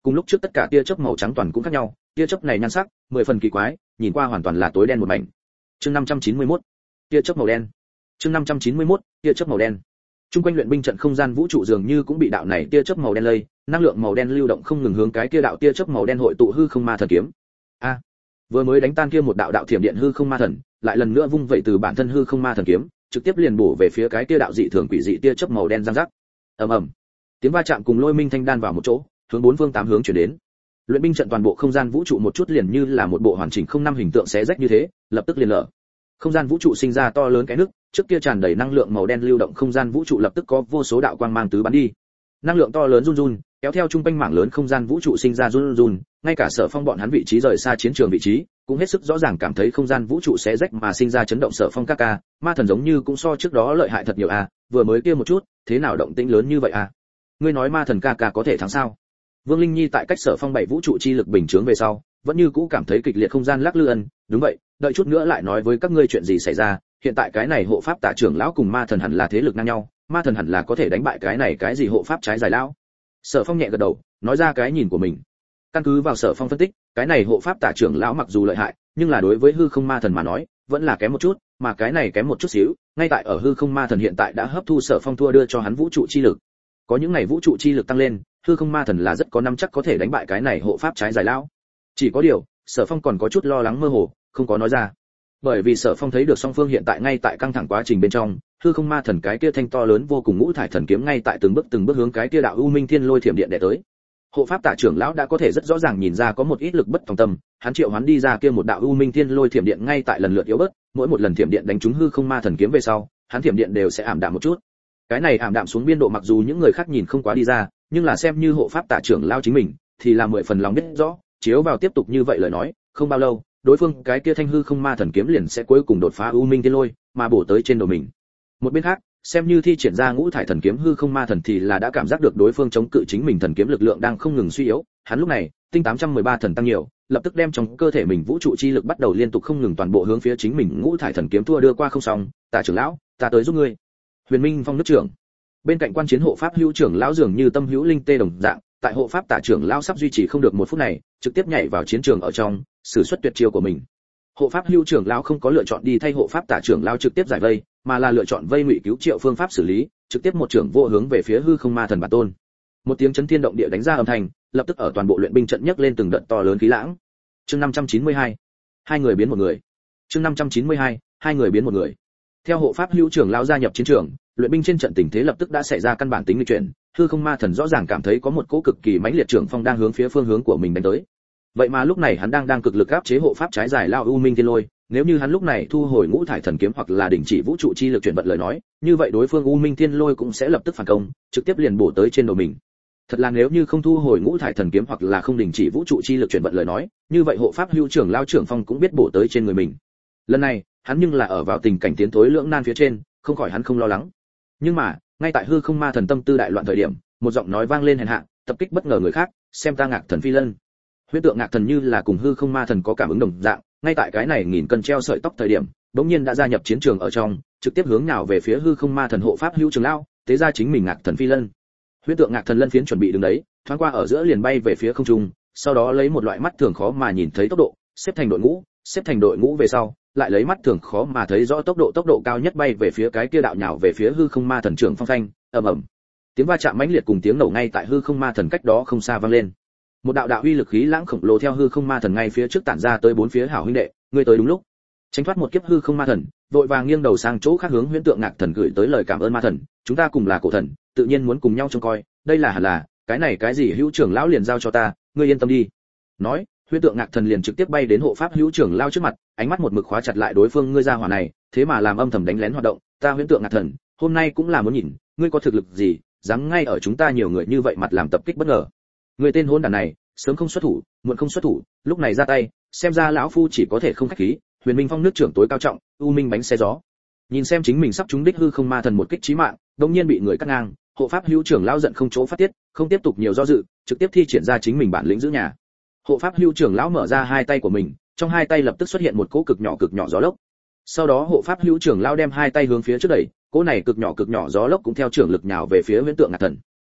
cùng lúc trước tất cả tia chớp màu trắng toàn cũng khác nhau, tia chớp này nhan sắc mười phần kỳ quái, nhìn qua hoàn toàn là tối đen một mảnh. Chương năm trăm chín mươi mốt, tia chớp màu đen. Chương năm trăm chín mươi mốt, tia chớp màu đen. Trung quanh luyện binh trận không gian vũ trụ dường như cũng bị đạo này tia chớp màu đen lây, năng lượng màu đen lưu động không ngừng hướng cái kia đạo tia chớp màu đen hội tụ hư không ma thần kiếm. A, vừa mới đánh tan kia một đạo đạo thiểm điện hư không ma thần, lại lần nữa vung vậy từ bản thân hư không ma thần kiếm, trực tiếp liền bổ về phía cái kia đạo dị thường quỷ dị tia chớp màu đen giăng rắc. Ầm ầm. Tiếng va chạm cùng lôi minh thanh đan vào một chỗ, hướng bốn phương tám hướng chuyển đến. Luyện binh trận toàn bộ không gian vũ trụ một chút liền như là một bộ hoàn chỉnh không năm hình tượng xé rách như thế, lập tức liền lở. Không gian vũ trụ sinh ra to lớn cái nước, trước kia tràn đầy năng lượng màu đen lưu động không gian vũ trụ lập tức có vô số đạo quang mang tứ bắn đi. Năng lượng to lớn run run, kéo theo trung quanh mảng lớn không gian vũ trụ sinh ra run run, ngay cả Sở Phong bọn hắn vị trí rời xa chiến trường vị trí, cũng hết sức rõ ràng cảm thấy không gian vũ trụ xé rách mà sinh ra chấn động. Sở Phong ca ca, ma thần giống như cũng so trước đó lợi hại thật nhiều à, vừa mới kia một chút, thế nào động tĩnh lớn như vậy à? Ngươi nói ma thần ca ca có thể thắng sao? Vương Linh Nhi tại cách Sở Phong bảy vũ trụ chi lực bình chướng về sau, vẫn như cũ cảm thấy kịch liệt không gian lắc lư ân, đúng vậy, đợi chút nữa lại nói với các ngươi chuyện gì xảy ra, hiện tại cái này hộ pháp tả trưởng lão cùng ma thần hẳn là thế lực ngang nhau, ma thần hẳn là có thể đánh bại cái này cái gì hộ pháp trái dài lão. Sở Phong nhẹ gật đầu, nói ra cái nhìn của mình. Căn cứ vào Sở Phong phân tích, cái này hộ pháp tả trưởng lão mặc dù lợi hại, nhưng là đối với hư không ma thần mà nói, vẫn là kém một chút, mà cái này kém một chút xíu, ngay tại ở hư không ma thần hiện tại đã hấp thu Sở Phong thua đưa cho hắn vũ trụ chi lực. Có những này vũ trụ chi lực tăng lên, hư không ma thần là rất có năm chắc có thể đánh bại cái này hộ pháp trái dài lão. Chỉ có điều, Sở Phong còn có chút lo lắng mơ hồ, không có nói ra. Bởi vì Sở Phong thấy được song phương hiện tại ngay tại căng thẳng quá trình bên trong, hư không ma thần cái kia thanh to lớn vô cùng ngũ thải thần kiếm ngay tại từng bước từng bước hướng cái kia đạo u minh thiên lôi thiểm điện đè tới. Hộ pháp tả trưởng lão đã có thể rất rõ ràng nhìn ra có một ít lực bất tòng tâm, hắn triệu hắn đi ra kia một đạo u minh thiên lôi thiểm điện ngay tại lần lượt yếu bớt, mỗi một lần thiểm điện đánh trúng hư không ma thần kiếm về sau, hắn thiểm điện đều sẽ ảm đạm một chút. Cái này ảm đạm xuống biên độ mặc dù những người khác nhìn không quá đi ra, nhưng là xem như hộ pháp tả trưởng lão chính mình thì là mười phần lòng biết rõ, chiếu vào tiếp tục như vậy lời nói, không bao lâu, đối phương cái kia thanh hư không ma thần kiếm liền sẽ cuối cùng đột phá u minh thiên lôi, mà bổ tới trên đầu mình. Một bên khác, xem như thi triển ra ngũ thải thần kiếm hư không ma thần thì là đã cảm giác được đối phương chống cự chính mình thần kiếm lực lượng đang không ngừng suy yếu, hắn lúc này, tinh tám trăm mười ba thần tăng nhiều, lập tức đem trong cơ thể mình vũ trụ chi lực bắt đầu liên tục không ngừng toàn bộ hướng phía chính mình ngũ thải thần kiếm thua đưa qua không xong, Tả trưởng lão, ta tới giúp ngươi. Huyền Minh Phong nước trưởng. Bên cạnh quan chiến hộ pháp hữu trưởng lão dường như tâm hữu linh tê đồng dạng, tại hộ pháp Tả trưởng lão sắp duy trì không được một phút này, trực tiếp nhảy vào chiến trường ở trong, sử xuất tuyệt chiêu của mình. Hộ pháp hữu trưởng lão không có lựa chọn đi thay hộ pháp Tả trưởng lão trực tiếp giải vây, mà là lựa chọn vây ngụy cứu triệu phương pháp xử lý, trực tiếp một trưởng vô hướng về phía hư không ma thần bản tôn. Một tiếng chấn thiên động địa đánh ra âm thanh, lập tức ở toàn bộ luyện binh trận nhấc lên từng đợt to lớn khí lãng. Chương năm trăm chín mươi hai, hai người biến một người. Chương năm trăm chín mươi hai, hai người biến một người. Theo hộ pháp hữu trưởng lão gia nhập chiến trường, luyện binh trên trận tình thế lập tức đã xảy ra căn bản tính nghịch chuyển, hư không ma thần rõ ràng cảm thấy có một cỗ cực kỳ mãnh liệt trưởng phong đang hướng phía phương hướng của mình đánh tới. Vậy mà lúc này hắn đang đang cực lực áp chế hộ pháp trái dài lao u minh thiên lôi, nếu như hắn lúc này thu hồi ngũ thải thần kiếm hoặc là đình chỉ vũ trụ chi lực chuyển vận lời nói, như vậy đối phương u minh thiên lôi cũng sẽ lập tức phản công, trực tiếp liền bổ tới trên đầu mình. Thật là nếu như không thu hồi ngũ thải thần kiếm hoặc là không đình chỉ vũ trụ chi lực chuyển vận lời nói, như vậy hộ pháp hữu trưởng lao trưởng phong cũng biết bổ tới trên người mình. Lần này, hắn nhưng là ở vào tình cảnh tiến thối lưỡng nan phía trên, không khỏi hắn không lo lắng. Nhưng mà, ngay tại hư không ma thần tâm tư đại loạn thời điểm, một giọng nói vang lên hèn hạ, tập kích bất ngờ người khác, xem ta Ngạc Thần Phi Lân. Huyễn tượng Ngạc Thần như là cùng hư không ma thần có cảm ứng đồng dạng, ngay tại cái này nghìn cân treo sợi tóc thời điểm, bỗng nhiên đã gia nhập chiến trường ở trong, trực tiếp hướng nào về phía hư không ma thần hộ pháp hữu trưởng lão, tế ra chính mình Ngạc Thần Phi Lân. Huyễn tượng Ngạc Thần Lân phiến chuẩn bị đứng đấy, thoáng qua ở giữa liền bay về phía không trung, sau đó lấy một loại mắt thường khó mà nhìn thấy tốc độ, xếp thành đội ngũ, xếp thành đội ngũ về sau, lại lấy mắt thường khó mà thấy rõ tốc độ tốc độ cao nhất bay về phía cái kia đạo nhào về phía hư không ma thần trưởng phong phanh, ầm ầm. Tiếng va chạm mãnh liệt cùng tiếng nổ ngay tại hư không ma thần cách đó không xa vang lên. Một đạo đạo uy lực khí lãng khổng lồ theo hư không ma thần ngay phía trước tản ra tới bốn phía hảo huynh đệ, ngươi tới đúng lúc. Tránh thoát một kiếp hư không ma thần, vội vàng nghiêng đầu sang chỗ khác hướng huyễn tượng Ngạc Thần gửi tới lời cảm ơn ma thần, chúng ta cùng là cổ thần, tự nhiên muốn cùng nhau trông coi, đây là hẳn là, cái này cái gì hữu trưởng lão liền giao cho ta, ngươi yên tâm đi. Nói, huyễn tượng Ngạc Thần liền trực tiếp bay đến hộ pháp hữu trưởng lão trước mặt, ánh mắt một mực khóa chặt lại đối phương, ngươi ra hỏa này, thế mà làm âm thầm đánh lén hoạt động, ta huyễn tượng Ngạc Thần, hôm nay cũng là muốn nhìn, ngươi có thực lực gì, dám ngay ở chúng ta nhiều người như vậy mặt làm tập kích bất ngờ. Người tên hỗn đản này, sớm không xuất thủ, muộn không xuất thủ, lúc này ra tay, xem ra lão phu chỉ có thể không khách khí. Huyền Minh Phong nước trưởng tối cao trọng, u minh bánh xe gió. Nhìn xem chính mình sắp trúng đích hư không ma thần một kích chí mạng, đột nhiên bị người cắt ngang, hộ pháp hữu trưởng lão giận không chỗ phát tiết, không tiếp tục nhiều do dự, trực tiếp thi triển ra chính mình bản lĩnh giữ nhà. Hộ pháp hữu trưởng lão mở ra hai tay của mình, trong hai tay lập tức xuất hiện một cỗ cực nhỏ cực nhỏ gió lốc. Sau đó hộ pháp hữu trưởng lão đem hai tay hướng phía trước đẩy, cỗ này cực nhỏ cực nhỏ gió lốc cũng theo trưởng lực nhào về phía huyễn tượng Ngạc Thần.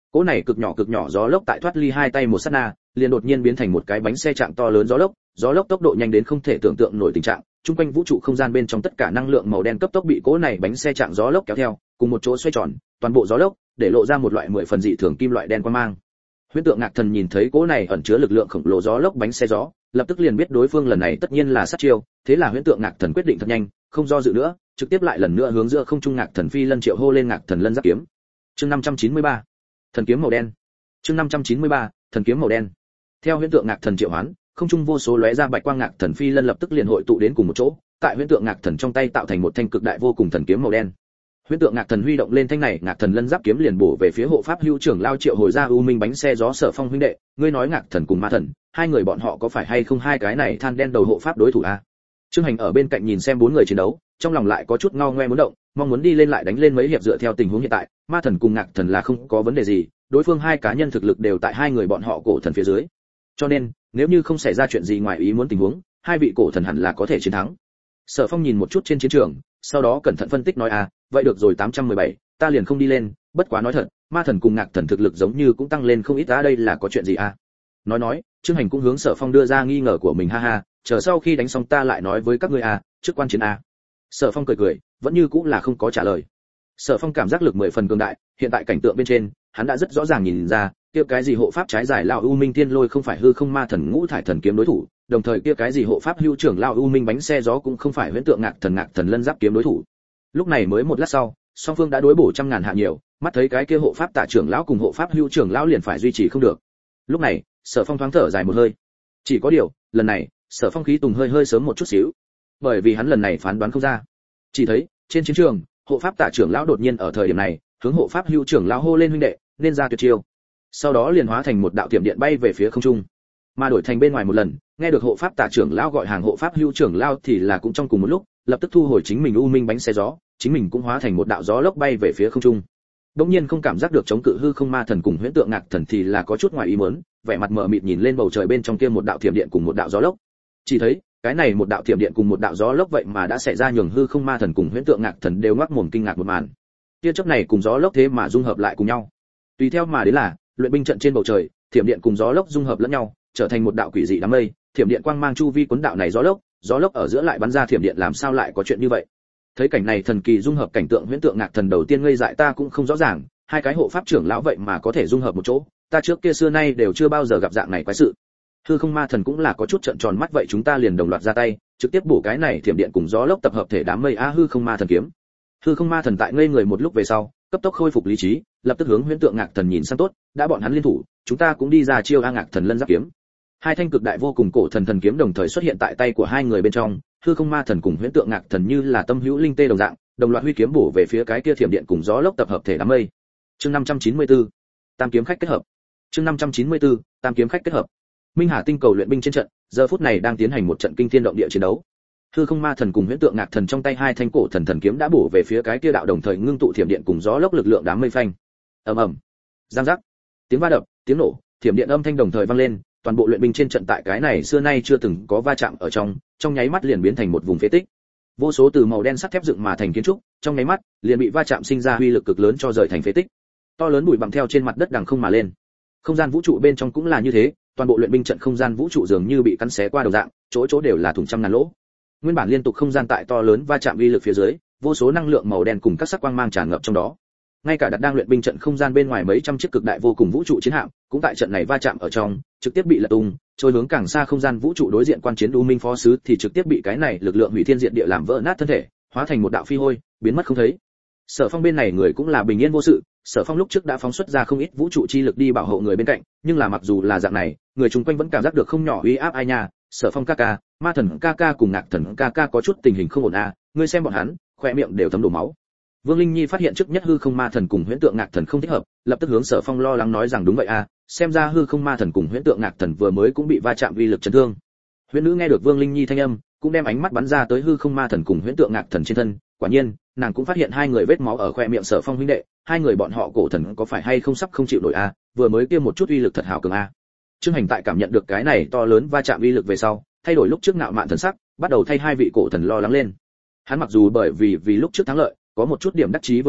Cỗ này cực nhỏ cực nhỏ gió lốc tại thoát ly hai tay một sát na, liền đột nhiên biến thành một cái bánh xe trạng to lớn gió lốc, gió lốc tốc độ nhanh đến không thể tưởng tượng nổi tình trạng, trung quanh vũ trụ không gian bên trong tất cả năng lượng màu đen cấp tốc bị cỗ này bánh xe trạng gió lốc kéo theo, cùng một chỗ xoay tròn, toàn bộ gió lốc để lộ ra một loại mười phần dị thường kim loại đen quang mang. Huyễn Tượng Ngạc Thần nhìn thấy cỗ này ẩn chứa lực lượng khổng lồ gió lốc bánh xe gió, lập tức liền biết đối phương lần này tất nhiên là sát chiêu, thế là Huyễn Tượng Ngạc Thần quyết định thật nhanh, không do dự nữa, trực tiếp lại lần nữa hướng giữa không trung Ngạc Thần Phi Lân triệu hô lên Ngạc Thần Lân giáp kiếm. Chương năm trăm chín mươi ba, Thần kiếm màu đen. Chương năm trăm chín mươi ba, Thần kiếm màu đen. Theo Huyễn Tượng Ngạc Thần triệu hoán, không trung vô số lóe ra bạch quang Ngạc Thần Phi Lân lập tức liền hội tụ đến cùng một chỗ, tại Huyễn Tượng Ngạc Thần trong tay tạo thành một thanh cực đại vô cùng thần kiếm màu đen. Huyễn Tượng Ngạc Thần huy động lên thanh này Ngạc Thần Lân giáp kiếm liền bổ về phía hộ pháp hữu trưởng lao triệu hồi ra u minh bánh xe gió Sở Phong huynh đệ, ngươi nói Ngạc Thần cùng Ma Thần, hai người bọn họ có phải hay không hai cái này than đen đầu hộ pháp đối thủ a? Trương Hành ở bên cạnh nhìn xem bốn người chiến đấu, trong lòng lại có chút ngao ngoe muốn động, mong muốn đi lên lại đánh lên mấy hiệp dựa theo tình huống hiện tại, Ma Thần cùng Ngạc Thần là không có vấn đề gì, đối phương hai cá nhân thực lực đều tại hai người bọn họ cổ thần phía dưới. Cho nên, nếu như không xảy ra chuyện gì ngoài ý muốn tình huống, hai vị cổ thần hẳn là có thể chiến thắng. Sở Phong nhìn một chút trên chiến trường, sau đó cẩn thận phân tích nói à, vậy được rồi tám trăm mười bảy, ta liền không đi lên, bất quá nói thật, Ma Thần cùng Ngạc Thần thực lực giống như cũng tăng lên không ít á, đây là có chuyện gì à? Nói nói, Trương Hành cũng hướng Sở Phong đưa ra nghi ngờ của mình, ha ha, chờ sau khi đánh xong ta lại nói với các ngươi à, trước quan chiến à. Sở Phong cười cười, vẫn như cũng là không có trả lời. Sở Phong cảm giác lực mười phần cường đại, hiện tại cảnh tượng bên trên, hắn đã rất rõ ràng nhìn ra, kia cái gì hộ pháp trái giải lão u minh thiên lôi không phải hư không ma thần ngũ thải thần kiếm đối thủ, đồng thời kia cái gì hộ pháp hữu trưởng lão u minh bánh xe gió cũng không phải Huyễn Tượng Ngạc Thần Ngạc Thần Lân giáp kiếm đối thủ. Lúc này mới một lát sau, song phương đã đối bổ trăm ngàn hạ nhiều, mắt thấy cái kia hộ pháp tạ trưởng lão cùng hộ pháp hữu trưởng lão liền phải duy trì không được. Lúc này, Sở Phong thoáng thở dài một hơi. Chỉ có điều, lần này, Sở Phong khí tùng hơi hơi sớm một chút xíu, bởi vì hắn lần này phán đoán không ra. Chỉ thấy, trên chiến trường, hộ pháp tạ trưởng lão đột nhiên ở thời điểm này, hướng hộ pháp hữu trưởng lão hô lên huynh đệ, nên ra tuyệt chiêu. Sau đó liền hóa thành một đạo tiệm điện bay về phía không trung. Mà đổi thành bên ngoài một lần, nghe được hộ pháp tạ trưởng lão gọi hàng hộ pháp hữu trưởng lão thì là cũng trong cùng một lúc, lập tức thu hồi chính mình u minh bánh xe gió, chính mình cũng hóa thành một đạo gió lốc bay về phía không trung. Đống nhiên không cảm giác được chống cự hư không ma thần cùng Huyễn Tượng Ngạc Thần thì là có chút ngoài ý muốn, vẻ mặt mờ mịt nhìn lên bầu trời bên trong kia một đạo thiểm điện cùng một đạo gió lốc. Chỉ thấy, cái này một đạo thiểm điện cùng một đạo gió lốc vậy mà đã xảy ra nhường hư không ma thần cùng Huyễn Tượng Ngạc Thần đều ngoác mồm kinh ngạc một màn. Tia chớp này cùng gió lốc thế mà dung hợp lại cùng nhau. Tùy theo mà đến là, luyện binh trận trên bầu trời, thiểm điện cùng gió lốc dung hợp lẫn nhau, trở thành một đạo quỷ dị đám mây, thiểm điện quang mang chu vi cuốn đạo này gió lốc, gió lốc ở giữa lại bắn ra thiểm điện, làm sao lại có chuyện như vậy? Thấy cảnh này thần kỳ dung hợp cảnh tượng Huyễn Tượng Ngạc Thần đầu tiên ngây dại, ta cũng không rõ ràng, hai cái hộ pháp trưởng lão vậy mà có thể dung hợp một chỗ, ta trước kia xưa nay đều chưa bao giờ gặp dạng này quái sự. Hư không ma thần cũng là có chút trợn tròn mắt, vậy chúng ta liền đồng loạt ra tay, trực tiếp bổ cái này thiểm điện cùng gió lốc tập hợp thể đám mây a. Hư không ma thần kiếm. Hư không ma thần tại ngây người một lúc về sau, cấp tốc khôi phục lý trí, lập tức hướng Huyễn Tượng Ngạc Thần nhìn sang, tốt, đã bọn hắn liên thủ, chúng ta cũng đi ra chiêu a. Ngạc Thần Lân giáp kiếm. Hai thanh cực đại vô cùng cổ thần thần kiếm đồng thời xuất hiện tại tay của hai người bên trong, hư không ma thần cùng Huyễn Tượng Ngạc Thần như là tâm hữu linh tê đồng dạng, đồng loạt huy kiếm bổ về phía cái kia thiểm điện cùng gió lốc tập hợp thể đám mây. Chương năm trăm chín mươi tư, Tam kiếm khách kết hợp. Chương năm trăm chín mươi tư, Tam kiếm khách kết hợp. Minh Hà tinh cầu luyện binh trên trận, giờ phút này đang tiến hành một trận kinh thiên động địa chiến đấu. Hư không ma thần cùng Huyễn Tượng Ngạc Thần trong tay hai thanh cổ thần thần kiếm đã bổ về phía cái kia đạo đồng thời ngưng tụ thiểm điện cùng gió lốc lực lượng đám mây phanh. Ầm ầm, giang giác, tiếng va đập, tiếng nổ, thiểm điện âm thanh đồng thời vang lên, toàn bộ luyện binh trên trận tại cái này xưa nay chưa từng có va chạm ở trong, trong nháy mắt liền biến thành một vùng phế tích. Vô số từ màu đen sắt thép dựng mà thành kiến trúc, trong nháy mắt liền bị va chạm sinh ra uy lực cực lớn cho rời thành phế tích. To lớn bụi bặm theo trên mặt đất đằng không mà lên. Không gian vũ trụ bên trong cũng là như thế, toàn bộ luyện binh trận không gian vũ trụ dường như bị cắn xé qua đồng dạng, chỗ chỗ đều là thủng trăm ngàn lỗ. Nguyên bản liên tục không gian tại to lớn va chạm uy lực phía dưới, vô số năng lượng màu đen cùng các sắc quang mang tràn ngập trong đó. Ngay cả đặt đang luyện binh trận không gian bên ngoài mấy trăm chiếc cực đại vô cùng vũ trụ chiến hạm, cũng tại trận này va chạm ở trong, trực tiếp bị lật tung, trôi hướng càng xa không gian vũ trụ đối diện quan chiến U Minh phó sứ thì trực tiếp bị cái này lực lượng hủy thiên diệt địa làm vỡ nát thân thể, hóa thành một đạo phi hôi, biến mất không thấy. Sở Phong bên này người cũng là bình yên vô sự, Sở Phong lúc trước đã phóng xuất ra không ít vũ trụ chi lực đi bảo hộ người bên cạnh, nhưng là mặc dù là dạng này, người chung quanh vẫn cảm giác được không nhỏ uy áp ai nha. Sở Phong ca ca, Ma Thần ca ca cùng Ngạc Thần ca ca có chút tình hình không ổn a, ngươi xem bọn hắn, khóe miệng đều thấm đổ máu. Vương Linh Nhi phát hiện trước nhất hư không ma thần cùng huyễn tượng Ngạc Thần không thích hợp, lập tức hướng Sở Phong lo lắng nói rằng đúng vậy a, xem ra hư không ma thần cùng huyễn tượng Ngạc Thần vừa mới cũng bị va chạm uy lực chấn thương. Huyễn nữ nghe được Vương Linh Nhi thanh âm, cũng đem ánh mắt bắn ra tới hư không ma thần cùng huyễn tượng Ngạc Thần trên thân, quả nhiên, nàng cũng phát hiện hai người vết máu ở khóe miệng Sở Phong huynh đệ, hai người bọn họ cổ thần có phải hay không sắp không chịu nổi a, vừa mới kia một chút uy lực thật hảo cường a. Trương Hành tại cảm nhận được cái này to lớn va chạm uy lực về sau, thay đổi lúc trước ngạo mạn thần sắc, bắt đầu thay hai vị cổ thần lo lắng lên. Hắn mặc dù bởi vì vì lúc trước thắng lợi, có một chút điểm đắc chí vừa lòng,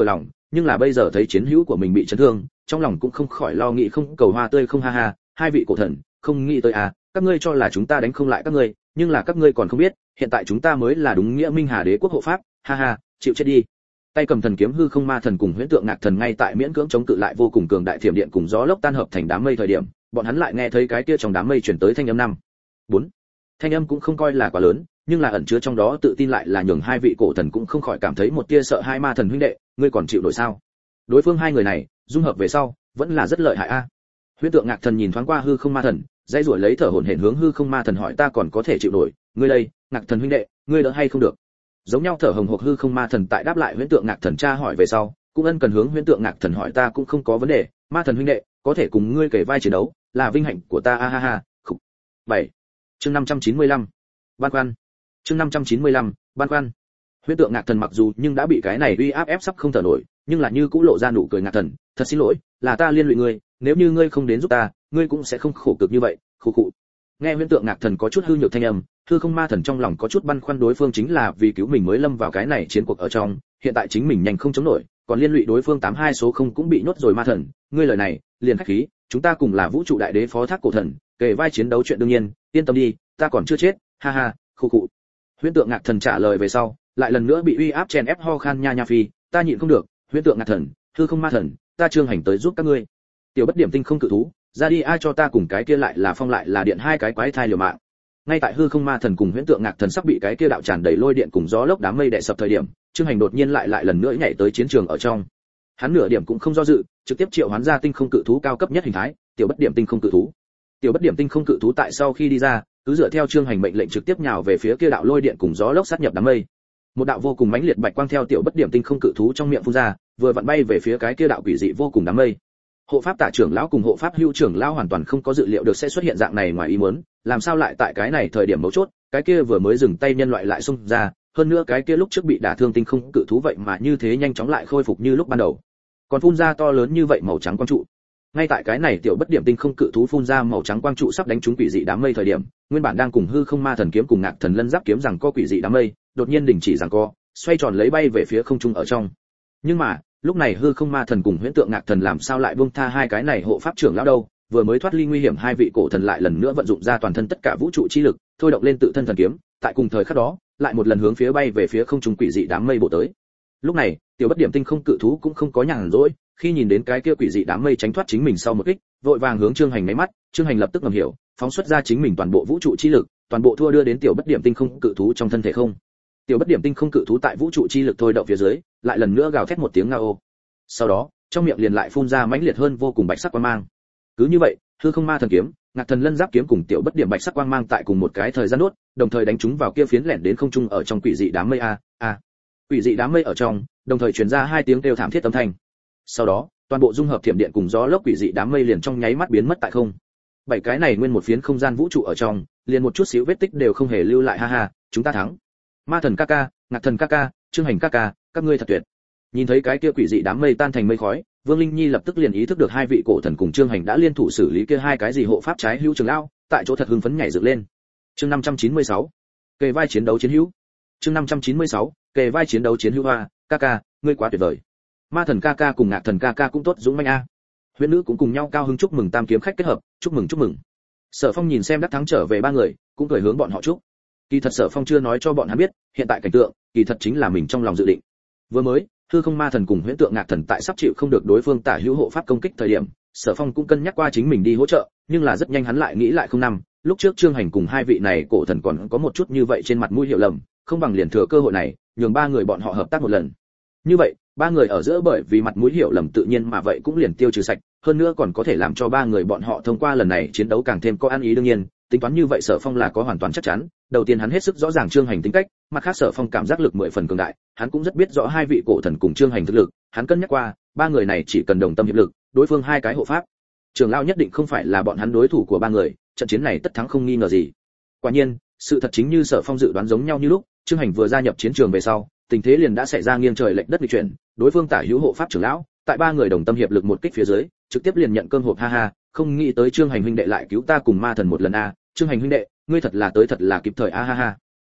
nhưng là bây giờ thấy chiến hữu của mình bị chấn thương, trong lòng cũng không khỏi lo nghĩ không cầu hoa tươi không ha ha, hai vị cổ thần, không nghĩ tới à, các ngươi cho là chúng ta đánh không lại các ngươi, nhưng là các ngươi còn không biết, hiện tại chúng ta mới là đúng nghĩa Minh Hà Đế quốc hộ pháp, ha ha, chịu chết đi. Tay cầm thần kiếm hư không ma thần cùng huyễn tượng ngạc thần ngay tại miễn cưỡng chống cự lại vô cùng cường đại thiểm điện cùng gió lốc tan hợp thành đám mây thời điểm, bọn hắn lại nghe thấy cái kia trong đám mây truyền tới thanh âm năm. bốn. Thanh âm cũng không coi là quá lớn, nhưng là ẩn chứa trong đó tự tin lại là nhường hai vị cổ thần cũng không khỏi cảm thấy một tia sợ hai ma thần huynh đệ, ngươi còn chịu nổi sao? Đối phương hai người này, dung hợp về sau, vẫn là rất lợi hại a. Huyễn tượng ngạc thần nhìn thoáng qua hư không ma thần, dây rủi lấy thở hổn hển hướng hư không ma thần hỏi ta còn có thể chịu nổi, ngươi đây, ngạc thần huynh đệ, ngươi đỡ hay không được? Giống nhau thở hồng hộc hư không ma thần tại đáp lại huyễn tượng ngạc thần tra hỏi về sau, cũng ân cần hướng huyễn tượng ngạc thần hỏi ta cũng không có vấn đề, ma thần huynh đệ, có thể cùng ngươi kể vai chiến đấu, là vinh hạnh của ta a ha ha. Khủ. bảy. Chương năm trăm chín mươi lăm. Ban quan. Chương năm trăm chín mươi lăm. Ban quan. Huyễn tượng ngạc thần mặc dù nhưng đã bị cái này uy áp ép sắp không thở nổi, nhưng là như cũ lộ ra nụ cười ngạc thần, thật xin lỗi, là ta liên lụy ngươi, nếu như ngươi không đến giúp ta, ngươi cũng sẽ không khổ cực như vậy. Khụ khụ. Nghe huyễn tượng ngạc thần có chút hư nhược thanh âm, hư không ma thần trong lòng có chút băn khoăn đối phương chính là vì cứu mình mới lâm vào cái này chiến cuộc ở trong, hiện tại chính mình nhanh không chống nổi, còn liên lụy đối phương tám hai số không cũng bị nhốt rồi ma thần, ngươi lời này, liền khách khí, chúng ta cùng là vũ trụ đại đế phó thác cổ thần, kề vai chiến đấu chuyện đương nhiên, yên tâm đi, ta còn chưa chết, ha ha, khụ khụ. Huyễn tượng ngạc thần trả lời về sau, lại lần nữa bị uy áp chèn ép ho khan nha nha phi, ta nhịn không được, huyễn tượng ngạc thần, hư không ma thần, ta trương hành tới giúp các ngươi. Tiểu bất điểm tinh không cự thú, ra đi ai cho ta cùng cái kia lại là phong lại là điện hai cái quái thai liều mạng. Ngay tại hư không ma thần cùng huyễn tượng ngạc thần sắp bị cái kia đạo tràn đầy lôi điện cùng gió lốc đám mây đè sập thời điểm, trương hành đột nhiên lại lại lần nữa nhảy tới chiến trường ở trong. Hắn nửa điểm cũng không do dự, trực tiếp triệu hoán ra tinh không cự thú cao cấp nhất hình thái, tiểu bất điểm tinh không cự thú. Tiểu bất điểm tinh không cự thú tại sau khi đi ra, cứ dựa theo trương hành mệnh lệnh trực tiếp nhào về phía kia đạo lôi điện cùng gió lốc sát nhập đám mây. Một đạo vô cùng mãnh liệt bạch quang theo tiểu bất điểm tinh không cự thú trong miệng phun ra, vừa vặn bay về phía cái kia đạo quỷ dị vô cùng đám mây. Hộ pháp tả trưởng lão cùng hộ pháp hưu trưởng lão hoàn toàn không có dự liệu được sẽ xuất hiện dạng này ngoài ý muốn, làm sao lại tại cái này thời điểm mấu chốt, cái kia vừa mới dừng tay nhân loại lại xông ra, hơn nữa cái kia lúc trước bị đả thương tinh không cự thú vậy mà như thế nhanh chóng lại khôi phục như lúc ban đầu. Còn phun ra to lớn như vậy màu trắng quang trụ. Ngay tại cái này tiểu bất điểm tinh không cự thú phun ra màu trắng quang trụ sắp đánh trúng quỷ dị đám mây thời điểm, nguyên bản đang cùng hư không ma thần kiếm cùng ngạc thần lân giáp kiếm rằng co quỷ dị đám mây, đột nhiên đình chỉ rằng co, xoay tròn lấy bay về phía không trung ở trong. Nhưng mà, lúc này hư không ma thần cùng huyễn tượng ngạc thần làm sao lại buông tha hai cái này hộ pháp trưởng lão đâu, vừa mới thoát ly nguy hiểm hai vị cổ thần lại lần nữa vận dụng ra toàn thân tất cả vũ trụ chi lực, thôi động lên tự thân thần kiếm, tại cùng thời khắc đó, lại một lần hướng phía bay về phía không trung quỷ dị đám mây bộ tới. Lúc này, tiểu bất điểm tinh không cự thú cũng không có nhàn rỗi, khi nhìn đến cái kia quỷ dị đám mây tránh thoát chính mình sau một kích, vội vàng hướng Trương Hành nháy mắt, Trương Hành lập tức ngầm hiểu, phóng xuất ra chính mình toàn bộ vũ trụ chi lực, toàn bộ thua đưa đến tiểu bất điểm tinh không cự thú trong thân thể không. Tiểu bất điểm tinh không cự thú tại vũ trụ chi lực thôi động phía dưới, lại lần nữa gào thét một tiếng ngao. Sau đó, trong miệng liền lại phun ra mãnh liệt hơn vô cùng bạch sắc quang mang. Cứ như vậy, hư không ma thần kiếm, ngạc thần lân giáp kiếm cùng tiểu bất điểm bạch sắc quang mang tại cùng một cái thời gian đốt, đồng thời đánh chúng vào kia phiến lẻn đến không trung ở trong quỷ dị đám mây a a. Quỷ dị đám mây ở trong, đồng thời truyền ra hai tiếng kêu thảm thiết âm thanh. Sau đó, toàn bộ dung hợp thiểm điện cùng gió lốc quỷ dị đám mây liền trong nháy mắt biến mất tại không. Bảy cái này nguyên một phiến không gian vũ trụ ở trong, liền một chút xíu vết tích đều không hề lưu lại ha ha, chúng ta thắng. Ma thần ca ca, ngạc thần ca ca, Trương Hành ca ca, các ngươi thật tuyệt. Nhìn thấy cái kia quỷ dị đám mây tan thành mây khói, Vương Linh Nhi lập tức liền ý thức được hai vị cổ thần cùng Trương Hành đã liên thủ xử lý kia hai cái gì hộ pháp trái hữu trường lão, tại chỗ thật hưng phấn nhảy dựng lên. Chương năm trăm chín mươi sáu, kề vai chiến đấu chiến hữu. Chương năm trăm chín mươi sáu, kề vai chiến đấu chiến hữu a, ca ca, ngươi quá tuyệt vời. Ma thần ca ca cùng ngạc thần ca ca cũng tốt dũng mãnh a. Huyễn nữ cũng cùng nhau cao hứng chúc mừng tam kiếm khách kết hợp, chúc mừng chúc mừng. Sở Phong nhìn xem đắc thắng trở về ba người, cũng cười hướng bọn họ chúc. Kỳ thật Sở Phong chưa nói cho bọn hắn biết, hiện tại cảnh tượng, kỳ thật chính là mình trong lòng dự định. Vừa mới, hư không ma thần cùng huyễn tượng ngạc thần tại sắp chịu không được đối phương tả hữu hộ pháp công kích thời điểm, Sở Phong cũng cân nhắc qua chính mình đi hỗ trợ, nhưng là rất nhanh hắn lại nghĩ lại không năm, lúc trước Trương Hành cùng hai vị này cổ thần còn có một chút như vậy trên mặt mũi hiểu lầm, không bằng liền thừa cơ hội này, nhường ba người bọn họ hợp tác một lần. Như vậy, ba người ở giữa bởi vì mặt mũi hiểu lầm tự nhiên mà vậy cũng liền tiêu trừ sạch, hơn nữa còn có thể làm cho ba người bọn họ thông qua lần này chiến đấu càng thêm có ăn ý đương nhiên, tính toán như vậy Sở Phong là có hoàn toàn chắc chắn, đầu tiên hắn hết sức rõ ràng Trương Hành tính cách, mặt khác Sở Phong cảm giác lực mười phần cường đại, hắn cũng rất biết rõ hai vị cổ thần cùng Trương Hành thực lực, hắn cân nhắc qua, ba người này chỉ cần đồng tâm hiệp lực, đối phương hai cái hộ pháp, trưởng lão nhất định không phải là bọn hắn đối thủ của ba người, trận chiến này tất thắng không nghi ngờ gì. Quả nhiên, sự thật chính như Sở Phong dự đoán giống nhau như lúc, Trương Hành vừa gia nhập chiến trường về sau, tình thế liền đã xảy ra nghiêng trời lệch đất nghịch chuyển, đối phương tả hữu hộ pháp trưởng lão, tại ba người đồng tâm hiệp lực một kích phía dưới, trực tiếp liền nhận cơm hộp ha ha, không nghĩ tới Trương Hành huynh đệ lại cứu ta cùng ma thần một lần a, Trương Hành huynh đệ, ngươi thật là tới thật là kịp thời a ha ha.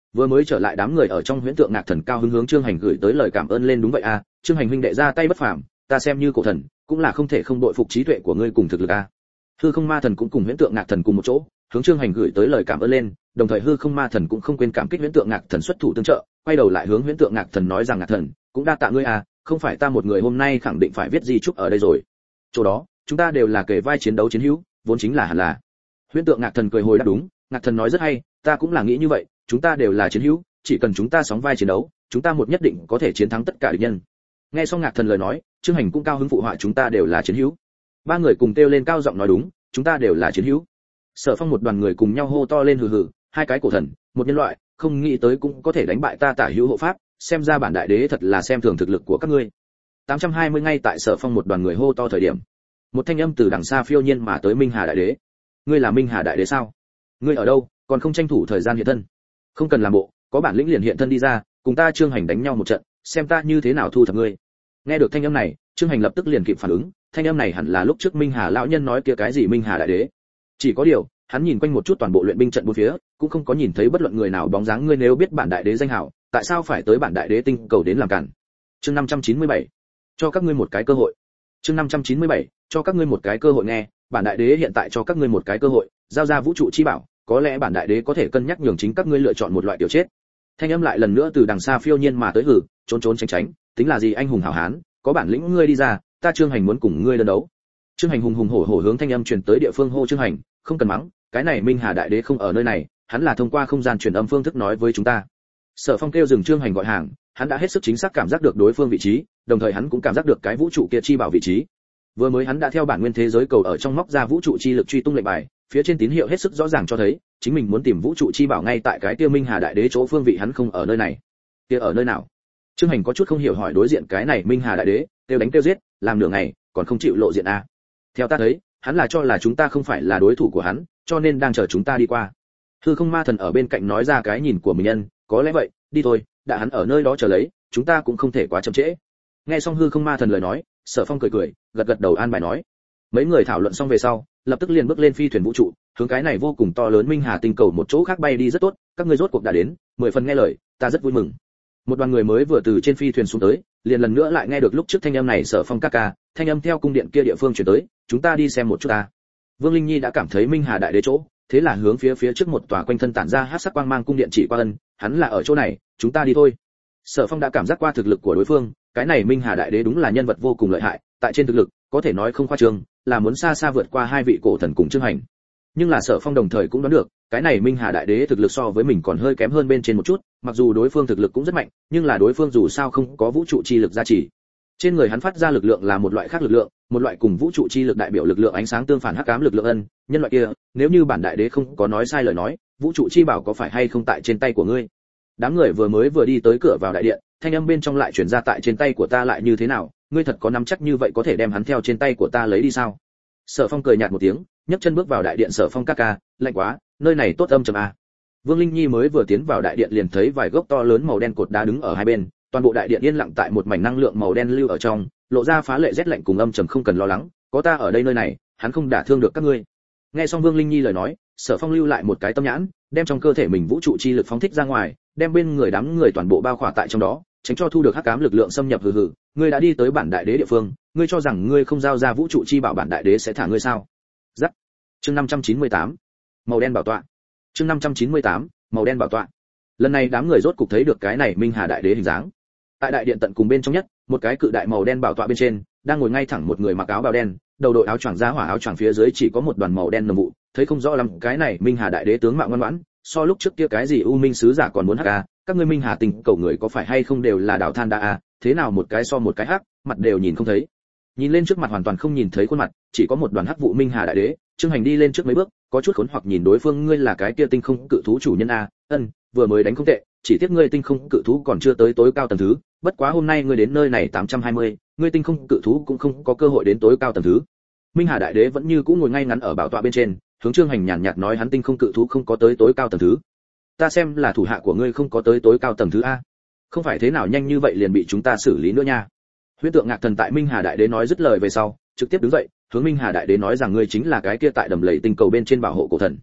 Vừa mới trở lại đám người ở trong huyễn tượng ngạc thần cao hứng hướng Trương Hành gửi tới lời cảm ơn lên. Đúng vậy a, Trương Hành huynh đệ ra tay bất phàm, ta xem như cổ thần, cũng là không thể không đội phục trí tuệ của ngươi cùng thực lực a. Hư Không Ma Thần cũng cùng huyễn tượng ngạc thần cùng một chỗ, hướng Trương Hành gửi tới lời cảm ơn lên, đồng thời Hư Không Ma Thần cũng không quên cảm kích huyễn tượng ngạc thần xuất thủ tương trợ, quay đầu lại hướng huyễn tượng ngạc thần nói rằng ngạc thần, cũng đa tạ ngươi a, không phải ta một người hôm nay khẳng định phải viết di chúc ở đây rồi. Chỗ đó, chúng ta đều là kề vai chiến đấu chiến hữu, vốn chính là hẳn là. Huyễn tượng ngạc thần cười hồi đáp đúng, ngạc thần nói rất hay, ta cũng là nghĩ như vậy, chúng ta đều là chiến hữu, chỉ cần chúng ta sóng vai chiến đấu, chúng ta một nhất định có thể chiến thắng tất cả địch nhân. Nghe xong ngạc thần lời nói, Trương Hành cũng cao hứng phụ họa chúng ta đều là chiến hữu. Ba người cùng kêu lên cao giọng nói đúng, chúng ta đều là chiến hữu. Sở Phong một đoàn người cùng nhau hô to lên hừ hừ, hai cái cổ thần, một nhân loại, không nghĩ tới cũng có thể đánh bại ta tả hữu hộ pháp, xem ra bản đại đế thật là xem thường thực lực của các ngươi. tám trăm hai mươi ngay tại Sở Phong một đoàn người hô to thời điểm, một thanh âm từ đằng xa phiêu nhiên mà tới. Minh Hà đại đế, ngươi là Minh Hà đại đế sao? Ngươi ở đâu, còn không tranh thủ thời gian hiện thân? Không cần làm bộ, có bản lĩnh liền hiện thân đi ra, cùng ta Trương Hành đánh nhau một trận, xem ta như thế nào thu thập ngươi. Nghe được thanh âm này, Trương Hành lập tức liền kịp phản ứng, thanh âm này hẳn là lúc trước Minh Hà lão nhân nói kia cái gì Minh Hà đại đế. Chỉ có điều, hắn nhìn quanh một chút toàn bộ luyện binh trận bốn phía, cũng không có nhìn thấy bất luận người nào bóng dáng. Ngươi nếu biết bản đại đế danh hào, tại sao phải tới bản đại đế tinh cầu đến làm cản? Chương năm trăm chín mươi bảy, cho các ngươi một cái cơ hội. Chương năm trăm chín mươi bảy, cho các ngươi một cái cơ hội. Nghe, bản đại đế hiện tại cho các ngươi một cái cơ hội, giao ra vũ trụ chi bảo, có lẽ bản đại đế có thể cân nhắc nhường chính các ngươi lựa chọn một loại tiểu chết. Thanh âm lại lần nữa từ đằng xa phiêu nhiên mà tới hử, trốn trốn tránh tránh, tính là gì anh hùng hảo hán, có bản lĩnh ngươi đi ra, ta Trương Hành muốn cùng ngươi đơn đấu. Trương Hành hùng hùng hổ hổ hướng thanh âm truyền tới địa phương hô. Trương Hành, không cần mắng, cái này Minh Hà đại đế không ở nơi này, hắn là thông qua không gian truyền âm phương thức nói với chúng ta. Sở Phong kêu dừng Trương Hành gọi hàng, hắn đã hết sức chính xác cảm giác được đối phương vị trí, đồng thời hắn cũng cảm giác được cái vũ trụ kia chi bảo vị trí. Vừa mới hắn đã theo bản nguyên thế giới cầu ở trong móc ra vũ trụ chi lực truy tung lệnh bài, phía trên tín hiệu hết sức rõ ràng cho thấy, chính mình muốn tìm vũ trụ chi bảo ngay tại cái kia Minh Hà đại đế chỗ phương vị. Hắn không ở nơi này. Kia ở nơi nào? Trương Hành có chút không hiểu hỏi đối diện cái này Minh Hà đại đế, tiêu đánh tiêu giết, làm nửa ngày, còn không chịu lộ diện a. Theo ta thấy, hắn là cho là chúng ta không phải là đối thủ của hắn, cho nên đang chờ chúng ta đi qua. Hư Không Ma Thần ở bên cạnh nói ra cái nhìn của mình nhân, có lẽ vậy, đi thôi, đã hắn ở nơi đó chờ lấy, chúng ta cũng không thể quá chậm trễ. Nghe xong Hư Không Ma Thần lời nói, Sở Phong cười cười, gật gật đầu an bài nói. Mấy người thảo luận xong về sau, lập tức liền bước lên phi thuyền vũ trụ, hướng cái này vô cùng to lớn Minh Hà tinh cầu một chỗ khác bay đi. Rất tốt, các ngươi rốt cuộc đã đến, mười phần nghe lời, ta rất vui mừng. Một đoàn người mới vừa từ trên phi thuyền xuống tới, liền lần nữa lại nghe được lúc trước thanh âm này. Sở Phong ca ca, thanh âm theo cung điện kia địa phương truyền tới, chúng ta đi xem một chút ta. Vương Linh Nhi đã cảm thấy Minh Hà đại đế chỗ, thế là hướng phía phía trước một tòa quanh thân tản ra hắc sắc quang mang cung điện chỉ qua ân, hắn là ở chỗ này, chúng ta đi thôi. Sở Phong đã cảm giác qua thực lực của đối phương, cái này Minh Hà đại đế đúng là nhân vật vô cùng lợi hại, tại trên thực lực, có thể nói không khoa trương, là muốn xa xa vượt qua hai vị cổ thần cùng Trương Hành. Nhưng là Sở Phong đồng thời cũng đoán được, cái này Minh Hà đại đế thực lực so với mình còn hơi kém hơn bên trên một chút, mặc dù đối phương thực lực cũng rất mạnh, nhưng là đối phương dù sao không có vũ trụ chi lực gia trì. Trên người hắn phát ra lực lượng là một loại khác lực lượng, một loại cùng vũ trụ chi lực đại biểu lực lượng ánh sáng tương phản hắc ám lực lượng ân, nhân loại kia, nếu như bản đại đế không có nói sai lời nói, vũ trụ chi bảo có phải hay không tại trên tay của ngươi? Đám người vừa mới vừa đi tới cửa vào đại điện, thanh âm bên trong lại truyền ra tại trên tay của ta lại như thế nào, ngươi thật có nắm chắc như vậy có thể đem hắn theo trên tay của ta lấy đi sao? Sở Phong cười nhạt một tiếng, nhấc chân bước vào đại điện. Sở Phong ca ca, lạnh quá, nơi này tốt âm trầm a. Vương Linh Nhi mới vừa tiến vào đại điện liền thấy vài gốc to lớn màu đen cột đá đứng ở hai bên, toàn bộ đại điện yên lặng tại một mảnh năng lượng màu đen lưu ở trong, lộ ra phá lệ rét lạnh cùng âm trầm. Không cần lo lắng, có ta ở đây nơi này, hắn không đả thương được các ngươi. Nghe xong Vương Linh Nhi lời nói, Sở Phong lưu lại một cái tâm nhãn, đem trong cơ thể mình vũ trụ chi lực phóng thích ra ngoài, đem bên người đám người toàn bộ bao khỏa tại trong đó, tránh cho thu được hắc ám lực lượng xâm nhập. Hừ hừ, ngươi đã đi tới bản đại đế địa phương, ngươi cho rằng ngươi không giao ra vũ trụ chi bảo bản đại đế sẽ thả ngươi sao? Dắt. Chương năm trăm chín mươi tám, màu đen bảo tọa. Chương năm trăm chín mươi tám, màu đen bảo tọa. Lần này đám người rốt cục thấy được cái này Minh Hà đại đế hình dáng. Tại đại điện tận cùng bên trong nhất, một cái cự đại màu đen bảo tọa bên trên, đang ngồi ngay thẳng một người mặc áo bào đen, đầu đội áo choàng da hỏa, áo choàng phía dưới chỉ có một đoàn màu đen nồng vụ, thấy không rõ lắm cái này Minh Hà đại đế tướng mạo ngoan ngoãn, so lúc trước kia cái gì U Minh sứ giả còn muốn hắc a, các ngươi Minh Hà tình cầu người có phải hay không đều là đảo than đa a, thế nào một cái so một cái hắc, mặt đều nhìn không thấy. Nhìn lên trước mặt hoàn toàn không nhìn thấy khuôn mặt, chỉ có một đoàn hắc vụ Minh Hà đại đế. Trương Hành đi lên trước mấy bước, có chút khốn hoặc nhìn đối phương. Ngươi là cái kia tinh không cự thú chủ nhân a? Ân, vừa mới đánh không tệ, chỉ tiếc ngươi tinh không cự thú còn chưa tới tối cao tầng thứ, bất quá hôm nay ngươi đến nơi này tám trăm hai mươi, ngươi tinh không cự thú cũng không có cơ hội đến tối cao tầng thứ. Minh Hà đại đế vẫn như cũ ngồi ngay ngắn ở bảo tọa bên trên, hướng Trương Hành nhàn nhạt nói hắn tinh không cự thú không có tới tối cao tầng thứ. Ta xem là thủ hạ của ngươi không có tới tối cao tầng thứ a. Không phải thế nào nhanh như vậy liền bị chúng ta xử lý nữa nha. Huyễn tượng ngạc thần tại Minh Hà đại đế nói dứt lời về sau, trực tiếp đứng dậy, hướng Minh Hà đại đế nói rằng ngươi chính là cái kia tại đầm lầy tinh cầu bên trên bảo hộ cổ thần.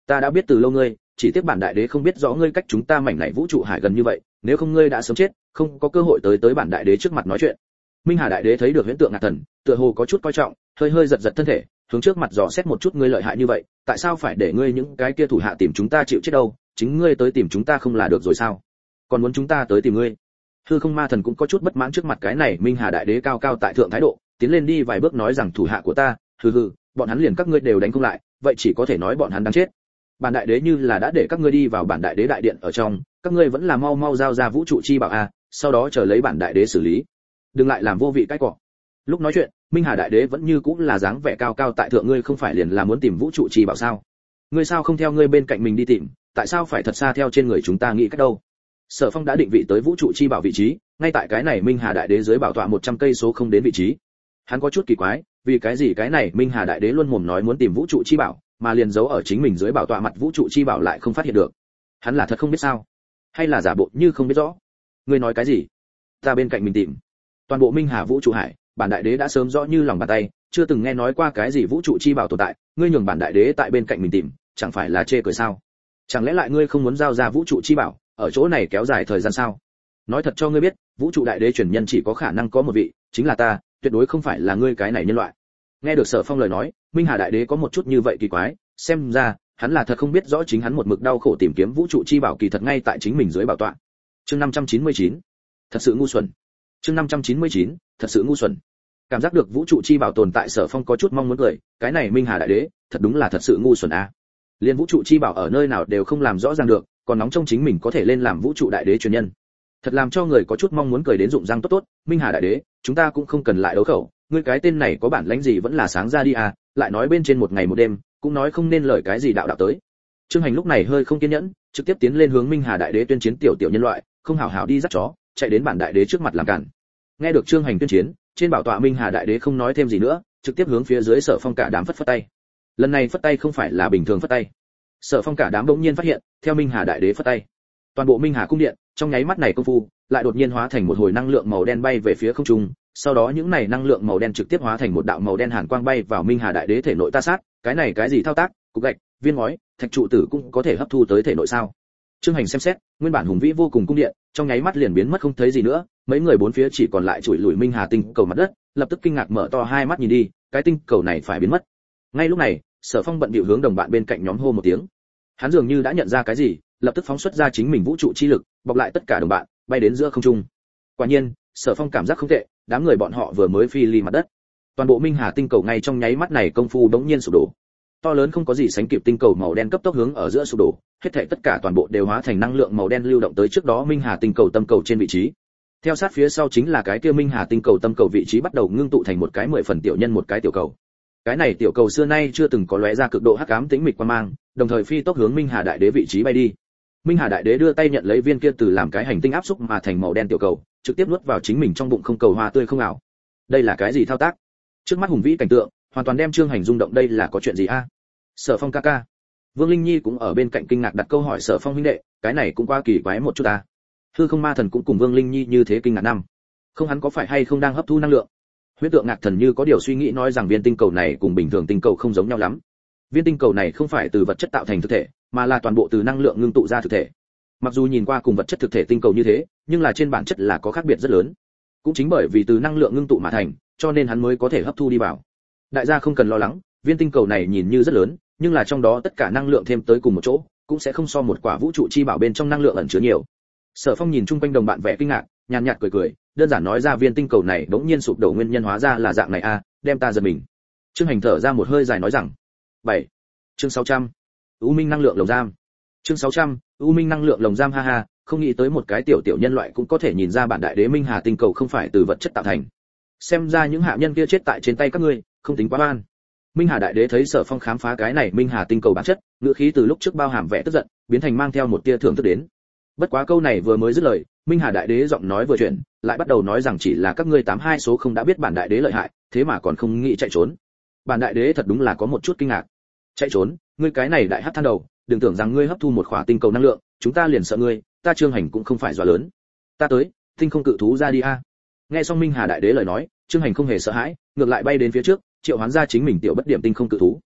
Ta đã biết từ lâu ngươi, chỉ tiếc bản đại đế không biết rõ ngươi cách chúng ta mảnh này vũ trụ hải gần như vậy, nếu không ngươi đã sớm chết, không có cơ hội tới tới bản đại đế trước mặt nói chuyện. Minh Hà đại đế thấy được huyễn tượng ngạc thần, tựa hồ có chút coi trọng, hơi hơi giật giật thân thể, hướng trước mặt dò xét một chút, ngươi lợi hại như vậy, tại sao phải để ngươi những cái kia thủ hạ tìm chúng ta chịu chết đâu, chính ngươi tới tìm chúng ta không là được rồi sao? Còn muốn chúng ta tới tìm ngươi? Hư Không Ma Thần cũng có chút bất mãn trước mặt cái này Minh Hà đại đế cao cao tại thượng thái độ, tiến lên đi vài bước nói rằng thủ hạ của ta, hừ hừ, bọn hắn liền các ngươi đều đánh không lại, vậy chỉ có thể nói bọn hắn đáng chết. Bản đại đế như là đã để các ngươi đi vào bản đại đế đại điện ở trong, các ngươi vẫn là mau mau giao ra vũ trụ chi bảo a, sau đó chờ lấy bản đại đế xử lý. Đừng lại làm vô vị cái cỏ. Lúc nói chuyện, Minh Hà đại đế vẫn như cũng là dáng vẻ cao cao tại thượng, ngươi không phải liền là muốn tìm vũ trụ chi bảo sao? Ngươi sao không theo ngươi bên cạnh mình đi tìm, tại sao phải thật xa theo trên người chúng ta nghĩ cách đâu? Sở Phong đã định vị tới vũ trụ chi bảo vị trí, ngay tại cái này Minh Hà đại đế dưới bảo tọa một trăm cây số không đến vị trí. Hắn có chút kỳ quái, vì cái gì cái này Minh Hà đại đế luôn mồm nói muốn tìm vũ trụ chi bảo, mà liền giấu ở chính mình dưới bảo tọa mặt vũ trụ chi bảo lại không phát hiện được. Hắn là thật không biết sao, hay là giả bộ như không biết rõ? Ngươi nói cái gì? Ta bên cạnh mình tìm. Toàn bộ Minh Hà vũ trụ hải, bản đại đế đã sớm rõ như lòng bàn tay, chưa từng nghe nói qua cái gì vũ trụ chi bảo tồn tại, ngươi nhường bản đại đế tại bên cạnh mình tìm, chẳng phải là chê cười sao? Chẳng lẽ lại ngươi không muốn giao ra vũ trụ chi bảo, ở chỗ này kéo dài thời gian sao? Nói thật cho ngươi biết, vũ trụ đại đế truyền nhân chỉ có khả năng có một vị, chính là ta, tuyệt đối không phải là ngươi cái này nhân loại. Nghe được Sở Phong lời nói, Minh Hà đại đế có một chút như vậy kỳ quái, xem ra hắn là thật không biết rõ chính hắn một mực đau khổ tìm kiếm vũ trụ chi bảo kỳ thật ngay tại chính mình dưới bảo tọa. Chương năm trăm chín mươi chín, thật sự ngu xuẩn. Chương năm trăm chín mươi chín, thật sự ngu xuẩn. Cảm giác được vũ trụ chi bảo tồn tại, Sở Phong có chút mong muốn cười, cái này Minh Hà đại đế, thật đúng là thật sự ngu xuẩn a. Liên vũ trụ chi bảo ở nơi nào đều không làm rõ ràng được, còn nóng trong chính mình có thể lên làm vũ trụ đại đế truyền nhân. Thật làm cho người có chút mong muốn cười đến rụng răng tốt tốt, Minh Hà đại đế, chúng ta cũng không cần lại đấu khẩu, ngươi cái tên này có bản lãnh gì vẫn là sáng ra đi à, lại nói bên trên một ngày một đêm, cũng nói không nên lời cái gì đạo đạo tới. Trương Hành lúc này hơi không kiên nhẫn, trực tiếp tiến lên hướng Minh Hà đại đế tuyên chiến, tiểu tiểu nhân loại, không hảo hảo đi dắt chó, chạy đến bản đại đế trước mặt làm cản. Nghe được Trương Hành tuyên chiến, trên bảo tọa Minh Hà đại đế không nói thêm gì nữa, trực tiếp hướng phía dưới Sở Phong cả đám phất phất tay. Lần này phất tay không phải là bình thường phất tay. Sở Phong cả đám bỗng nhiên phát hiện, theo Minh Hà đại đế phất tay, toàn bộ Minh Hà cung điện, trong nháy mắt này công phu, lại đột nhiên hóa thành một hồi năng lượng màu đen bay về phía không trung, sau đó những này năng lượng màu đen trực tiếp hóa thành một đạo màu đen hàn quang bay vào Minh Hà đại đế thể nội. Ta sát, cái này cái gì thao tác, cục gạch, viên ngói, thạch trụ tử cũng có thể hấp thu tới thể nội sao? Trương Hành xem xét, nguyên bản hùng vĩ vô cùng cung điện, trong nháy mắt liền biến mất không thấy gì nữa, mấy người bốn phía chỉ còn lại chùi lùi Minh Hà tinh cầu mặt đất, lập tức kinh ngạc mở to hai mắt nhìn đi, cái tinh cầu này phải biến mất. Ngay lúc này, Sở Phong bận bịu hướng đồng bạn bên cạnh nhóm hô một tiếng. Hắn dường như đã nhận ra cái gì, lập tức phóng xuất ra chính mình vũ trụ chi lực, bọc lại tất cả đồng bạn, bay đến giữa không trung. Quả nhiên, Sở Phong cảm giác không tệ, đám người bọn họ vừa mới phi ly mặt đất, toàn bộ Minh Hà tinh cầu ngay trong nháy mắt này công phu đống nhiên sụp đổ. To lớn không có gì sánh kịp tinh cầu màu đen cấp tốc hướng ở giữa sụp đổ, hết thảy tất cả toàn bộ đều hóa thành năng lượng màu đen lưu động tới trước đó Minh Hà tinh cầu tâm cầu trên vị trí. Theo sát phía sau chính là cái kia Minh Hà tinh cầu tâm cầu vị trí bắt đầu ngưng tụ thành một cái mười phần tiểu nhân một cái tiểu cầu. Cái này tiểu cầu xưa nay chưa từng có lóe ra cực độ hắc ám tĩnh mịch quang mang, đồng thời phi tốc hướng Minh Hà đại đế vị trí bay đi. Minh Hà đại đế đưa tay nhận lấy viên kia từ làm cái hành tinh áp xúc mà thành màu đen tiểu cầu, trực tiếp nuốt vào chính mình trong bụng không cầu hoa tươi không ảo. Đây là cái gì thao tác? Trước mắt hùng vĩ cảnh tượng, hoàn toàn đem Trương Hành rung động, đây là có chuyện gì a? Sở Phong ca ca. Vương Linh Nhi cũng ở bên cạnh kinh ngạc đặt câu hỏi, Sở Phong huynh đệ, cái này cũng quá kỳ quái một chút ta. Hư Không Ma Thần cũng cùng Vương Linh Nhi như thế kinh ngạc năm. Không, hắn có phải hay không đang hấp thu năng lượng? Huyễn Tượng Ngạc Thần như có điều suy nghĩ nói rằng viên tinh cầu này cùng bình thường tinh cầu không giống nhau lắm. Viên tinh cầu này không phải từ vật chất tạo thành thực thể, mà là toàn bộ từ năng lượng ngưng tụ ra thực thể. Mặc dù nhìn qua cùng vật chất thực thể tinh cầu như thế, nhưng là trên bản chất là có khác biệt rất lớn. Cũng chính bởi vì từ năng lượng ngưng tụ mà thành, cho nên hắn mới có thể hấp thu đi vào. Đại gia không cần lo lắng, viên tinh cầu này nhìn như rất lớn, nhưng là trong đó tất cả năng lượng thêm tới cùng một chỗ, cũng sẽ không so một quả vũ trụ chi bảo bên trong năng lượng ẩn chứa nhiều. Sở Phong nhìn chung quanh đồng bạn vẻ kinh ngạc, nhàn nhạt cười cười, đơn giản nói ra viên tinh cầu này bỗng nhiên sụp đổ nguyên nhân hóa ra là dạng này a, đem ta giật mình. Trương Hành thở ra một hơi dài nói rằng, bảy. Chương sáu trăm. U Minh năng lượng lồng giam. Chương sáu trăm. U Minh năng lượng lồng giam, ha ha, không nghĩ tới một cái tiểu tiểu nhân loại cũng có thể nhìn ra bản đại đế Minh Hà tinh cầu không phải từ vật chất tạo thành. Xem ra những hạ nhân kia chết tại trên tay các ngươi, không tính quá oan. Minh Hà đại đế thấy Sở Phong khám phá cái này Minh Hà tinh cầu bản chất, ngữ khí từ lúc trước bao hàm vẻ tức giận, biến thành mang theo một tia thưởng thức đến. Bất quá câu này vừa mới dứt lời, Minh Hà đại đế giọng nói vừa chuyển, lại bắt đầu nói rằng chỉ là các ngươi tám hai số không đã biết bản đại đế lợi hại, thế mà còn không nghĩ chạy trốn. Bản đại đế thật đúng là có một chút kinh ngạc. Chạy trốn, ngươi cái này đại hắc than đầu, đừng tưởng rằng ngươi hấp thu một khỏa tinh cầu năng lượng, chúng ta liền sợ ngươi, ta Trương Hành cũng không phải dọa lớn. Ta tới, tinh không cự thú ra đi a. Nghe xong Minh Hà đại đế lời nói, Trương Hành không hề sợ hãi, ngược lại bay đến phía trước, triệu hoán ra chính mình tiểu bất điểm tinh không cự thú.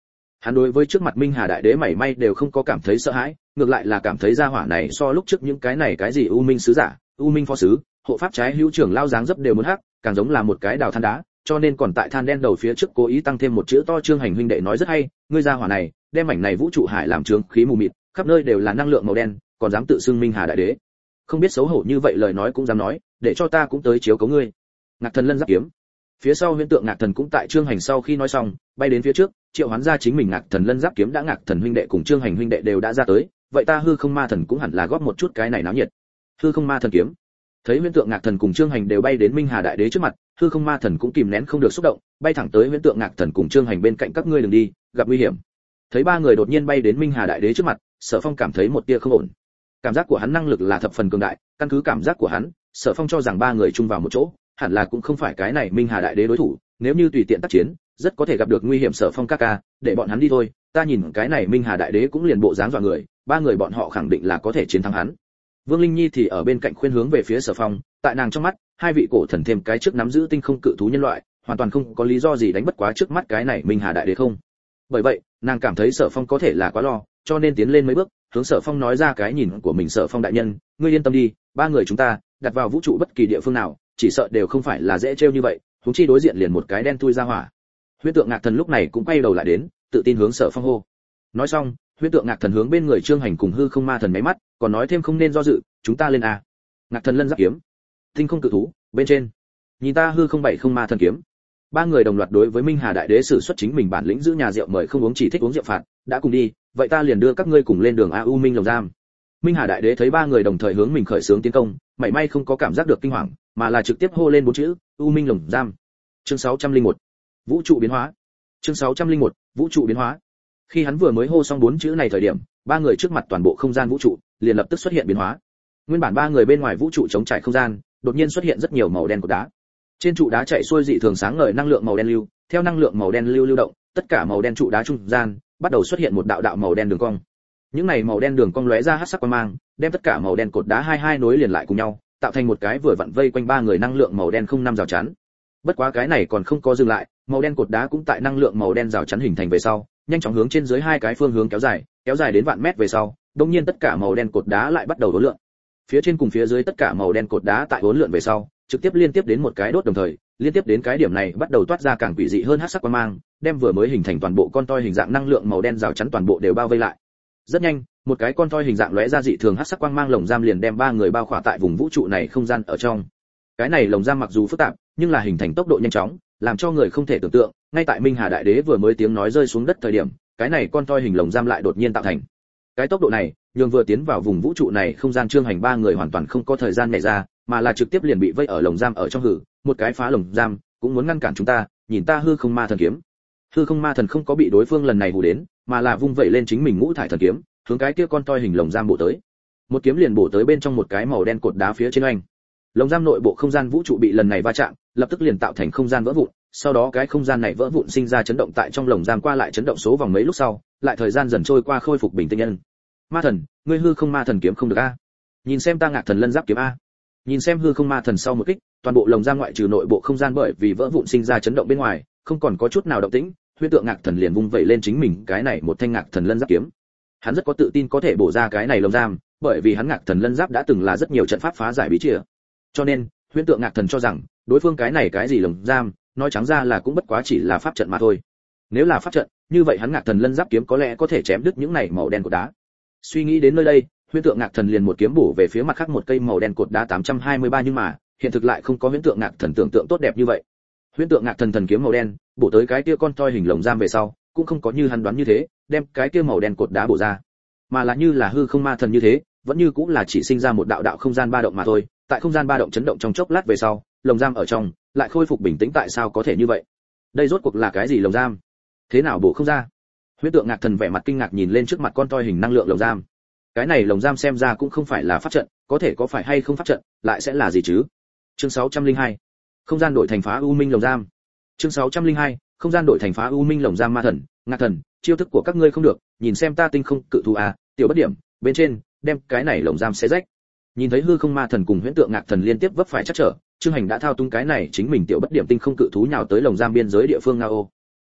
Hắn đối với trước mặt Minh Hà đại đế mảy may đều không có cảm thấy sợ hãi, ngược lại là cảm thấy gia hỏa này so lúc trước những cái này cái gì U Minh sứ giả, U Minh phó sứ, hộ pháp trái hữu trưởng lao dáng dấp đều muốn hắc, càng giống là một cái đào than đá, cho nên còn tại than đen đầu phía trước cố ý tăng thêm một chữ to. Trương Hành huynh đệ nói rất hay, ngươi gia hỏa này, đem mảnh này vũ trụ hải làm trướng khí mù mịt, khắp nơi đều là năng lượng màu đen, còn dám tự xưng Minh Hà đại đế. Không biết xấu hổ như vậy lời nói cũng dám nói, để cho ta cũng tới chiếu cố ngươi. Ngạc Thần Lân giáp kiếm. Phía sau Huyễn Tượng Ngạc Thần cũng tại Trương Hành sau khi nói xong, bay đến phía trước, triệu hoán ra chính mình Ngạc Thần Lân giáp kiếm. Đã Ngạc Thần huynh đệ cùng Trương Hành huynh đệ đều đã ra tới, vậy ta Hư Không Ma Thần cũng hẳn là góp một chút cái này náo nhiệt. Hư Không Ma Thần kiếm. Thấy Huyễn Tượng Ngạc Thần cùng Trương Hành đều bay đến Minh Hà đại đế trước mặt, Hư Không Ma Thần cũng kìm nén không được xúc động, bay thẳng tới Huyễn Tượng Ngạc Thần cùng Trương Hành bên cạnh. Các ngươi đừng đi, gặp nguy hiểm. Thấy ba người đột nhiên bay đến Minh Hà đại đế trước mặt, Sở Phong cảm thấy một tia không ổn. Cảm giác của hắn năng lực là thập phần cường đại, căn cứ cảm giác của hắn, Sở Phong cho rằng ba người chung vào một chỗ, hẳn là cũng không phải cái này Minh Hà đại đế đối thủ, nếu như tùy tiện tác chiến, rất có thể gặp được nguy hiểm. Sở Phong ca ca, để bọn hắn đi thôi, ta nhìn cái này Minh Hà đại đế cũng liền bộ dáng dọa người, ba người bọn họ khẳng định là có thể chiến thắng hắn. Vương Linh Nhi thì ở bên cạnh khuyên hướng về phía Sở Phong, tại nàng trong mắt, hai vị cổ thần thêm cái trước nắm giữ tinh không cự thú nhân loại, hoàn toàn không có lý do gì đánh bất quá trước mắt cái này Minh Hà đại đế không. Bởi vậy, nàng cảm thấy Sở Phong có thể là quá lo, cho nên tiến lên mấy bước, hướng Sở Phong nói ra cái nhìn của mình. Sở Phong đại nhân, ngươi yên tâm đi, ba người chúng ta đặt vào vũ trụ bất kỳ địa phương nào, chỉ sợ đều không phải là dễ trêu như vậy, huống chi đối diện liền một cái đen thui ra hỏa. Huyễn Tượng Ngạc Thần lúc này cũng quay đầu lại đến, tự tin hướng Sở Phong hô. Nói xong, Huyễn Tượng Ngạc Thần hướng bên người Trương Hành cùng Hư Không Ma Thần mấy mắt, còn nói thêm không nên do dự, chúng ta lên a. Ngạc Thần Lân giáp kiếm, tinh không cự thú, bên trên. Nhìn ta Hư Không Bảy Không Ma Thần kiếm. Ba người đồng loạt đối với Minh Hà đại đế sử xuất chính mình bản lĩnh, giữ nhà rượu mời không uống, chỉ thích uống rượu phạt, đã cùng đi, vậy ta liền đưa các ngươi cùng lên đường a. U Minh lồng giam. Minh Hà đại đế thấy ba người đồng thời hướng mình khởi xướng tiến công, mảy may không có cảm giác được kinh hoàng, mà là trực tiếp hô lên bốn chữ, U Minh lồng giam. Chương sáu trăm lẻ một, vũ trụ biến hóa. Chương sáu trăm lẻ một, vũ trụ biến hóa. Khi hắn vừa mới hô xong bốn chữ này thời điểm, ba người trước mặt toàn bộ không gian vũ trụ liền lập tức xuất hiện biến hóa. Nguyên bản ba người bên ngoài vũ trụ chống trải không gian, đột nhiên xuất hiện rất nhiều màu đen của đá. Trên trụ đá chạy xuôi dị thường sáng ngời năng lượng màu đen lưu, theo năng lượng màu đen lưu lưu động, tất cả màu đen trụ đá trung gian bắt đầu xuất hiện một đạo đạo màu đen đường cong. Những này màu đen đường cong lóe ra hắc sắc quang mang, đem tất cả màu đen cột đá hai hai nối liền lại cùng nhau, tạo thành một cái vừa vặn vây quanh ba người năng lượng màu đen không năm rào chắn. Bất quá cái này còn không có dừng lại, màu đen cột đá cũng tại năng lượng màu đen rào chắn hình thành về sau, nhanh chóng hướng trên dưới hai cái phương hướng kéo dài, kéo dài đến vạn mét về sau, đột nhiên tất cả màu đen cột đá lại bắt đầu uốn lượn. Phía trên cùng phía dưới tất cả màu đen cột đá tại uốn lượn về sau, trực tiếp liên tiếp đến một cái đốt đồng thời, liên tiếp đến cái điểm này bắt đầu toát ra càng quỷ dị hơn hắc sắc quang mang, đem vừa mới hình thành toàn bộ con toi hình dạng năng lượng màu đen rào chắn toàn bộ đều bao vây lại. Rất nhanh, một cái con toi hình dạng lóe ra dị thường hắc sắc quang mang lồng giam liền đem ba người bao khỏa tại vùng vũ trụ này không gian ở trong. Cái này lồng giam mặc dù phức tạp, nhưng là hình thành tốc độ nhanh chóng, làm cho người không thể tưởng tượng, ngay tại Minh Hà đại đế vừa mới tiếng nói rơi xuống đất thời điểm, cái này con toi hình lồng giam lại đột nhiên tạo thành. Cái tốc độ này, nhường vừa tiến vào vùng vũ trụ này không gian Trương Hành ba người hoàn toàn không có thời gian nhảy ra, mà là trực tiếp liền bị vây ở lồng giam ở trong hử, một cái phá lồng giam, cũng muốn ngăn cản chúng ta, nhìn ta Hư Không Ma Thần kiếm. Hư Không Ma Thần không có bị đối phương lần này hù đến, mà là vung vẩy lên chính mình ngũ thải thần kiếm, hướng cái kia con toi hình lồng giam bổ tới. Một kiếm liền bổ tới bên trong một cái màu đen cột đá phía trên oanh. Lồng giam nội bộ không gian vũ trụ bị lần này va chạm, lập tức liền tạo thành không gian vỡ vụn, sau đó cái không gian này vỡ vụn sinh ra chấn động tại trong lồng giam qua lại chấn động số vòng mấy lúc sau, lại thời gian dần trôi qua khôi phục bình tĩnh nhân. Ma thần, ngươi Hư Không Ma Thần kiếm không được a. Nhìn xem ta Ngạc Thần Lân giáp kiếm a. Nhìn xem Hư Không Ma Thần sau một kích, toàn bộ lồng giam ngoại trừ nội bộ không gian bởi vì vỡ vụn sinh ra chấn động bên ngoài, không còn có chút nào động tĩnh, Huyễn Tượng Ngạc Thần liền vung vẩy lên chính mình cái này một thanh Ngạc Thần Lân giáp kiếm. Hắn rất có tự tin có thể bổ ra cái này lồng giam, bởi vì hắn Ngạc Thần Lân giáp đã từng là rất nhiều trận pháp phá giải bí chìa. Cho nên, Huyễn Tượng Ngạc Thần cho rằng, đối phương cái này cái gì lồng giam, nói trắng ra là cũng bất quá chỉ là pháp trận mà thôi. Nếu là pháp trận, như vậy hắn Ngạc Thần Lân giáp kiếm có lẽ có thể chém đứt những này màu đen của đá. Suy nghĩ đến nơi đây, Huyễn Tượng Ngạc Thần liền một kiếm bổ về phía mặt khác một cây màu đen cột đá tám trăm hai mươi ba, nhưng mà, hiện thực lại không có Huyễn Tượng Ngạc Thần tưởng tượng tốt đẹp như vậy. Huyễn Tượng Ngạc Thần thần kiếm màu đen, bổ tới cái kia con toi hình lồng giam về sau, cũng không có như hắn đoán như thế, đem cái kia màu đen cột đá bổ ra, mà là như là Hư Không Ma Thần như thế, vẫn như cũng là chỉ sinh ra một đạo đạo không gian ba động mà thôi. Tại không gian ba động chấn động trong chốc lát về sau, lồng giam ở trong lại khôi phục bình tĩnh. Tại sao có thể như vậy? Đây rốt cuộc là cái gì lồng giam? Thế nào bổ không ra? Huyễn Tượng Ngạc Thần vẻ mặt kinh ngạc nhìn lên trước mặt con toi hình năng lượng lồng giam. Cái này lồng giam xem ra cũng không phải là pháp trận, có thể có phải hay không pháp trận, lại sẽ là gì chứ? Chương sáu trăm lẻ hai, không gian đổi thành phá u minh lồng giam. Chương sáu trăm lẻ hai, không gian đổi thành phá u minh lồng giam. Ma thần, Ngạc Thần, chiêu thức của các ngươi không được, nhìn xem ta tinh không cự thú à, tiểu bất điểm, bên trên, đem cái này lồng giam xé rách. Nhìn thấy Hư Không Ma Thần cùng Huyễn Tượng Ngạc Thần liên tiếp vấp phải chắc trở, Trương Hành đã thao túng cái này chính mình tiểu bất điểm tinh không cự thú nhào tới lồng giam biên giới địa phương ngao.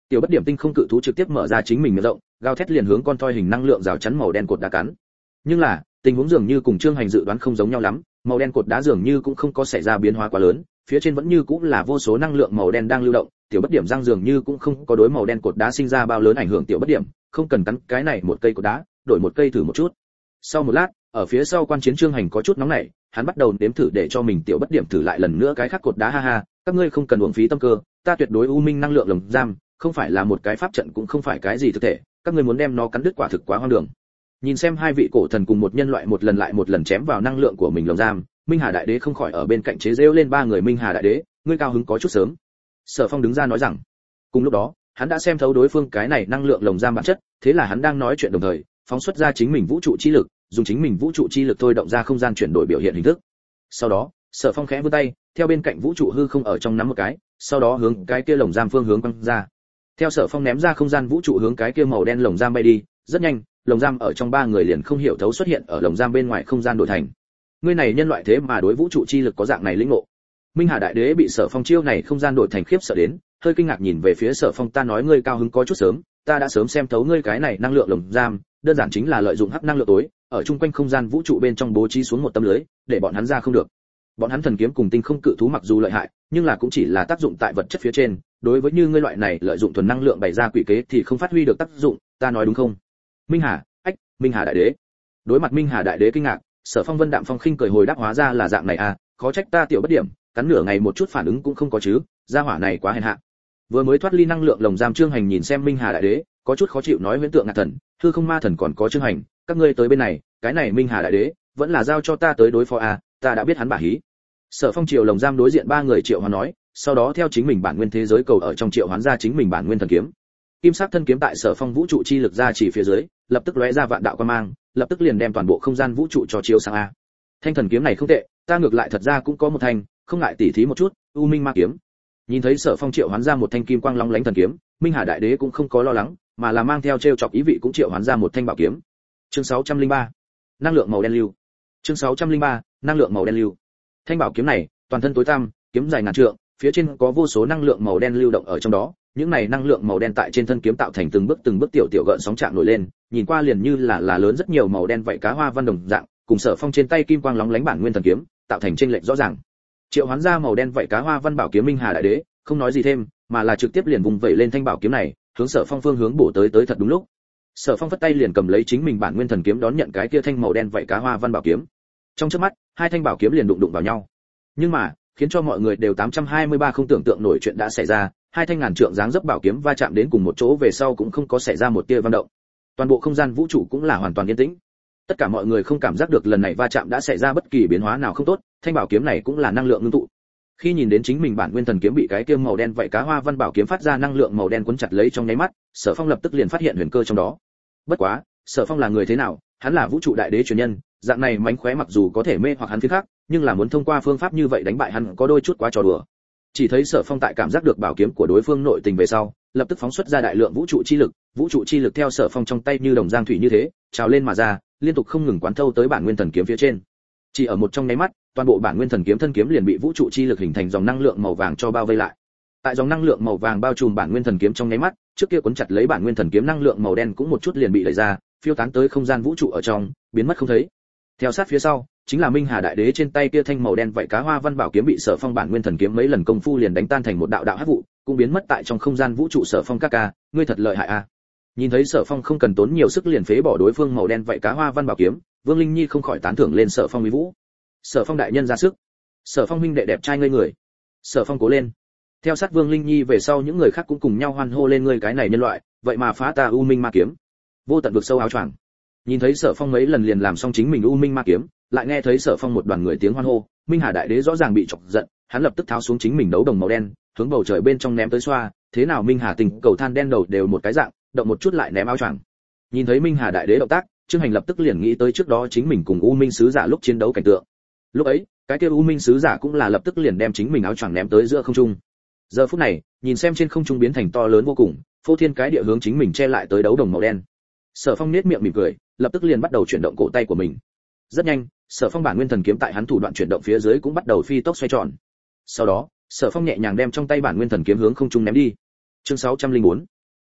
Tiểu bất điểm tinh không cự thú trực tiếp mở ra chính mình miệng rộng, gào thét liền hướng con toi hình năng lượng rào chắn màu đen cột đá cắn. Nhưng là, tình huống dường như cùng Trương Hành dự đoán không giống nhau lắm, màu đen cột đá dường như cũng không có xảy ra biến hóa quá lớn, phía trên vẫn như cũng là vô số năng lượng màu đen đang lưu động, tiểu bất điểm răng dường như cũng không có đối màu đen cột đá sinh ra bao lớn ảnh hưởng tiểu bất điểm, không cần cắn cái này một cây cột đá, đổi một cây thử một chút. Sau một lát, ở phía sau quan chiến Trương Hành có chút nóng nảy, hắn bắt đầu nếm thử để cho mình tiểu bất điểm thử lại lần nữa cái khác cột đá ha ha, các ngươi không cần uổng phí tâm cơ, ta tuyệt đối u minh năng lượng lồng giam, không phải là một cái pháp trận cũng không phải cái gì thực thể, các ngươi muốn đem nó cắn đứt quả thực quá hoang đường. Nhìn xem hai vị cổ thần cùng một nhân loại một lần lại một lần chém vào năng lượng của mình lồng giam, Minh Hà Đại Đế không khỏi ở bên cạnh chế giễu lên ba người Minh Hà Đại Đế, ngươi cao hứng có chút sớm. Sở Phong đứng ra nói rằng, cùng lúc đó, hắn đã xem thấu đối phương cái này năng lượng lồng giam bản chất, thế là hắn đang nói chuyện đồng thời, phóng xuất ra chính mình vũ trụ chi lực, dùng chính mình vũ trụ chi lực thôi động ra không gian chuyển đổi biểu hiện hình thức. Sau đó, Sở Phong khẽ vươn tay, theo bên cạnh vũ trụ hư không ở trong nắm một cái, sau đó hướng cái kia lồng giam phương hướng quăng ra. Theo Sở Phong ném ra không gian vũ trụ hướng cái kia màu đen lồng giam bay đi, rất nhanh, lồng giam ở trong ba người liền không hiểu thấu xuất hiện ở lồng giam bên ngoài không gian đổi thành. Ngươi này nhân loại thế mà đối vũ trụ chi lực có dạng này lĩnh ngộ. Minh Hà Đại Đế bị Sở Phong chiêu này không gian đổi thành khiếp sợ đến, hơi kinh ngạc nhìn về phía Sở Phong, ta nói ngươi cao hứng có chút sớm, ta đã sớm xem thấu ngươi cái này năng lượng lồng giam, đơn giản chính là lợi dụng hắc năng lượng tối, ở chung quanh không gian vũ trụ bên trong bố trí xuống một tấm lưới, để bọn hắn ra không được. Bọn hắn thần kiếm cùng tinh không cự thú mặc dù lợi hại, nhưng là cũng chỉ là tác dụng tại vật chất phía trên, đối với như ngươi loại này lợi dụng thuần năng lượng bày ra quỷ kế thì không phát huy được tác dụng, ta nói đúng không? Minh Hà, ách, Minh Hà Đại Đế. Đối mặt Minh Hà Đại Đế kinh ngạc, Sở Phong Vân đạm phong khinh cười hồi đáp, hóa ra là dạng này à, khó trách ta tiểu bất điểm, cắn nửa ngày một chút phản ứng cũng không có chứ, gia hỏa này quá hèn hạ. Vừa mới thoát ly năng lượng lồng giam Trương Hành nhìn xem Minh Hà Đại Đế, có chút khó chịu nói, huyễn tượng ngạ thần, hư không ma thần còn có Trương Hành, các ngươi tới bên này, cái này Minh Hà Đại Đế, vẫn là giao cho ta tới đối phó à, ta đã biết hắn bả hí. Sở Phong triệu lồng giam đối diện ba người triệu hoán nói, sau đó theo chính mình bản nguyên thế giới cầu ở trong triệu hoán ra chính mình bản nguyên thần kiếm. Kim sắc thân kiếm tại Sở Phong vũ trụ chi lực ra chỉ phía dưới, lập tức lóe ra vạn đạo quang mang, lập tức liền đem toàn bộ không gian vũ trụ cho chiếu sang a. Thanh thần kiếm này không tệ, ta ngược lại thật ra cũng có một thanh, không ngại tỉ thí một chút, U Minh Ma kiếm. Nhìn thấy Sở Phong triệu hoán ra một thanh kim quang long lánh thần kiếm, Minh Hà Đại Đế cũng không có lo lắng, mà là mang theo trêu chọc ý vị cũng triệu hoán ra một thanh bảo kiếm. Chương sáu trăm lẻ ba, năng lượng màu đen lưu. Chương sáu trăm lẻ ba, năng lượng màu đen lưu. Thanh bảo kiếm này, toàn thân tối tăm, kiếm dài ngàn trượng, phía trên có vô số năng lượng màu đen lưu động ở trong đó, những này năng lượng màu đen tại trên thân kiếm tạo thành từng bước từng bước tiểu tiểu gợn sóng trạng nổi lên, nhìn qua liền như là là lớn rất nhiều màu đen vậy cá hoa văn đồng dạng, cùng Sở Phong trên tay kim quang lóng lánh bản nguyên thần kiếm, tạo thành chênh lệch rõ ràng. Triệu hoán ra màu đen vậy cá hoa văn bảo kiếm Minh Hà Đại Đế, không nói gì thêm, mà là trực tiếp liền vùng vẩy lên thanh bảo kiếm này, hướng Sở Phong phương hướng bổ tới tới thật đúng lúc. Sở Phong vất tay liền cầm lấy chính mình bản nguyên thần kiếm đón nhận cái kia thanh màu đen vậy cá hoa văn bảo kiếm. Trong chớp mắt, hai thanh bảo kiếm liền đụng đụng vào nhau. Nhưng mà, khiến cho mọi người đều tám trăm hai mươi ba không tưởng tượng nổi chuyện đã xảy ra, hai thanh ngàn trượng dáng dấp bảo kiếm va chạm đến cùng một chỗ về sau cũng không có xảy ra một tia vang động. Toàn bộ không gian vũ trụ cũng là hoàn toàn yên tĩnh. Tất cả mọi người không cảm giác được lần này va chạm đã xảy ra bất kỳ biến hóa nào không tốt, thanh bảo kiếm này cũng là năng lượng ngưng tụ. Khi nhìn đến chính mình bản nguyên thần kiếm bị cái kia màu đen vậy cá hoa văn bảo kiếm phát ra năng lượng màu đen cuốn chặt lấy trong nháy mắt, Sở Phong lập tức liền phát hiện huyền cơ trong đó. Bất quá, Sở Phong là người thế nào, hắn là vũ trụ đại đế truyền nhân, dạng này mánh khóe mặc dù có thể mê hoặc hắn phía khác, nhưng là muốn thông qua phương pháp như vậy đánh bại hắn có đôi chút quá trò đùa. Chỉ thấy Sở Phong tại cảm giác được bảo kiếm của đối phương nội tình về sau, lập tức phóng xuất ra đại lượng vũ trụ chi lực, vũ trụ chi lực theo Sở Phong trong tay như đồng giang thủy như thế, trào lên mà ra, liên tục không ngừng quán thâu tới bản nguyên thần kiếm phía trên. Chỉ ở một trong nháy mắt, toàn bộ bản nguyên thần kiếm thân kiếm liền bị vũ trụ chi lực hình thành dòng năng lượng màu vàng cho bao vây lại. Tại dòng năng lượng màu vàng bao trùm bản nguyên thần kiếm trong nháy mắt, trước kia cuốn chặt lấy bản nguyên thần kiếm năng lượng màu đen cũng một chút liền bị đẩy ra, phiêu tán tới không gian vũ trụ ở trong, biến mất không thấy. Theo sát phía sau, chính là Minh Hà Đại Đế trên tay kia thanh màu đen vậy cá hoa văn bảo kiếm bị Sở Phong bản nguyên thần kiếm mấy lần công phu liền đánh tan thành một đạo đạo hắc vụ, cũng biến mất tại trong không gian vũ trụ. Sở Phong ca ca, ngươi thật lợi hại a. Nhìn thấy Sở Phong không cần tốn nhiều sức liền phế bỏ đối phương màu đen vậy cá hoa văn bảo kiếm, Vương Linh Nhi không khỏi tán thưởng lên Sở Phong uy vũ. Sở Phong đại nhân ra sức. Sở Phong huynh đệ đẹp trai ngây người. Sở Phong cố lên. Theo sát Vương Linh Nhi về sau những người khác cũng cùng nhau hoan hô lên, ngươi cái này nhân loại, vậy mà phá ta U Minh Ma kiếm. Vô tận vực sâu áo choàng. Nhìn thấy Sở Phong mấy lần liền làm xong chính mình U Minh Ma kiếm, lại nghe thấy Sở Phong một đoàn người tiếng hoan hô, Minh Hà Đại Đế rõ ràng bị chọc giận, hắn lập tức tháo xuống chính mình đấu đồng màu đen, hướng bầu trời bên trong ném tới xoa, thế nào Minh Hà tình cầu than đen đầu đều một cái dạng, động một chút lại ném áo choàng. Nhìn thấy Minh Hà Đại Đế động tác, Trương Hành lập tức liền nghĩ tới trước đó chính mình cùng U Minh sứ giả lúc chiến đấu cảnh tượng. Lúc ấy, cái kia U Minh sứ giả cũng là lập tức liền đem chính mình áo choàng ném tới giữa không trung. Giờ phút này, nhìn xem trên không trung biến thành to lớn vô cùng, phô thiên cái địa hướng chính mình che lại tới đấu đồng màu đen. Sở Phong nhếch miệng mỉm cười, lập tức liền bắt đầu chuyển động cổ tay của mình. Rất nhanh, Sở Phong bản nguyên thần kiếm tại hắn thủ đoạn chuyển động phía dưới cũng bắt đầu phi tốc xoay tròn. Sau đó, Sở Phong nhẹ nhàng đem trong tay bản nguyên thần kiếm hướng không trung ném đi. Chương sáu trăm lẻ bốn,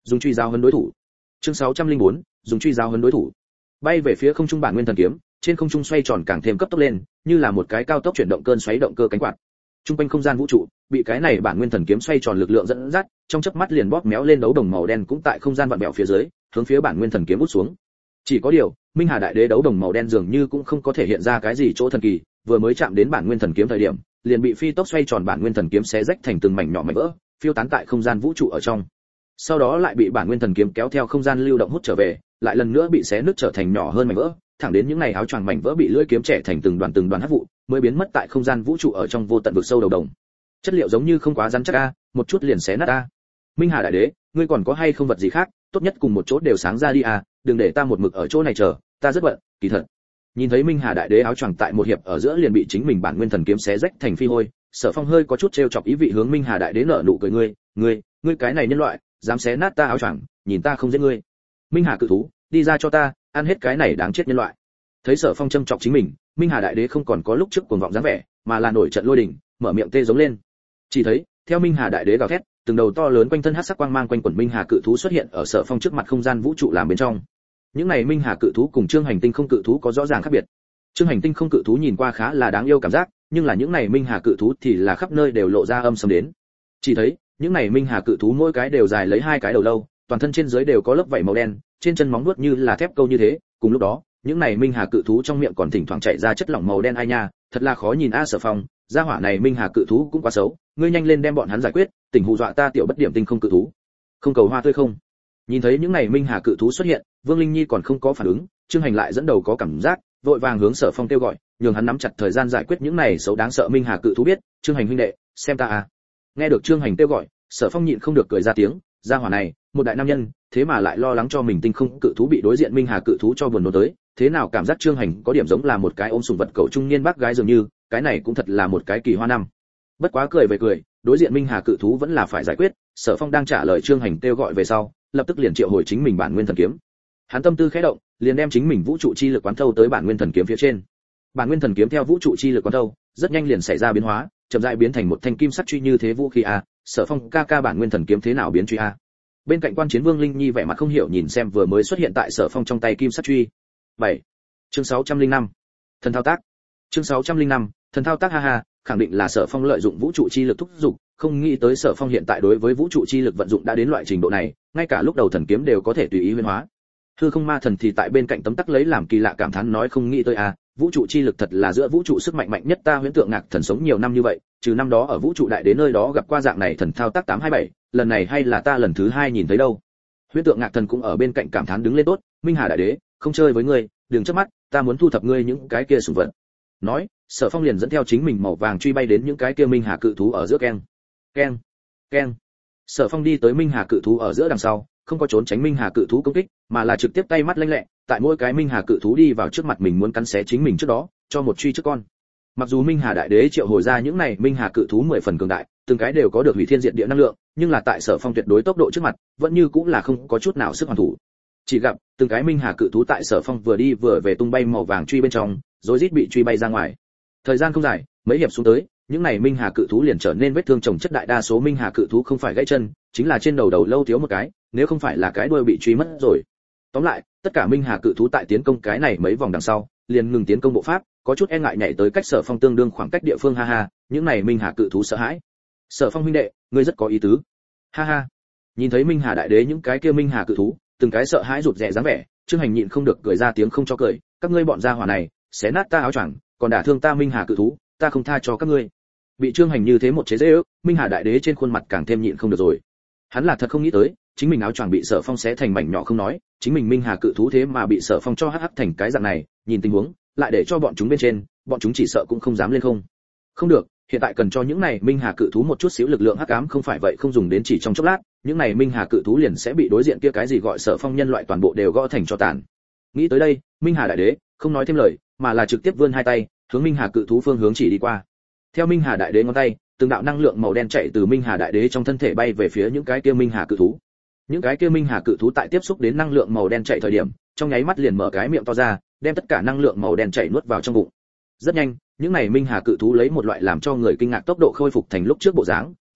dùng truy giáo huấn đối thủ. Chương sáu trăm linh bốn, dùng truy giáo huấn đối thủ. Bay về phía không trung bản nguyên thần kiếm, trên không trung xoay tròn càng thêm cấp tốc lên, như là một cái cao tốc chuyển động cơn xoáy động cơ cánh quạt. Trung quanh không gian vũ trụ bị cái này bản nguyên thần kiếm xoay tròn lực lượng dẫn dắt, trong chớp mắt liền bóp méo lên đấu đồng màu đen cũng tại không gian vặn vẹo phía dưới, hướng phía bản nguyên thần kiếm út xuống. Chỉ có điều, Minh Hà Đại Đế đấu đồng màu đen dường như cũng không có thể hiện ra cái gì chỗ thần kỳ, vừa mới chạm đến bản nguyên thần kiếm thời điểm, liền bị phi tốc xoay tròn bản nguyên thần kiếm xé rách thành từng mảnh nhỏ mảnh vỡ, phiêu tán tại không gian vũ trụ ở trong. Sau đó lại bị bản nguyên thần kiếm kéo theo không gian lưu động hút trở về, lại lần nữa bị xé nứt trở thành nhỏ hơn mảnh vỡ, thẳng đến những này áo choàng mảnh vỡ bị lưỡi kiếm trẻ thành từng đoàn từng đoàn hắc vụ, mới biến mất tại không gian vũ trụ ở trong vô tận vực sâu đầu đồng. Chất liệu giống như không quá rắn chắc a, một chút liền xé nát a. Minh Hà Đại Đế, ngươi còn có hay không vật gì khác, tốt nhất cùng một chỗ đều sáng ra đi a, đừng để ta một mực ở chỗ này chờ, ta rất bận, kỳ thật. Nhìn thấy Minh Hà Đại Đế áo choàng tại một hiệp ở giữa liền bị chính mình bản nguyên thần kiếm xé rách thành phi hôi, Sở Phong hơi có chút trêu chọc ý vị hướng Minh Hà Đại Đế nở nụ cười, ngươi, ngươi, ngươi cái này nhân loại, dám xé nát ta áo choàng, nhìn ta không giết ngươi. Minh Hà cự thú, đi ra cho ta, ăn hết cái này đáng chết nhân loại. Thấy Sở Phong châm chọc chính mình, Minh Hà Đại Đế không còn có lúc trước cuồng vọng dáng vẻ, mà là nổi trận lôi đình, mở miệng tê giống lên. Chỉ thấy, theo Minh Hà Đại Đế gào thét, từng đầu to lớn quanh thân hắc sắc quang mang quanh quẩn Minh Hà cự thú xuất hiện ở Sở Phong trước mặt không gian vũ trụ làm bên trong. Những này Minh Hà cự thú cùng Trương Hành Tinh không cự thú có rõ ràng khác biệt. Trương Hành Tinh không cự thú nhìn qua khá là đáng yêu cảm giác, nhưng là những này Minh Hà cự thú thì là khắp nơi đều lộ ra âm sầm đến. Chỉ thấy, những này Minh Hà cự thú mỗi cái đều dài lấy hai cái đầu lâu, toàn thân trên dưới đều có lớp vảy màu đen, trên chân móng vuốt như là thép câu như thế, cùng lúc đó, những này Minh Hà cự thú trong miệng còn thỉnh thoảng chảy ra chất lỏng màu đen ai nha, thật là khó nhìn a. Sở Phong, gia hỏa này Minh Hà cự thú cũng quá xấu, ngươi nhanh lên đem bọn hắn giải quyết, tỉnh hù dọa ta tiểu bất điểm tinh không cự thú. Không cầu hoa tươi không. Nhìn thấy những này Minh Hà cự thú xuất hiện, Vương Linh Nhi còn không có phản ứng, Trương Hành lại dẫn đầu có cảm giác, vội vàng hướng Sở Phong kêu gọi, nhường hắn nắm chặt thời gian giải quyết những này xấu đáng sợ Minh Hà cự thú biết, Trương Hành huynh đệ, xem ta à. Nghe được Trương Hành kêu gọi, Sở Phong nhịn không được cười ra tiếng, gia hỏa này, một đại nam nhân, thế mà lại lo lắng cho mình tinh không cự thú bị đối diện Minh Hà cự thú cho buồn nôn tới, thế nào cảm giác Trương Hành có điểm giống là một cái ôm sủng vật cẩu trung niên bác gái dường như, cái này cũng thật là một cái kỳ hoa năm. Bất quá cười về cười, đối diện Minh Hà cự thú vẫn là phải giải quyết, Sở Phong đang trả lời Trương Hành kêu gọi về sau, lập tức liền triệu hồi chính mình bản nguyên thần kiếm. Hắn tâm tư khẽ động, liền đem chính mình vũ trụ chi lực quán thâu tới bản nguyên thần kiếm phía trên. Bản nguyên thần kiếm theo vũ trụ chi lực quán thâu, rất nhanh liền xảy ra biến hóa, chậm rãi biến thành một thanh kim sắc truy như thế vũ khí a. Sở Phong ca ca bản nguyên thần kiếm thế nào biến truy a? Bên cạnh quan chiến Vương Linh Nhi vẻ mặt không hiểu nhìn xem vừa mới xuất hiện tại Sở Phong trong tay kim sắc truy. bảy. Chương sáu trăm linh năm. Thần thao tác. Chương sáu trăm linh năm. Thần thao tác ha ha, khẳng định là Sở Phong lợi dụng vũ trụ chi lực thúc dục, không nghĩ tới Sở Phong hiện tại đối với vũ trụ chi lực vận dụng đã đến loại trình độ này, ngay cả lúc đầu thần kiếm đều có thể tùy ý biến hóa. Hư Không Ma Thần thì tại bên cạnh tấm tắc lấy làm kỳ lạ cảm thán nói không nghĩ tới à, vũ trụ chi lực thật là giữa vũ trụ sức mạnh mạnh nhất ta Huyễn Tượng Ngạc Thần sống nhiều năm như vậy, trừ năm đó ở vũ trụ đại đến nơi đó gặp qua dạng này thần thao tác tám hai bảy, lần này hay là ta lần thứ hai nhìn thấy đâu. Huyễn Tượng Ngạc Thần cũng ở bên cạnh cảm thán đứng lên tốt, Minh Hà đại đế, không chơi với ngươi, đừng chớp mắt, ta muốn thu thập ngươi những cái kia sủng vật. Nói, Sở Phong liền dẫn theo chính mình màu vàng truy bay đến những cái kia Minh Hà cự thú ở giữa keng. Keng. Keng. Sở Phong đi tới Minh Hà cự thú ở giữa đằng sau, không có trốn tránh Minh Hà cự thú công kích, mà là trực tiếp tay mắt lanh lẹ, tại mỗi cái Minh Hà cự thú đi vào trước mặt mình muốn cắn xé chính mình trước đó, cho một truy trước con. Mặc dù Minh Hà đại đế triệu hồi ra những này Minh Hà cự thú mười phần cường đại, từng cái đều có được hủy thiên diệt địa năng lượng, nhưng là tại Sở Phong tuyệt đối tốc độ trước mặt, vẫn như cũng là không có chút nào sức hoàn thủ. Chỉ gặp từng cái Minh Hà cự thú tại Sở Phong vừa đi vừa về tung bay màu vàng truy bên trong, rối rít bị truy bay ra ngoài. Thời gian không dài, mấy hiệp xuống tới, những này Minh Hà cự thú liền trở nên vết thương chồng chất, đại đa số Minh Hà cự thú không phải gãy chân, chính là trên đầu đầu lâu thiếu một cái, nếu không phải là cái đuôi bị truy mất rồi. Tóm lại, tất cả Minh Hà cự thú tại tiến công cái này mấy vòng đằng sau, liền ngừng tiến công bộ pháp, có chút e ngại nhảy tới cách Sở Phong tương đương khoảng cách địa phương ha ha, những này Minh Hà cự thú sợ hãi. Sở Phong huynh đệ, ngươi rất có ý tứ. Ha ha. Nhìn thấy Minh Hà đại đế những cái kia Minh Hà cự thú, từng cái sợ hãi rụt rè dáng vẻ, Trương Hành nhịn không được cười ra tiếng không cho cười, các ngươi bọn gia hỏa này, xé nát ta áo choàng, còn đả thương ta Minh Hà cự thú, ta không tha cho các ngươi. Bị Trương Hành như thế một chế giễu, Minh Hà đại đế trên khuôn mặt càng thêm nhịn không được rồi. Hắn là thật không nghĩ tới, chính mình áo choàng bị Sở Phong xé thành mảnh nhỏ không nói, chính mình Minh Hà cự thú thế mà bị Sở Phong cho hắc hắc thành cái dạng này, nhìn tình huống, lại để cho bọn chúng bên trên, bọn chúng chỉ sợ cũng không dám lên không. Không được, hiện tại cần cho những này Minh Hà cự thú một chút xíu lực lượng hắc ám, không phải vậy không dùng đến chỉ trong chốc lát, những này Minh Hà cự thú liền sẽ bị đối diện kia cái gì gọi Sở Phong nhân loại toàn bộ đều gõ thành cho tàn. Nghĩ tới đây, Minh Hà đại đế không nói thêm lời, mà là trực tiếp vươn hai tay, hướng Minh Hà cự thú phương hướng chỉ đi qua. Theo Minh Hà đại đế ngón tay, từng đạo năng lượng màu đen chạy từ Minh Hà đại đế trong thân thể bay về phía những cái kia Minh Hà cự thú. Những cái kia Minh Hà cự thú tại tiếp xúc đến năng lượng màu đen chạy thời điểm, trong nháy mắt liền mở cái miệng to ra, đem tất cả năng lượng màu đen chạy nuốt vào trong bụng. Rất nhanh, những này Minh Hà cự thú lấy một loại làm cho người kinh ngạc tốc độ khôi phục thành lúc trước bộ dáng, mặt khác,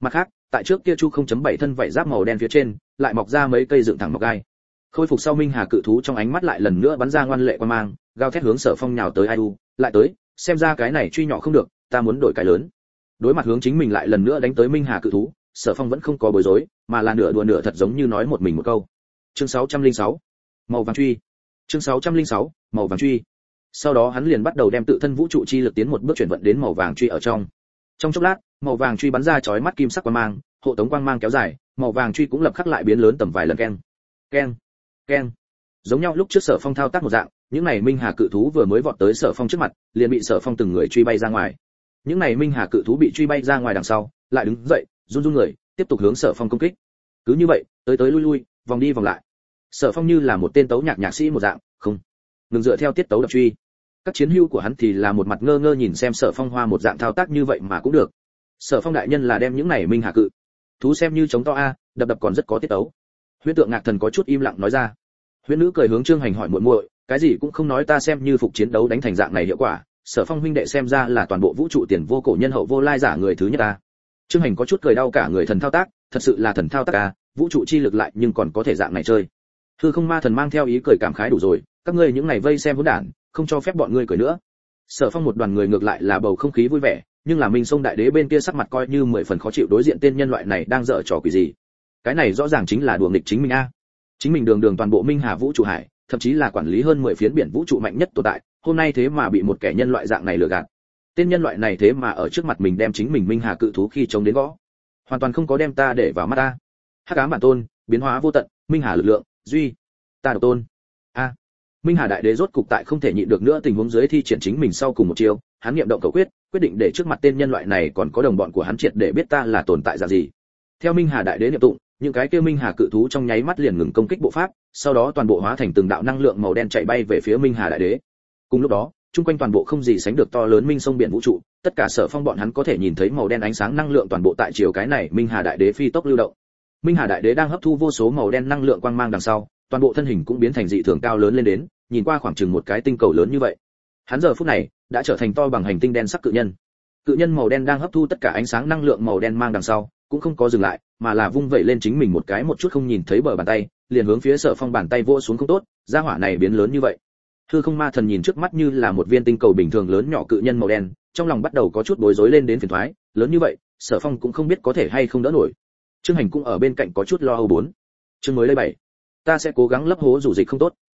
tại trước kia chu không chấm bảy thân vảy giáp màu đen phía trên lại mọc ra mấy cây dựng thẳng mọc gai. Khôi phục sau minh hà cự thú trong ánh mắt lại lần nữa bắn ra ngoan lệ quan mang, gào thét hướng Sở Phong nhào tới. Ai u, lại tới, xem ra cái này truy nhỏ không được, ta muốn đổi cái lớn. Đối mặt hướng chính mình lại lần nữa đánh tới minh hà cự thú, Sở Phong vẫn không có bối rối, mà là nửa đùa nửa thật, giống như nói một mình một câu. Chương sáu trăm lẻ sáu, màu vàng truy. Chương sáu trăm lẻ sáu, màu vàng truy. Sau đó hắn liền bắt đầu đem tự thân vũ trụ chi lực tiến một bước chuyển vận đến màu vàng truy ở trong. Trong chốc lát, màu vàng truy bắn ra chói mắt kim sắc quang mang, hộ tống quang mang kéo dài, màu vàng truy cũng lập khắc lại biến lớn tầm vài lần. Keng, keng, keng. Giống nhau lúc trước Sở Phong thao tác một dạng, những này minh hà cự thú vừa mới vọt tới Sở Phong trước mặt, liền bị Sở Phong từng người truy bay ra ngoài. Những này minh hà cự thú bị truy bay ra ngoài đằng sau, lại đứng dậy, run run người, tiếp tục hướng Sở Phong công kích. Cứ như vậy, tới tới lui lui, vòng đi vòng lại. Sở Phong như là một tên tấu nhạc nhạc sĩ một dạng, không ngừng dựa theo tiết tấu đập truy. Các chiến hữu của hắn thì là một mặt ngơ ngơ nhìn xem Sở Phong hoa một dạng thao tác như vậy mà cũng được. Sở Phong đại nhân là đem những này minh hà cự thú xem như chống to a, đập đập còn rất có tiết tấu. Huyễn Tượng Ngạc Thần có chút im lặng nói ra. Huyễn Nữ cười hướng Trương Hành hỏi muội muội, cái gì cũng không nói, ta xem như phục chiến đấu đánh thành dạng này hiệu quả, Sở Phong huynh đệ xem ra là toàn bộ vũ trụ tiền vô cổ nhân hậu vô lai giả người thứ nhất a. Trương Hành có chút cười đau cả người, thần thao tác, thật sự là thần thao tác a, vũ trụ chi lực lại nhưng còn có thể dạng này chơi. Hư Không Ma Thần mang theo ý cười cảm khái, đủ rồi, các ngươi những này vây xem hỗn đản, không cho phép bọn ngươi cười nữa. Sở Phong một đoàn người ngược lại là bầu không khí vui vẻ, nhưng là Minh Sông Đại Đế bên kia sắc mặt coi như mười phần khó chịu, đối diện tên nhân loại này đang dở trò quỷ gì. Cái này rõ ràng chính là đùa nghịch chính mình a. Chính mình đường đường toàn bộ Minh Hà vũ trụ hải, thậm chí là quản lý hơn mười phiến biển vũ trụ mạnh nhất tồn tại, hôm nay thế mà bị một kẻ nhân loại dạng này lừa gạt. Tên nhân loại này thế mà ở trước mặt mình đem chính mình Minh Hà cự thú khi chống đến gõ, hoàn toàn không có đem ta để vào mắt ta. Hắc ám bản tôn, biến hóa vô tận, Minh Hà lực lượng, duy, ta độc tôn. A. Minh Hà Đại Đế rốt cục tại không thể nhịn được nữa tình huống dưới thi triển chính mình sau cùng một chiêu, hắn niệm động cầu quyết, quyết định để trước mặt tên nhân loại này còn có đồng bọn của hắn triệt để biết ta là tồn tại dạng gì. Theo Minh Hà Đại Đế niệm tụng, những cái kia Minh Hà cự thú trong nháy mắt liền ngừng công kích bộ pháp, sau đó toàn bộ hóa thành từng đạo năng lượng màu đen chạy bay về phía Minh Hà Đại Đế. Cùng lúc đó, chung quanh toàn bộ không gì sánh được to lớn minh sông biển vũ trụ, tất cả Sở Phong bọn hắn có thể nhìn thấy màu đen ánh sáng năng lượng toàn bộ tại chiều cái này Minh Hà Đại Đế phi tốc lưu động. Minh Hà Đại Đế đang hấp thu vô số màu đen năng lượng quang mang đằng sau, toàn bộ thân hình cũng biến thành dị thường cao lớn lên đến, nhìn qua khoảng chừng một cái tinh cầu lớn như vậy. Hắn giờ phút này đã trở thành to bằng hành tinh đen sắc cự nhân. Cự nhân màu đen đang hấp thu tất cả ánh sáng năng lượng màu đen mang đằng sau, cũng không có dừng lại, mà là vung vẩy lên chính mình một cái một chút không nhìn thấy bờ bàn tay, liền hướng phía Sở Phong bàn tay vỗ xuống. Không tốt, gia hỏa này biến lớn như vậy. Hư Không Ma Thần nhìn trước mắt như là một viên tinh cầu bình thường lớn nhỏ cự nhân màu đen, trong lòng bắt đầu có chút bối rối lên đến phiền toái, lớn như vậy, Sở Phong cũng không biết có thể hay không đỡ nổi. Trương Hành cũng ở bên cạnh có chút lo âu. Bốn chương mới lấy bảy, ta sẽ cố gắng lấp hố dù dịch không tốt.